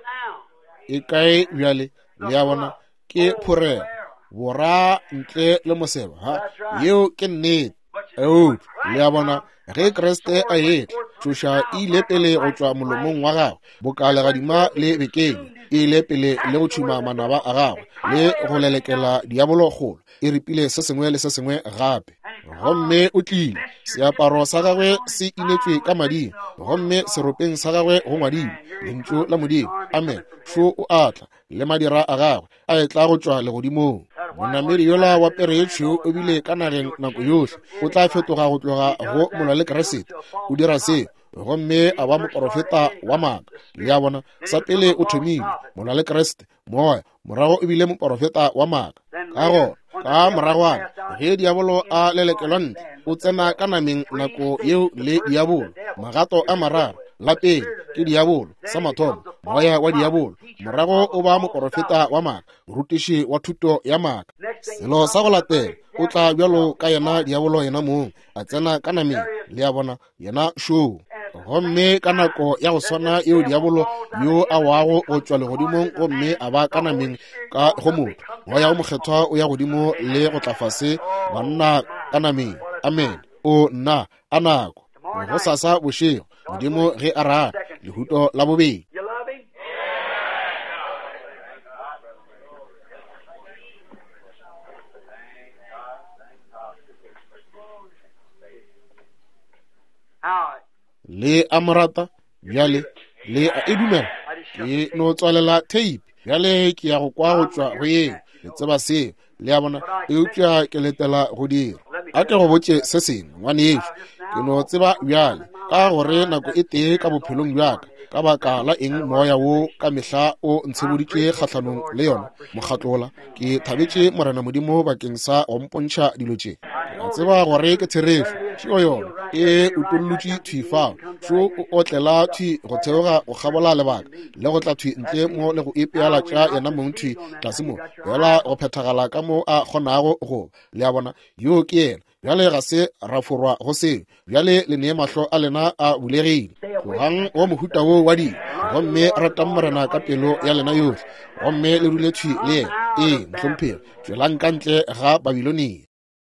e kae bjale le ya bona ke phorego borra ntle le moseba ha yeo ke nnete eo le ya bona ge kreste a etla tšhoša e ile pele go tšwa molomong wa gagwe bokale gadima le bekeng e ile pele le go tšhuma manaba a gagwe le go lelekela diabolokgolo e ripile se sengwe le se sengwe gape gomme o tlile seaparo sa gagwe se inetswe ka madimo gomme seropeng sa gagwe go ngwadimo lentšu la modimo amen šo o atla le madira a gagwe a etla go tšwa legodimong monamedi yola wa pere ye tšhweu o bile ka nageng nako yohle o tla fetoga go tloga go molwa le keresete o dira seo gomme a ba moprofeta wa maaka le ya bona sa pele o thomile molwa le keresete moya morago o bile moprofeta wa maaka ka gona ka moragwana ge diabolo a lelekelwa ntle o tsena ka nameng nako yeo le diabolo magato a mararo la pele ke diabolo sa mathomo moya wa diabolo morago o ba moprofeta wa maaka morutiši wa thuto ya maaka selo sa go latela o tla bjalo ka yena diabolo yena mong a tsena ka nameng le ya bona yena šou gomme ka nako ya go swana eo diabolo yo a wago go tšwa legodimong gomme a ba ka nameng ka go motho moya go mokgethwa o ya godimo le go tla fase banna ka nameng amen o nna a nako go sasa bošego modimo ge a rata lehuto la bobedi le a morata bjale le a edumela ke no tswalela tape bjale ke ya go kwa go tšwa go yeng le tseba seo le ya bona e upša ke letela go dira a ke go botše se sengwe ngwane yeso ke no tseba bjale ka gore nako e tee ka bophelong bjaka ka baka la eng moya wo ka mehla o ntsheboditše kgahlanong le yona mokgatlola ke thabetše morena modimo bakeng sa go mpontšha dilo tše a tseba gore ke tsherefo tšeo yona e utollotše thwi fao tšo o otlela thwi go theoga go kgabola lebaka le go tla thwi ntle mo le go ipeala tša yena mong thwi tlase mo fela go phethagala ka mo a kgonago go le ya bona yo ke yena bjale ga se raforwa go seo bjale le nee mahlo a lena a bulegile tlogang wo mohuta wo wa dilo gomme ratang morena ka pelo ya lena yohle gomme le dule thwi le yena ee mohlomphego tšwelang ka ntle ga babilonia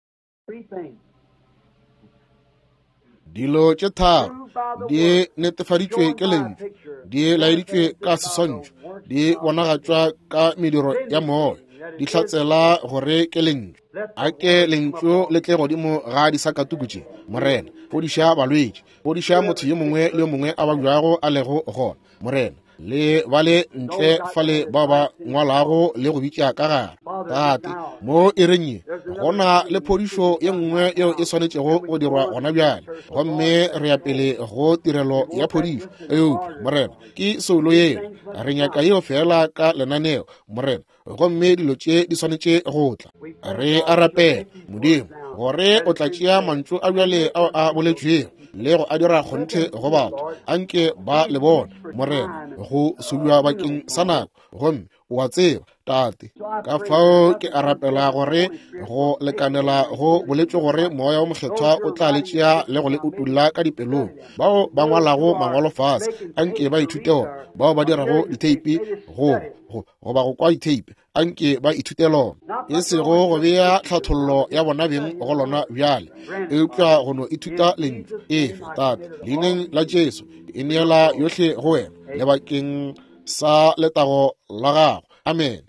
dilo tše tharo di netefaditšwe ke lentšu di laeditšwe ka sesontšo di bonagatšwa ka mediro ya moya di hlatsela gore ke lentšu a ke lentšu le tle godimo ga di sa katukutše morena fodiša balwetši fodiša motho yo mongwe le yo mongwe a ba bjago a lego gona morena le ba le ntle fale ba ba ngwalago le go bitša ka gare tate mo e renye gona le phodišo ye nngwe yeo e swanetšego go dirwa gona bjale gomme re ya pele go tirelo ya phodišo eupša morena ke solo yeo re nyaka yeo fela ka lenaneo morena gomme dilo tše di swanetše go tla re a rapela modimo gore o tla tšea mantšu a bjale ao a boletšwego le go a dira kgonthe go batho anke ba le bona morena go subiwa bakeng sa nako gomme o a tseba tate ka fao ke a rapela gore go lekanela go boletšwe gore moya o mokgethwa o tla letšea le go le utulla ka dipelong bao ba ngwalago mangwalo fase anke ba ithute gona bao ba dirago diteipi go goba go kwa diteipi anke ba ithute lona e sego go bea tlhathollo ya bona beng go lona bjale eupša go no ithuta lentšu efe tate leineng la jesu e neela yohle go wena le bakeng sa letago la gago amen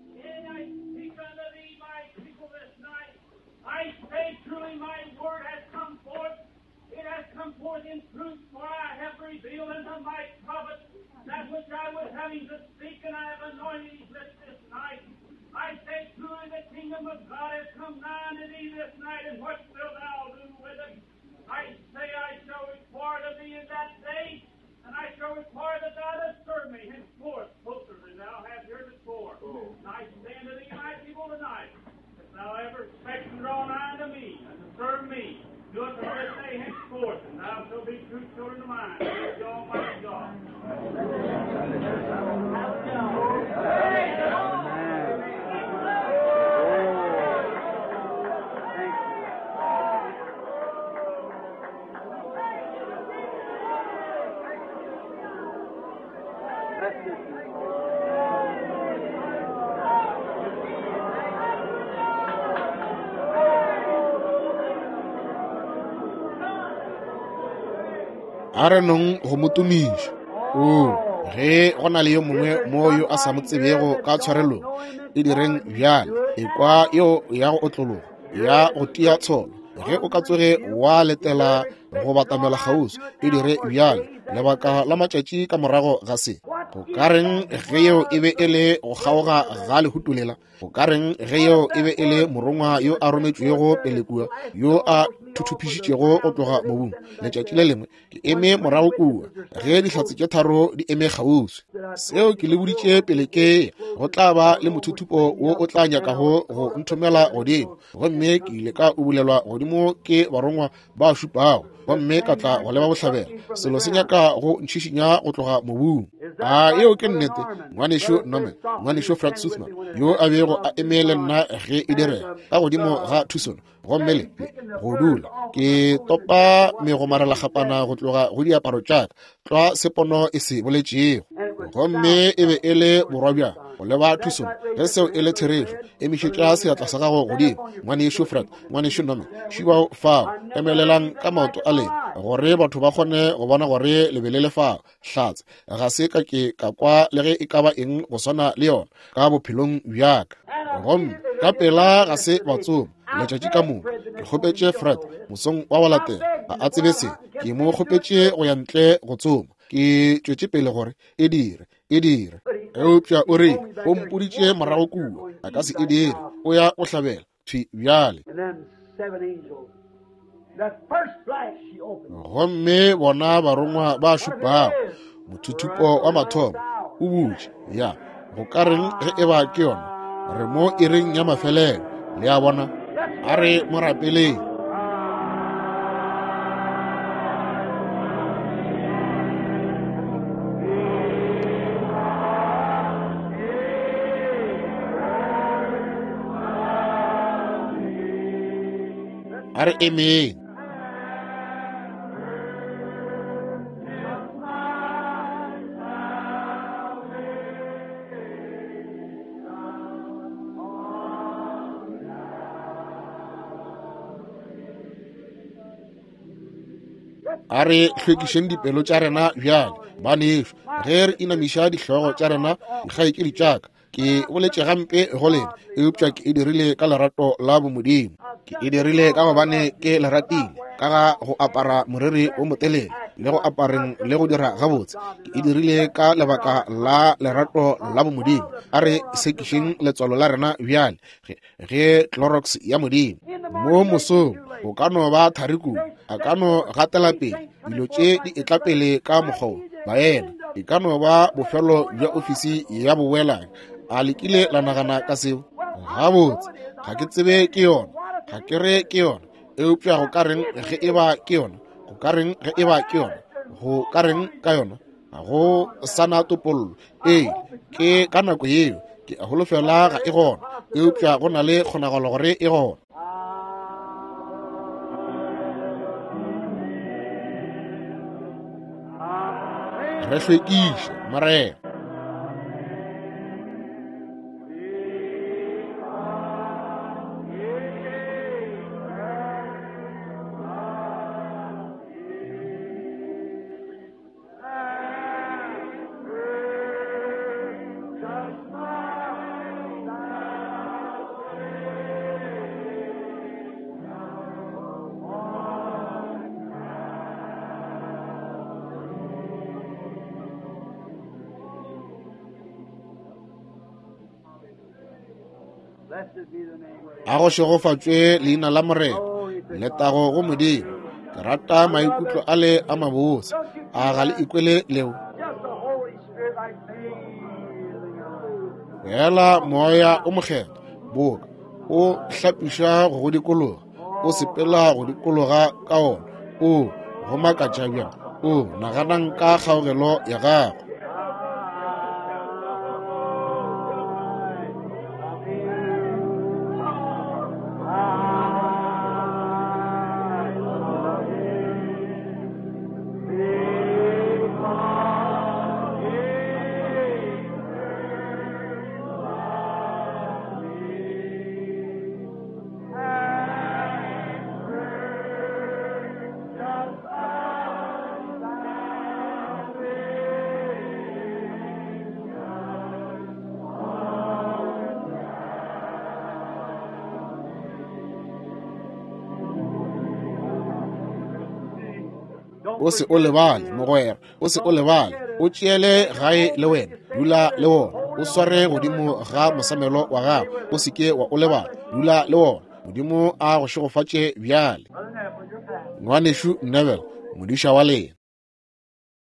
in truth, for I have revealed unto my prophets, that which I would have him to speak, and I have anointed his lips this night. I say truly the kingdom of God has come nigh unto thee this night, and what wilt thou do with it? I say I shall require of thee in that day, and I shall require that thou dost serve me henceforth closer than thou hast heretofore. Oh. And I say unto thee, my people, tonight, if thou ever expect to draw nigh unto me, and to serve me, do it from this day henceforth, and thou shalt be true children of mine. Praise the Almighty God. a re nong go motumiša o ge go na le yo mongwe mo yo a sa mo tsebego ka tshwarelong e direng bjale ekwa yo ya go otlologa ya go tia tsholo ge o ka tsoge wa letela go batamela kgauswi e dire bjale lebaka la matšatši ka morago ga se go ka reng ge yeo e be e le go kgaoga ga lehutulela go ka reng ge yeo e be e le morongwa yo a rometšwego pelekua yo a thuthupišitšego go tloga mobung letšatši le lengwe ke eme morago kua ge dihlatse tše tharo di eme kgauswi seo ke le boditše pele ke go tla ba le mothuthupo wo o tla nyakago go nthomela godimo gomme ke ile ka o bulelwa godimo ke barongwa ba šupago gomme ka tla go leba bohlabela selo se nyaka go ntšhišinya go tloga mobung a yeo ke nnete ngwanešo Norman ngwanešo Fred Sussman yo a bego a emele nna ge e direga ka godimo ga thusono gomme le go dula ke topa megomarela gapana go tloga go diaparo tšaka tlwa sepono e se boletšego gomme e be e le borwa bja go leba thusono ge seo e le therešo emišetša seatla sa gago godimo ngwanešo Fred ngwanešo Norman šiwa fao emelelang ka maoto a lena gore batho ba kgone go bona gore lebele le fao hlatse ga se ka ke ka kwa le ge e ka ba eng go swana le yona ka bophelong bjaka gomme ka pela ga se batsome letšatši ka moo ke kgopetše Fred mosong wa go latela ga a tsebe se ke mo kgopetše go ya ntle go tsoma ke tšwetše pele gore e dire e dire eupša o re o mpoditše morago kua a ka se e dire o ya o hlabela thwi bjale gomme bona barongwa ba šupago mothuthupo wa mathomo o butše ya go ka reng ge e ba ke yona re mo e reng ya mafelelo le a bona a re morapeleng a re emeng a re hlwekišeng dipelo tša rena bjale baneso ge re inamiša dihlogo tša rena dikgaetšedi tšaka ke boletše gampe go lena eupša ke e dirile ka lerato la bomodimo ke e dirile ka gobane ke leratile ka ga go apara moriri o motelele le go apareng le go dira gabotse ke e dirile ka lebaka la lerato la bomodimo a re sekišeng letswalo la rena bjale ge Clorox ya modimo mo mosong o ka no ba thariku a ka no gatela pele dilo tše di etla pele ka mokgwa baena e ka no ba bofelo bja ofisi ya bowelang a lekile la nagana ka seo gabotse ga ke tsebe ke yona ga ke re ke yona eupša go ka reng ge e ba ke yona go ka reng ge e ba ke yona go ka reng ka yona ga go sana topololo ee ke ka nako yeo ke a holofela ga e gona eupša go na le kgonagalo gore e gona re hlwekiše marena a go šegofatšwe leina la Morena, letago go Modimo. Ke rata maikutlo a le a mabotse a ga le ikwele leo. Fela moya o mokgetho boka o hlapiša go dikologa, o sepela go dikologa ka ona, o go makatša bjang, o naganang ka kgaogelo ya gago. O se o lebale mogwera, o se o lebale, o tšeele gae le wena, dula le wona, o sware godimo ga mosamelo wa gago, o seke wa o lebala, dula le wona, modimo a go šegofatše bjale. Ngwanešu Neville, modiša wa lena.